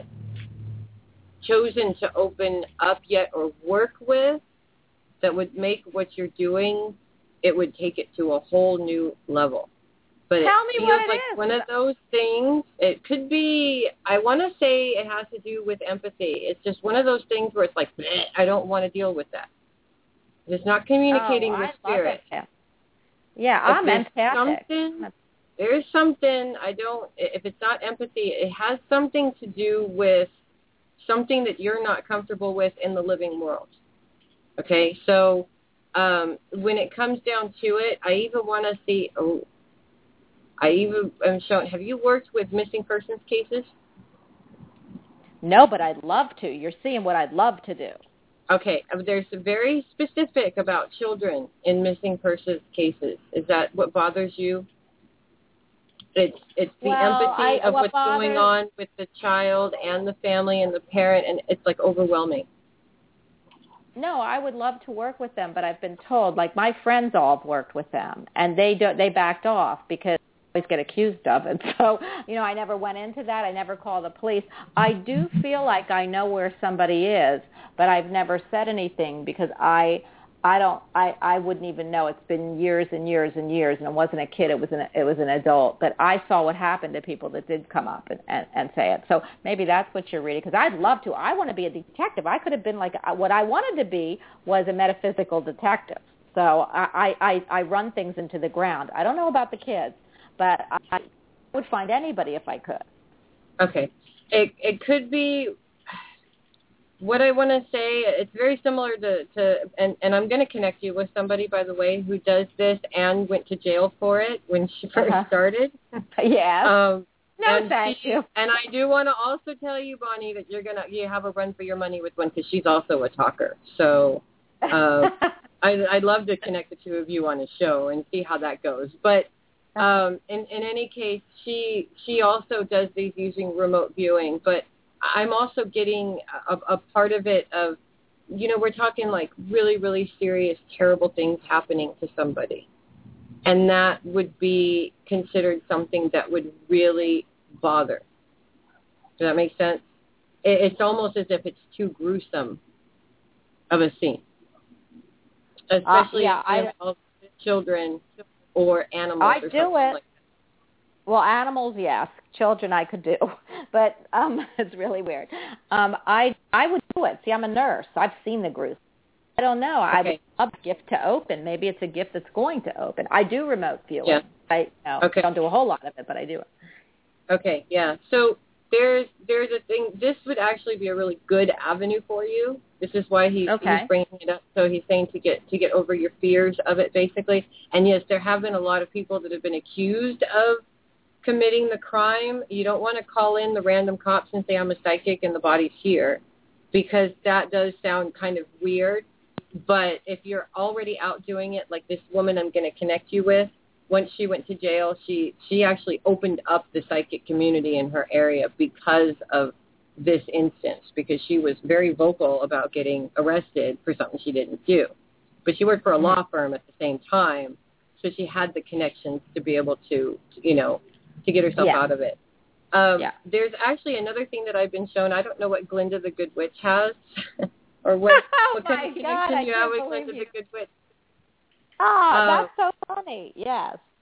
chosen to open up yet or work with that would make what you're doing, it would take it to a whole new level. But Tell me what it like is. One of those things, it could be, I want to say it has to do with empathy. It's just one of those things where it's like, I don't want to deal with that. It's not communicating with spirit. Yeah, I'm empathic. There's something, if it's not empathy, it has something to do with something that you're not comfortable with in the living world. Okay, so when it comes down to it, I even want to see, I even am shown, have you worked with missing persons cases? No, but I'd love to. You're seeing what I'd love to do. Okay, there's very specific about children in missing persons cases. Is that what bothers you? It's the empathy of what's going on with the child and the family and the parent, and it's like overwhelming. No, I would love to work with them, but I've been told, like my friends all have worked with them, and they backed off because they always get accused of it. So, I never went into that. I never called the police. I do feel like I know where somebody is, but I've never said anything because I wouldn't even know. It's been years and years and years, and it wasn't a kid. It was an adult. But I saw what happened to people that did come up and say it. So maybe that's what you're reading, because I'd love to. I want to be a detective. I could have been like, what I wanted to be was a metaphysical detective. So I run things into the ground. I don't know about the kids, but I would find anybody if I could. Okay. It could be... What I want to say, it's very similar to and I'm going to connect you with somebody, by the way, who does this and went to jail for it when she first started. Yeah. No, thank you. And I do want to also tell you, Bonnie, that you have a run for your money with one, because she's also a talker. So I'd love to connect the two of you on a show and see how that goes. But in any case, she also does these using remote viewing, but I'm also getting a part of it of, we're talking like really, really serious, terrible things happening to somebody. And that would be considered something that would really bother. Does that make sense? It's almost as if it's too gruesome of a scene. Especially if it involves children or animals or something like that. Well, animals, yes. Children I could do. But it's really weird. I would do it. See, I'm a nurse. I've seen the gruesome. I don't know. I would love a gift to open. Maybe it's a gift that's going to open. I do remote viewing. Yeah. I don't do a whole lot of it, but I do it. Okay, yeah. So there's a thing. This would actually be a really good avenue for you. This is why he's bringing it up. So he's saying to get over your fears of it, basically. And yes, there have been a lot of people that have been accused of committing the crime. You don't want to call in the random cops and say, I'm a psychic and the body's here, because that does sound kind of weird. But if you're already out doing it, like this woman I'm going to connect you with, once she went to jail, she actually opened up the psychic community in her area because of this instance, because she was very vocal about getting arrested for something she didn't do. But she worked for a law firm at the same time, so she had the connections to be able to to get herself out of it. There's actually another thing that I've been shown. I don't know what Glinda the Good Witch has, or what kind of connection you have with Glinda the Good Witch. Oh, that's so funny. Yes.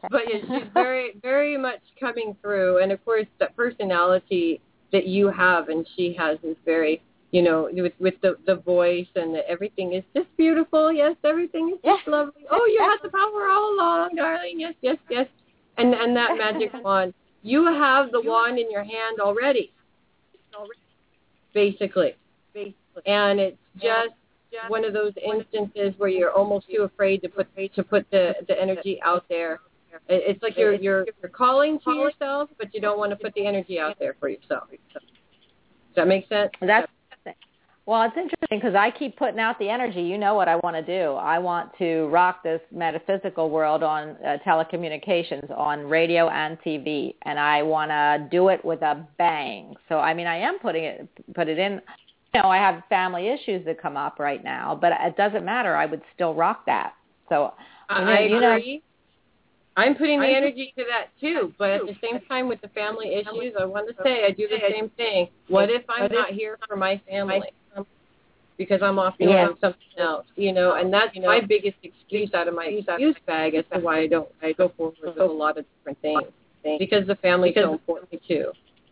But yeah, she's very, very much coming through. And, of course, that personality that you have and she has is very, with the voice and everything is just beautiful. Yes, everything is just lovely. Oh, you had the power all along, darling. Yes, yes, yes. And that magic wand. You have the wand in your hand already, basically. And it's just one of those instances where you're almost too afraid to put the energy out there. It's like you're calling to yourself, but you don't want to put the energy out there for yourself. Does that make sense? Well, it's interesting because I keep putting out the energy. You know what I want to do. I want to rock this metaphysical world on telecommunications, on radio and TV, and I want to do it with a bang. So, I mean, I am put it in. I have family issues that come up right now, but it doesn't matter. I would still rock that. So, I agree. I'm putting the energy to that too, but at the same time with the family issues, I want to say I do the same thing. What if I'm not here for my family because I'm off doing something else, and that's my biggest excuse out of my excuse bag as to why I don't go forward with a lot of different things because the family is so important too.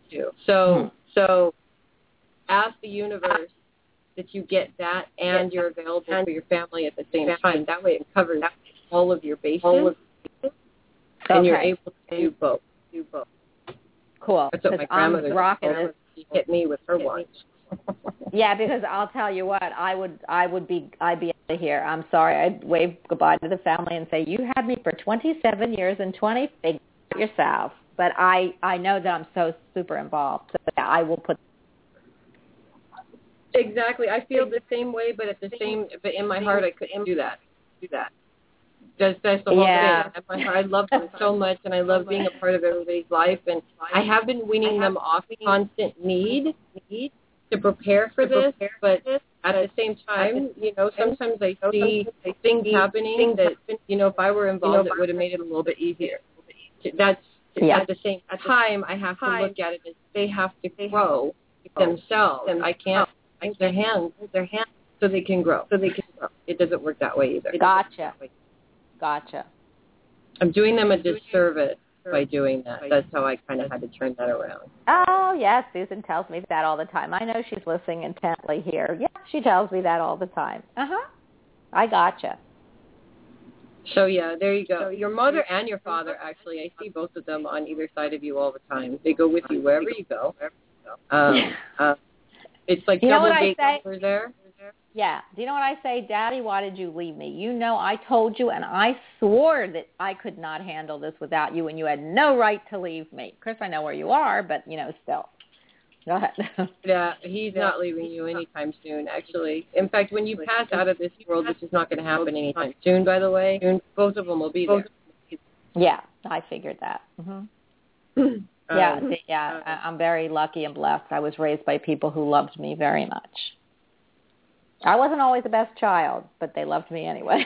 So ask the universe that you get that and you're available for your family at the same time. That way it covers all of your bases. And you're able to do both. Cool. That's what my grandmother did. She hit me with her watch. Yeah, because I'll tell you what, I'd be out of here. I'm sorry. I'd wave goodbye to the family and say, you had me for 27 years and 20, figure it yourself. But I know that I'm so super involved. So I will put. Exactly. I feel the same way, but but in my heart, I couldn't do that. That's the whole thing. I love them so much, and I love being a part of everybody's life. And I have been weaning them off the constant need to prepare for this. But at the same time, sometimes I see things happening that, if I were involved, it would have made it a little bit easier. At the same time, I have to look at it as they have to grow themselves. And I can't use their hands so they can grow. It doesn't work that way either. Gotcha. I'm doing them a disservice by doing that. That's how I kind of had to turn that around. Oh, yes. Susan tells me that all the time. I know she's listening intently here. Yeah, she tells me that all the time. I gotcha. So, yeah, there you go. Your mother and your father, actually, I see both of them on either side of you all the time. They go with you wherever you go. It's like double date over there. Yeah. Do you know what I say? Daddy, why did you leave me? I told you, and I swore that I could not handle this without you, and you had no right to leave me. Of course, I know where you are, but, still. Go ahead. Yeah, he's not leaving you anytime soon, actually. In fact, when you pass out of this world, which is not going to happen anytime soon, by the way, both of them will be there. Yeah, I figured that. I'm very lucky and blessed. I was raised by people who loved me very much. I wasn't always the best child, but they loved me anyway.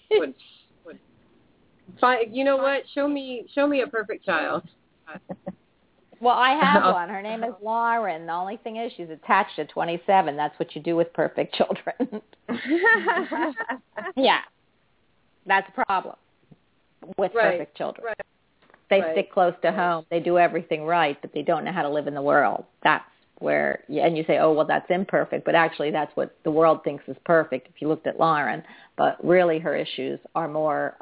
Fine. You know what? Show me a perfect child. Well, I have one. Her name is Lauren. The only thing is she's attached to 27. That's what you do with perfect children. Yeah. That's a problem with perfect children. Right. They stick close to home. They do everything right, but they don't know how to live in the world. That's where, and you say, oh, well, that's imperfect, but actually that's what the world thinks is perfect if you looked at Lauren. But really her issues are more,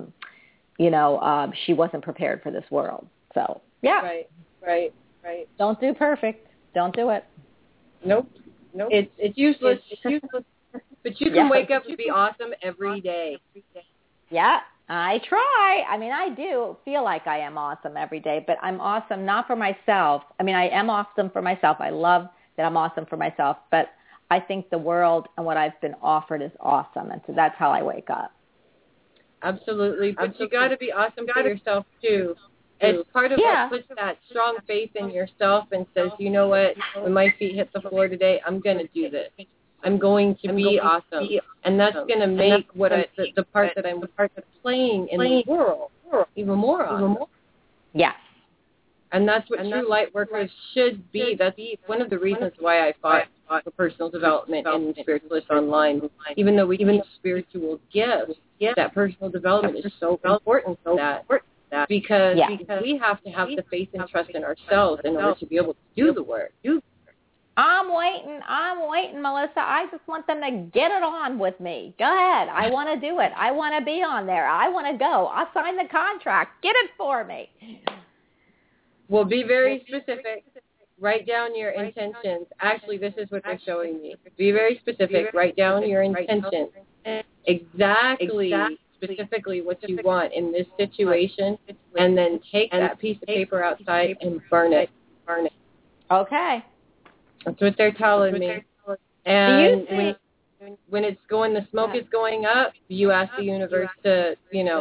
she wasn't prepared for this world. So, yeah. Right. Don't do perfect. Don't do it. Nope. It's useless. But you can wake up and be awesome every day. Yeah. I try. I mean, I do feel like I am awesome every day, but I'm awesome not for myself. I mean, I am awesome for myself. I love that I'm awesome for myself, but I think the world and what I've been offered is awesome, and so that's how I wake up. Absolutely, but you got to be awesome for yourself, too. It's part of what puts that strong faith in yourself and says, you know what, when my feet hit the floor today, I'm going to do this. I'm going to be awesome. And that's going to make the part that I'm playing in the world even more awesome. Yes. And that's what true light workers should be. That's one of the reasons why I fought for personal development and Spiritualist Online. Even though we teach spiritual gifts, that personal development is so important for that. because we have to have the faith and trust in ourselves in order to be able to do the work. I'm waiting, Melissa. I just want them to get it on with me. Go ahead. I want to do it. I want to be on there. I want to go. I'll sign the contract. Get it for me. Well, be very specific. Write down your intentions. Actually, this is what they're showing me. Be very specific. Write down your intentions. Exactly, specifically what you want in this situation, and then take that piece of paper outside and burn it. Okay. That's what they're telling me. And when it's going, the smoke is going up, you ask the universe to,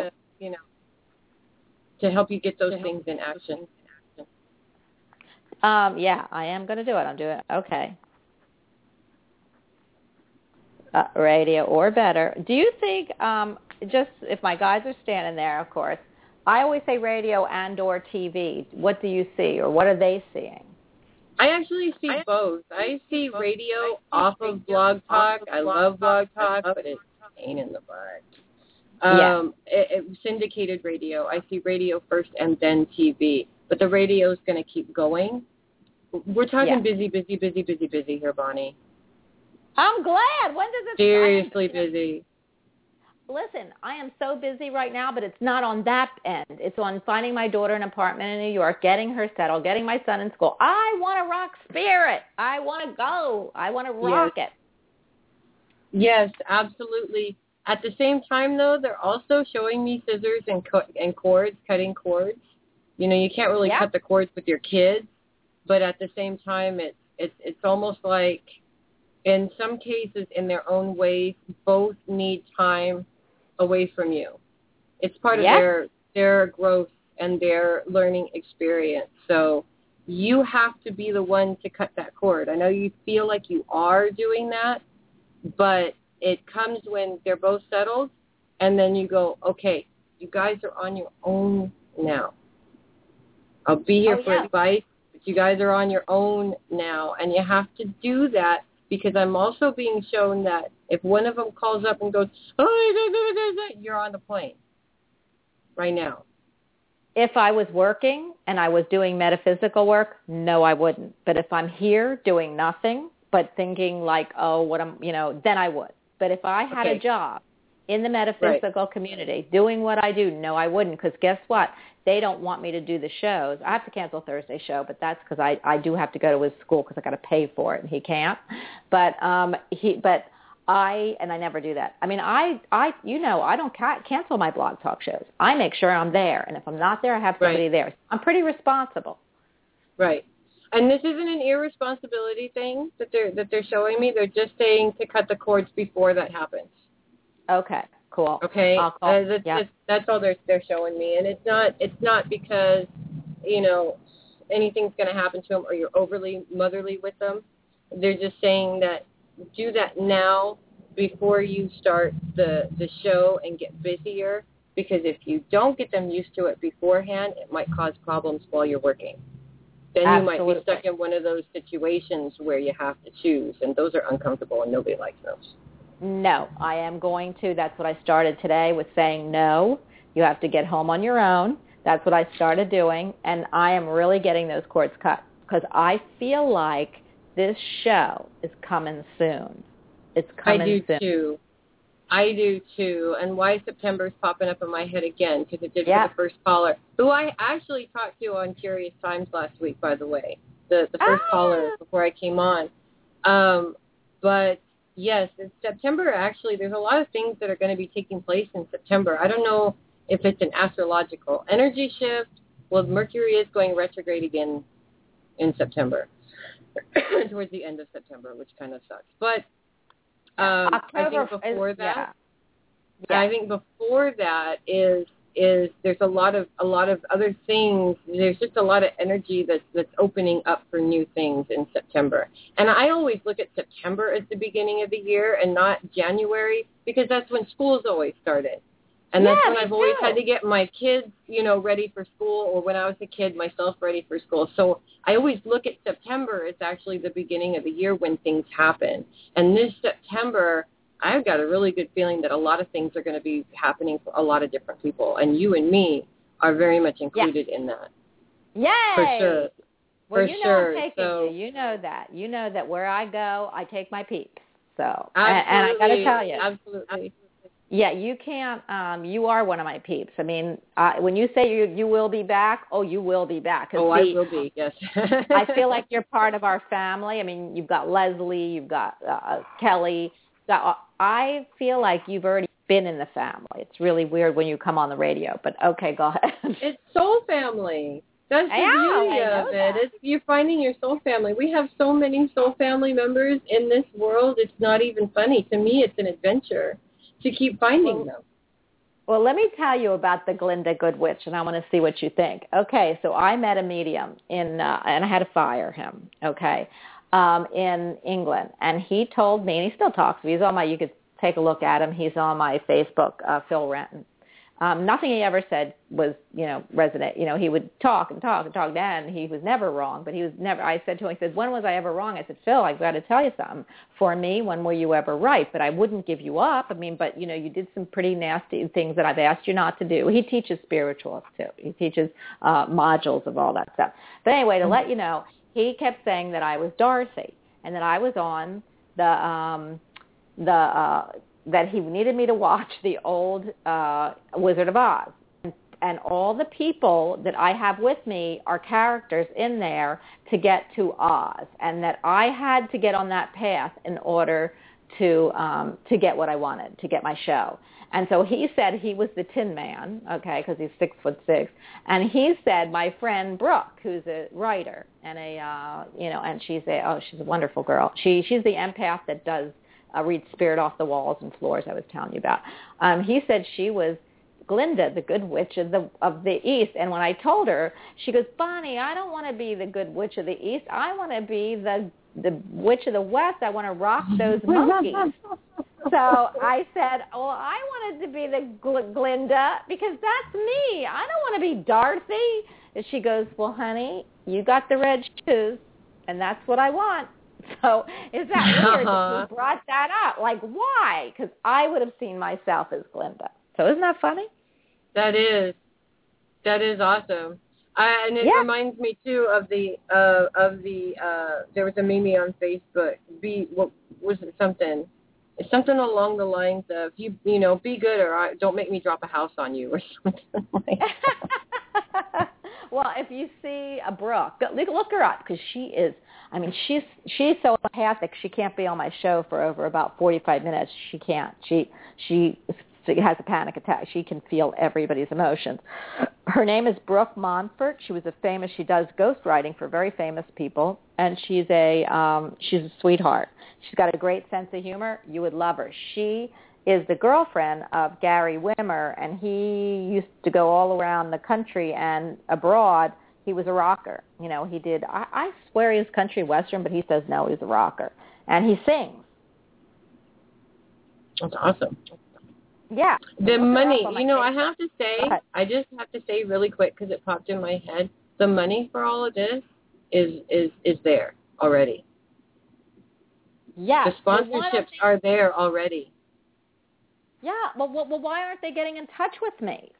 to help you get those things in action. Yeah, I am going to do it. I'm doing it. Okay. Radio or better. Do you think, just if my guys are standing there, of course, I always say radio and or TV. What do you see, or what are they seeing? I actually see both. I see radio off of Blog Talk. I love Blog Talk, but it's a pain in the butt. Syndicated radio. I see radio first and then TV. But the radio is going to keep going. We're talking busy here, Bonnie. I'm glad. When does it seriously busy? Listen, I am so busy right now, but it's not on that end. It's on finding my daughter an apartment in New York, getting her settled, getting my son in school. I want to rock Spirit. I want to go. I want to rock it. Yes, absolutely. At the same time, though, they're also showing me scissors and cords, cutting cords. You can't really cut the cords with your kids, but at the same time, it's almost like, in some cases, in their own ways, both need time away from you. It's part of their growth and their learning experience. So you have to be the one to cut that cord. I know you feel like you are doing that, but it comes when they're both settled, and then you go, okay, you guys are on your own now. I'll be here for advice, but you guys are on your own now, and you have to do that, because I'm also being shown that if one of them calls up and goes, oh, you're on the plane right now. If I was working and I was doing metaphysical work, no, I wouldn't. But if I'm here doing nothing but thinking like, oh, then I would. But if I had a job in the metaphysical community doing what I do, no, I wouldn't. Because guess what? They don't want me to do the shows. I have to cancel Thursday's show, but that's because I do have to go to his school because I got to pay for it, and he can't. But I never do that. I mean, I don't cancel my Blog Talk shows. I make sure I'm there, and if I'm not there, I have somebody there. I'm pretty responsible. Right. And this isn't an irresponsibility thing that they're showing me. They're just saying to cut the cords before that happens. Okay. Cool. Okay, that's all they're showing me, and it's not because anything's going to happen to them or you're overly motherly with them. They're just saying that do that now before you start the show and get busier, because if you don't get them used to it beforehand, it might cause problems while you're working. Then you might be stuck in one of those situations where you have to choose, and those are uncomfortable, and nobody likes those. No, I am going to. That's what I started today with saying no. You have to get home on your own. That's what I started doing, and I am really getting those cords cut because I feel like this show is coming soon. It's coming soon. I do too. And why September's popping up in my head again, because it did for the first caller, who I actually talked to on Curious Times last week, by the way, the first caller before I came on. But yes, in September, actually, there's a lot of things that are going to be taking place in September. I don't know if it's an astrological energy shift. Well, Mercury is going retrograde again in September, towards the end of September, which kind of sucks. But I think before that, I think before that is there's a lot of other things. There's just a lot of energy that's opening up for new things in September. And I always look at September as the beginning of the year and not January, because that's when school's always started. And that's when I've always had to get my kids, ready for school, or when I was a kid, myself ready for school. So I always look at September as actually the beginning of the year when things happen. And this September, I've got a really good feeling that a lot of things are going to be happening for a lot of different people. And you and me are very much included in that. Yay! For sure. Well, For you know sure. I'm taking so, you. You know that. You know that where I go, I take my peeps. So, absolutely, and I got to tell you. Absolutely. Yeah, you can't. You are one of my peeps. I mean, when you say you will be back, you will be back. Oh, I will be. Yes. I feel like you're part of our family. I mean, you've got Leslie, you've got Kelly. I feel like you've already been in the family. It's really weird when you come on the radio. But okay, go ahead. It's soul family. That's the beauty of it. It's you're finding your soul family. We have so many soul family members in this world. It's not even funny. To me, it's an adventure to keep finding them. Well, let me tell you about the Glinda Good Witch, and I want to see what you think. Okay, so I met a medium and I had to fire him, in England. And he told me, and he still talks to me. He's on you could take a look at him. He's on my Facebook, Phil Renton. Nothing he ever said was, resonant. He would talk and talk and talk. Then he was never wrong, but he was never. I said to him, he said, when was I ever wrong? I said, Phil, I've got to tell you something. For me, when were you ever right? But I wouldn't give you up. I mean, but, you did some pretty nasty things that I've asked you not to do. He teaches spirituals, too. He teaches modules of all that stuff. But anyway, to let you know, he kept saying that I was Dorothy and that I was on that he needed me to watch the old Wizard of Oz. And all the people that I have with me are characters in there to get to Oz, and that I had to get on that path in order to get what I wanted, to get my show. And so he said he was the Tin Man, because he's 6'6", and he said my friend Brooke, who's a writer and and she's a wonderful girl. She's the empath that does read spirit off the walls and floors I was telling you about. He said she was Glinda, the Good Witch of the East. And when I told her, she goes, Bonnie, I don't want to be the Good Witch of the East. I want to be the Witch of the West. I want to rock those monkeys. So I said, well, I wanted to be the Glinda because that's me. I don't want to be Dorothy. And she goes, well, honey, you got the red shoes, and that's what I want. So is that weird that you brought that up? Like, why? Because I would have seen myself as Glinda. So isn't that funny? That is awesome. And it reminds me too of the there was a meme on Facebook. What was it? Something along the lines of be good or don't make me drop a house on you or something like that. Well, if you see a Brooke, look her up because she is. I mean, she's so empathic. She can't be on my show for over about 45 minutes. She can't. She has a panic attack. She can feel everybody's emotions. Her name is Brooke Montfort. She does ghostwriting for very famous people, and she's a sweetheart. She's got a great sense of humor. You would love her. She is the girlfriend of Gary Wimmer, and he used to go all around the country and abroad. He was a rocker. He did, I swear he was country western, but he says no, he's a rocker. And he sings. That's awesome. Yeah. The money, I have to say, I just have to say really quick because it popped in my head, the money for all of this is there already. Yeah. The sponsorships are there already. Yeah. Well, why aren't they getting in touch with me?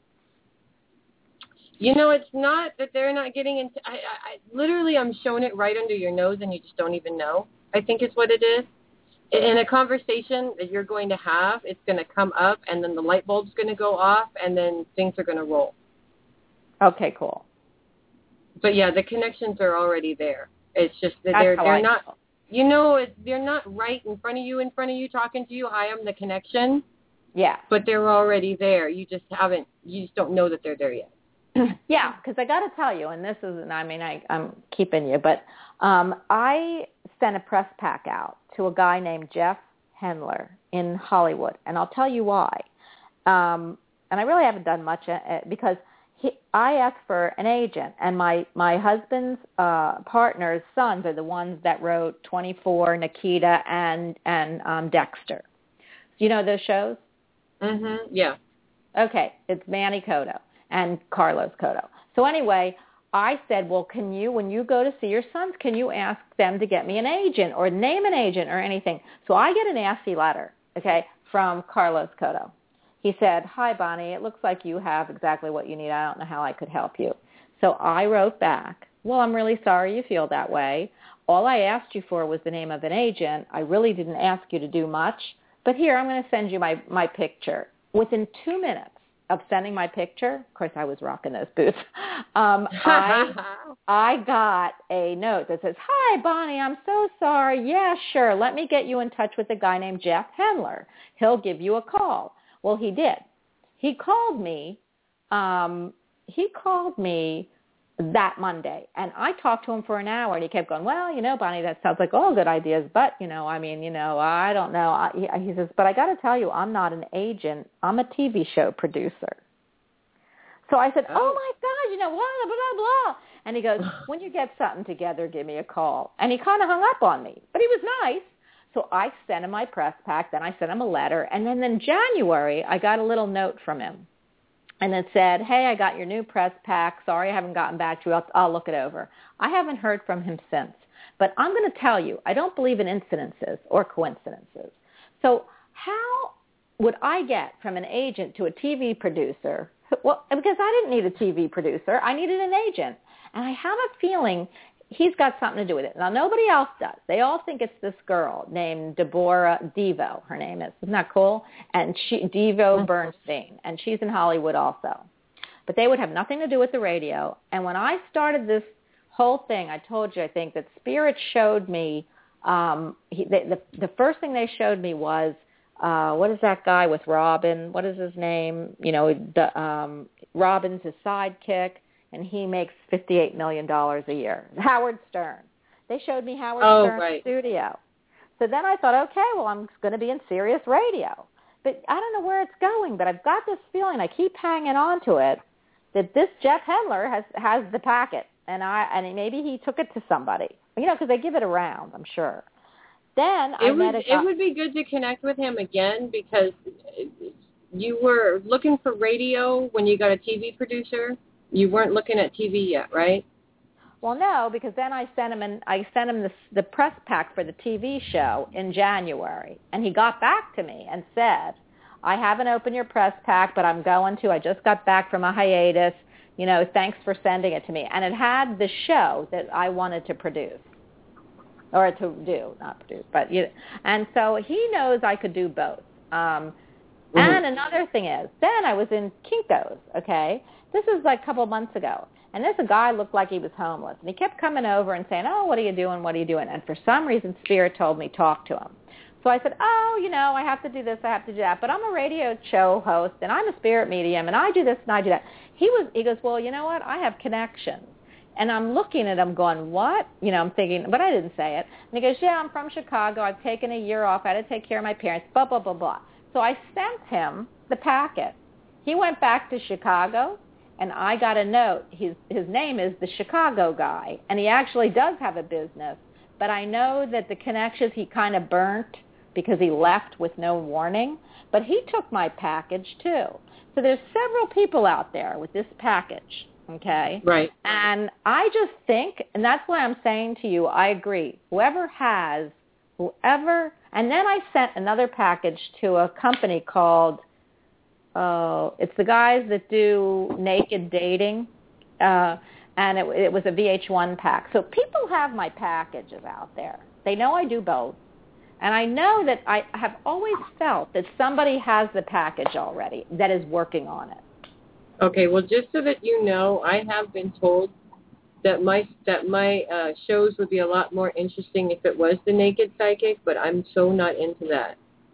It's not that they're not getting into. I literally, I'm showing it right under your nose, and you just don't even know. I think it's what it is. In a conversation that you're going to have, it's going to come up, and then the light bulb's going to go off, and then things are going to roll. Okay, cool. But yeah, the connections are already there. It's just that they're not. They're not right in front of you, talking to you. Hi, I'm the connection. Yeah. But they're already there. You just don't know that they're there yet. Yeah, because I got to tell you, and this isn't, I'm keeping you, but I sent a press pack out to a guy named Jeff Hendler in Hollywood, and I'll tell you why. And I really haven't done much because I asked for an agent, and my husband's partner's sons are the ones that wrote 24, Nikita, and Dexter. You know those shows? Mm-hmm. Yeah. Okay, it's Manny Cotto and Carlos Cotto. So anyway, I said, well, can you, when you go to see your sons, can you ask them to get me an agent or name an agent or anything? So I get a nasty letter, from Carlos Cotto. he said, "Hi, Bonnie, it looks like you have exactly what you need. I don't know how I could help you." So I wrote back, "Well, I'm really sorry you feel that way. All I asked you for was the name of an agent. I really didn't ask you to do much. But here, I'm going to send you my picture." Within 2 minutes of sending my picture, of course I was rocking those boots, I got a note that says, "Hi, Bonnie, I'm so sorry. Yeah, sure. Let me get you in touch with a guy named Jeff Hendler. He'll give you a call." Well, he did. He called me that Monday, and I talked to him for an hour, and he kept going, "Well, Bonnie, that sounds like all good ideas, but, I don't know." He says, "But I got to tell you, I'm not an agent. I'm a TV show producer." So I said, "Oh my God, blah, blah, blah." And he goes, "When you get something together, give me a call." And he kind of hung up on me, but he was nice. So I sent him my press pack, then I sent him a letter, and then in January, I got a little note from him. And it said, "Hey, I got your new press pack. Sorry I haven't gotten back to you. I'll look it over." I haven't heard from him since. But I'm going to tell you, I don't believe in incidences or coincidences. So how would I get from an agent to a TV producer? Well, because I didn't need a TV producer. I needed an agent. And I have a feeling he's got something to do with it. Now, nobody else does. They all think it's this girl named Deborah Devo, her name is. Isn't that cool? And Devo Bernstein, and she's in Hollywood also. But they would have nothing to do with the radio. And when I started this whole thing, I told you, I think, that Spirit showed me, the first thing they showed me was, what is that guy with Robin? What is his name? Robin's his sidekick. And he makes $58 million a year. Howard Stern. They showed me Howard Stern's studio. So then I thought, okay, well, I'm going to be in Sirius Radio. But I don't know where it's going, but I've got this feeling, I keep hanging on to it, that this Jeff Hendler has the packet. And maybe he took it to somebody. Because they give it around, I'm sure. Then it would be good to connect with him again, because you were looking for radio when you got a TV producer. You weren't looking at TV yet, right? Well, no, because then I sent him the press pack for the TV show in January, and he got back to me and said, "I haven't opened your press pack, but I'm going to. I just got back from a hiatus. Thanks for sending it to me." And it had the show that I wanted to produce, or to do, not produce, but and so he knows I could do both. And another thing is, then I was in Kinko's, okay? This is like a couple of months ago. And a guy looked like he was homeless. And he kept coming over and saying, "Oh, what are you doing? What are you doing?" And for some reason, Spirit told me, talk to him. So I said, "Oh, I have to do this, I have to do that. But I'm a radio show host, and I'm a spirit medium, and I do this and I do that." He goes, "Well, you know what? I have connections." And I'm looking at him going, "What?" I'm thinking, but I didn't say it. And he goes, "Yeah, I'm from Chicago. I've taken a year off. I had to take care of my parents, blah, blah, blah, blah." So I sent him the packet. He went back to Chicago, and I got a note. His name is the Chicago guy, and he actually does have a business. But I know that the connections he kind of burnt because he left with no warning. But he took my package, too. So there's several people out there with this package, okay? Right. And I just think, and that's why I'm saying to you, I agree. Whoever, and then I sent another package to a company called, it's the guys that do naked dating, and it was a VH1 pack. So people have my packages out there. They know I do both. And I know that I have always felt that somebody has the package already that is working on it. Okay, well, just so that you know, I have been told that my shows would be a lot more interesting if it was the naked psychic, but I'm so not into that.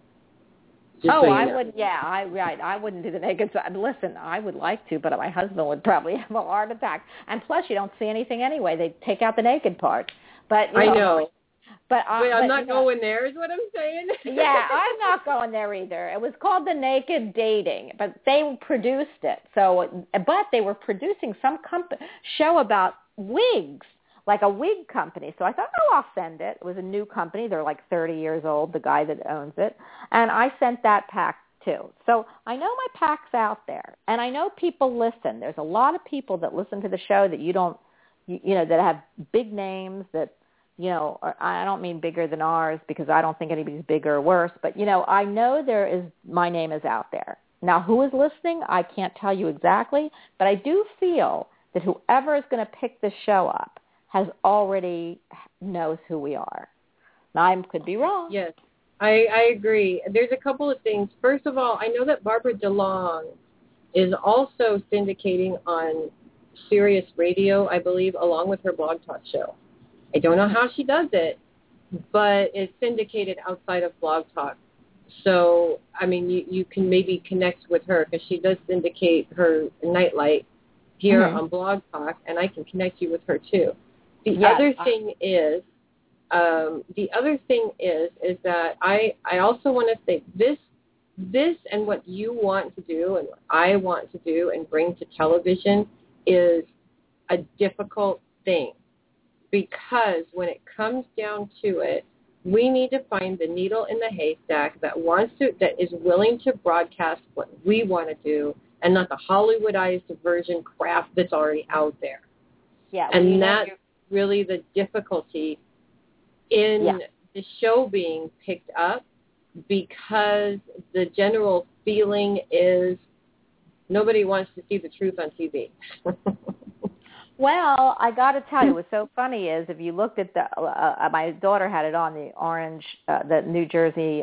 I wouldn't. Yeah, I wouldn't do the naked. Listen, I would like to, but my husband would probably have a heart attack. And plus, you don't see anything anyway. They take out the naked part. But I know. But I'm not going there, is what I'm saying. Yeah, I'm not going there either. It was called The Naked Dating, but they produced it. But they were producing some show about wigs, like a wig company. So I thought, I'll send it. It was a new company. They're like 30 years old, the guy that owns it. And I sent that pack too. So I know my pack's out there. And I know people listen. There's a lot of people that listen to the show that that have big names that, I don't mean bigger than ours because I don't think anybody's bigger or worse. But, I know my name is out there. Now, who is listening, I can't tell you exactly, but I do feel that whoever is going to pick this show up has already knows who we are. Now, I could be wrong. Yes, I agree. There's a couple of things. First of all, I know that Barbara DeLong is also syndicating on Sirius Radio, I believe, along with her Blog Talk show. I don't know how she does it, but it's syndicated outside of Blog Talk. So, I mean, you can maybe connect with her because she does syndicate her Nightlight here on Blog Talk, and I can connect you with her too. The other thing is that I also want to say this and what you want to do and what I want to do and bring to television is a difficult thing, because when it comes down to it, we need to find the needle in the haystack that is willing to broadcast what we want to do and not the Hollywoodized version crap that's already out there. Yeah, and that's really the difficulty in the show being picked up, because the general feeling is nobody wants to see the truth on TV. Well, I got to tell you, what's so funny is if you looked at my daughter had it on the Orange, the New Jersey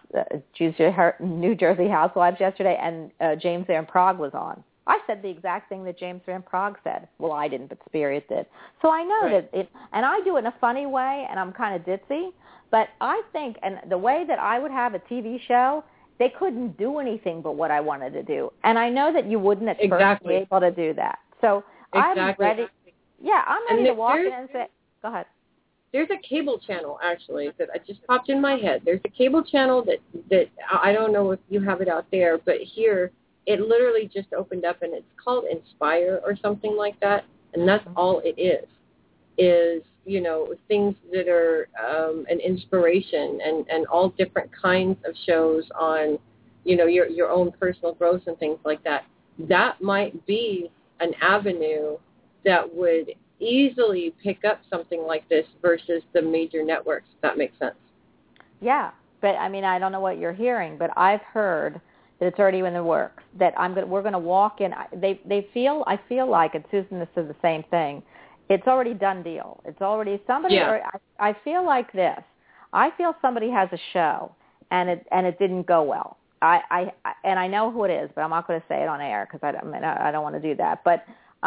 Housewives yesterday, and James Van Prague was on. I said the exact thing that James Van Prague said. Well, I didn't, but Spirit did. So I know that and I do it in a funny way, and I'm kind of ditzy, but I think, and the way that I would have a TV show, they couldn't do anything but what I wanted to do. And I know that you wouldn't at first be able to do that. So I'm ready. Yeah, I'm ready to walk in and say, go ahead. There's a cable channel, actually, that I just popped in my head. There's a cable channel that I don't know if you have it out there, but here it literally just opened up, and it's called Inspire or something like that, and that's all it is, you know, things that are an inspiration and all different kinds of shows on, you know, your own personal growth and things like that. That might be an avenue that would easily pick up something like this versus the major networks, if that makes sense. Yeah, but I mean, I don't know what you're hearing, but I've heard that it's already in the works, that we're going to walk in. I feel like, and Susan said the same thing, it's already done deal. It's already somebody, I feel like this. I feel somebody has a show and it didn't go well. And I know who it is, but I'm not going to say it on air because I don't want to do that. But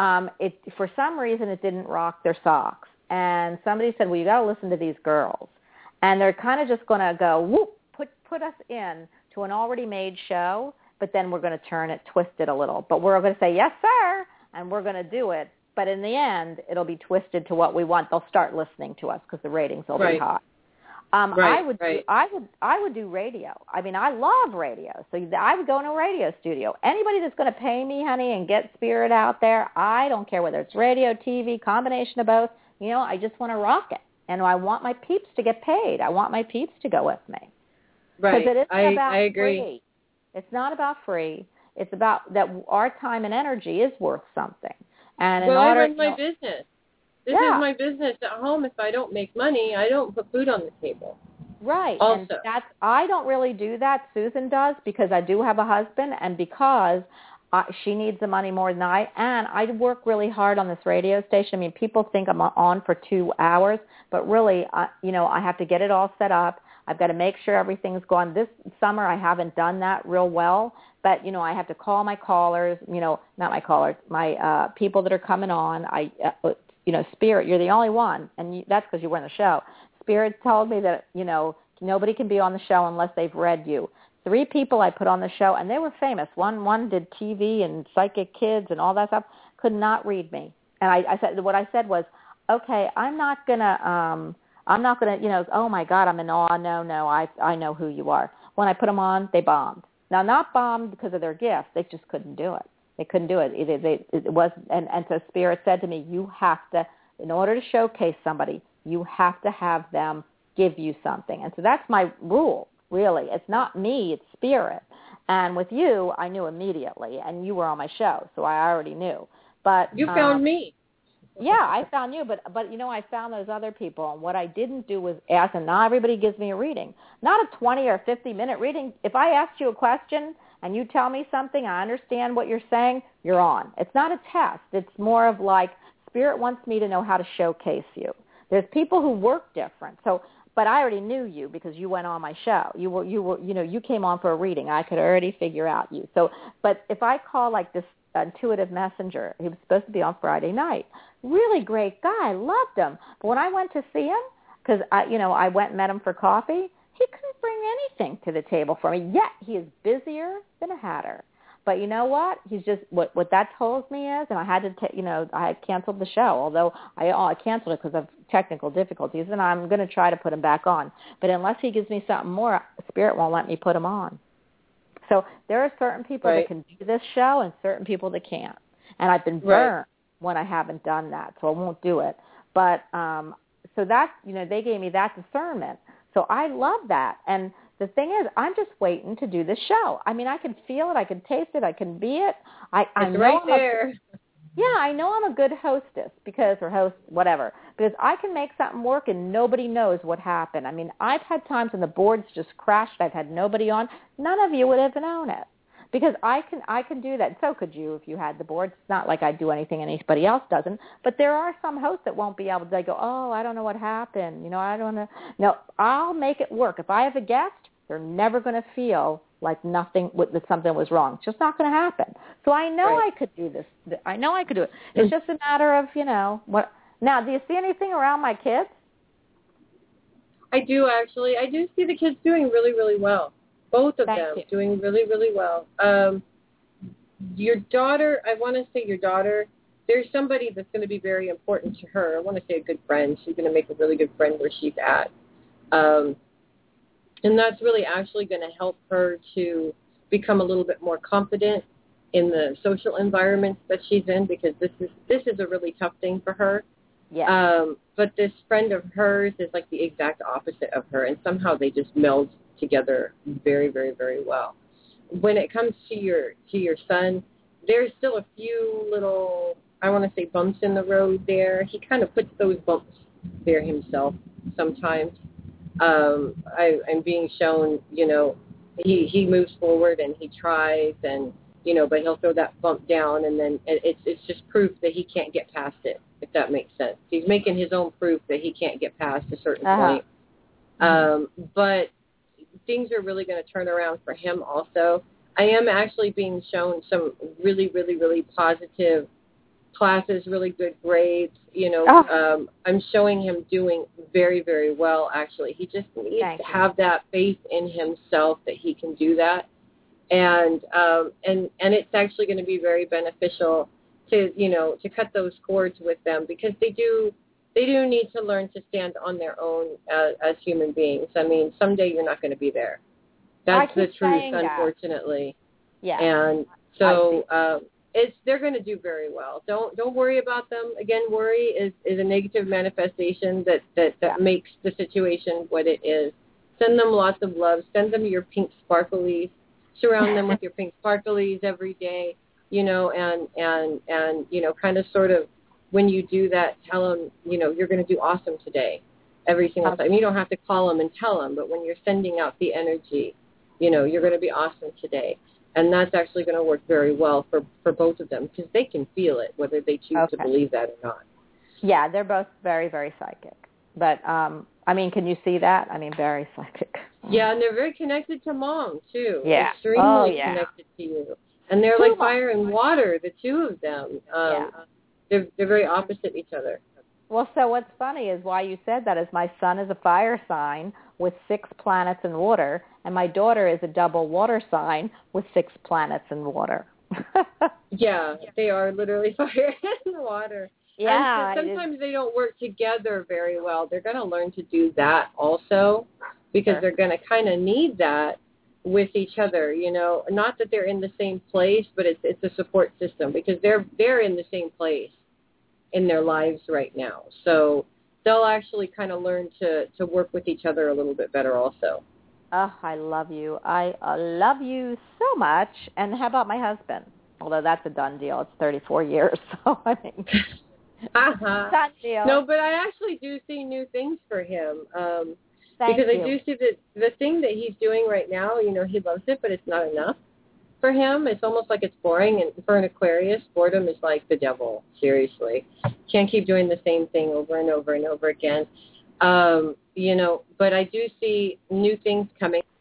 for some reason it didn't rock their socks. And somebody said, well, you got to listen to these girls. And they're kind of just going to go, whoop, put us in to an already made show, but then we're going to turn it, twist it a little. But we're going to say, yes, sir, and we're going to do it. But in the end, it'll be twisted to what we want. They'll start listening to us because the ratings will be high. I would do radio. I mean, I love radio. So I would go in a radio studio. Anybody that's going to pay me, honey, and get Spirit out there, I don't care whether it's radio, TV, combination of both. You know, I just want to rock it. And I want my peeps to get paid. I want my peeps to go with me. Right. Because it isn't about I agree. free. It's not about free. It's about that our time and energy is worth something. And I run my business. This is my business at home. If I don't make money, I don't put food on the table. Right. Also. And I don't really do that. Susan does, because I do have a husband, and because she needs the money more than I. And I work really hard on this radio station. I mean, people think I'm on for 2 hours, but really, I have to get it all set up. I've got to make sure everything's gone. This summer, I haven't done that real well, but, I have to call my callers, not my callers, my people that are coming on. Spirit, you're the only one, and that's because you were in the show. Spirit told me that, nobody can be on the show unless they've read you. 3 people I put on the show, and they were famous. One did TV and Psychic Kids and all that stuff, could not read me. And I said, what I said was, okay, I'm not gonna, oh my God, I'm in awe. No, I know who you are. When I put them on, they bombed. Now, not bombed because of their gifts. They just couldn't do it. They couldn't do it. It was, and so Spirit said to me, you have to, in order to showcase somebody, you have to have them give you something. And so that's my rule, really. It's not me, it's Spirit. And with you, I knew immediately, and you were on my show, so I already knew. But you found me. Yeah, I found you, but I found those other people, and what I didn't do was ask them. Not everybody gives me a reading. Not a 20 or 50-minute reading. If I asked you a question and you tell me something, I understand what you're saying, you're on. It's not a test. It's more of like Spirit wants me to know how to showcase you. There's people who work different. So, but I already knew you because you went on my show. You came on for a reading. I could already figure out you. So, but if I call like this intuitive messenger, he was supposed to be on Friday night. Really great guy. Loved him. But when I went to see him, because I went and met him for coffee, he couldn't bring anything to the table for me. Yet he is busier than a hatter. But you know what? He's just what that tells me is, and I had to, I had canceled the show. Although I canceled it because of technical difficulties, and I'm going to try to put him back on. But unless he gives me something more, Spirit won't let me put him on. So there are certain people that can do this show, and certain people that can't. And I've been burned when I haven't done that, so I won't do it. But so that's they gave me that discernment. So I love that. And the thing is, I'm just waiting to do the show. I mean, I can feel it. I can taste it. I can be it. It's right there. I know I'm a good hostess whatever, because I can make something work and nobody knows what happened. I mean, I've had times when the boards just crashed. I've had nobody on. None of you would have known it. Because I can do that. And so could you if you had the boards. It's not like I do anything anybody else doesn't. But there are some hosts that won't be able to. They go, oh, I don't know what happened. I don't know. No, I'll make it work. If I have a guest, they're never going to feel like that something was wrong. It's just not going to happen. So I know I could do this. I know I could do it. It's just a matter of, what. Now, do you see anything around my kids? I do, actually. I do see the kids doing really, really well. Both of them doing really, really well. Your daughter, I want to say your daughter, there's somebody that's going to be very important to her. I want to say a good friend. She's going to make a really good friend where she's at. And that's really actually going to help her to become a little bit more confident in the social environments that she's in, because this is a really tough thing for her. Yeah. But this friend of hers is like the exact opposite of her, and somehow they just meld together very, very, very well. When it comes to your son, there's still a few little, I want to say, bumps in the road there. He kind of puts those bumps there himself sometimes. I'm being shown, he moves forward and he tries, and but he'll throw that bump down, and then it's just proof that he can't get past it, if that makes sense. He's making his own proof that he can't get past a certain point. But things are really going to turn around for him also. I am actually being shown some really, really, really positive classes, really good grades. I'm showing him doing very, very well, actually. He just needs to have that faith in himself that he can do that. And it's actually going to be very beneficial to cut those cords with them, because they do need to learn to stand on their own as human beings. I mean, someday you're not going to be there. That's the truth, unfortunately. Yeah. And so they're going to do very well. Don't worry about them. Again, worry is a negative manifestation that makes the situation what it is. Send them lots of love. Send them your pink sparklies. Surround them with your pink sparklies every day. And kind of sort of, when you do that, tell them, you're going to do awesome today, every single time. You don't have to call them and tell them, but when you're sending out the energy, you're going to be awesome today. And that's actually going to work very well for both of them, because they can feel it, whether they choose to believe that or not. Yeah, they're both very, very psychic. But, can you see that? Very psychic. Yeah, and they're very connected to Mom, too. Yeah. Extremely connected to you. And they're like fire and water, the two of them. They're very opposite each other. Well, so what's funny is why you said that is my son is a fire sign with 6 planets in water, and my daughter is a double water sign with 6 planets in water. Yeah, they are literally fire and water. Yeah. And sometimes they don't work together very well. They're going to learn to do that also, because they're going to kind of need that with each other, not that they're in the same place, but it's a support system, because they're in the same place in their lives right now. So they'll actually kind of learn to work with each other a little bit better also. Oh, I love you. I love you so much. And how about my husband? Although that's a done deal. It's 34 years. So, done deal. No, but I actually do see new things for him. Because I do see that the thing that he's doing right now, he loves it, but it's not enough. for him. It's almost like it's boring. And for an Aquarius, boredom is like the devil. Seriously. Can't keep doing the same thing over and over and over again. You know, but I do see new things coming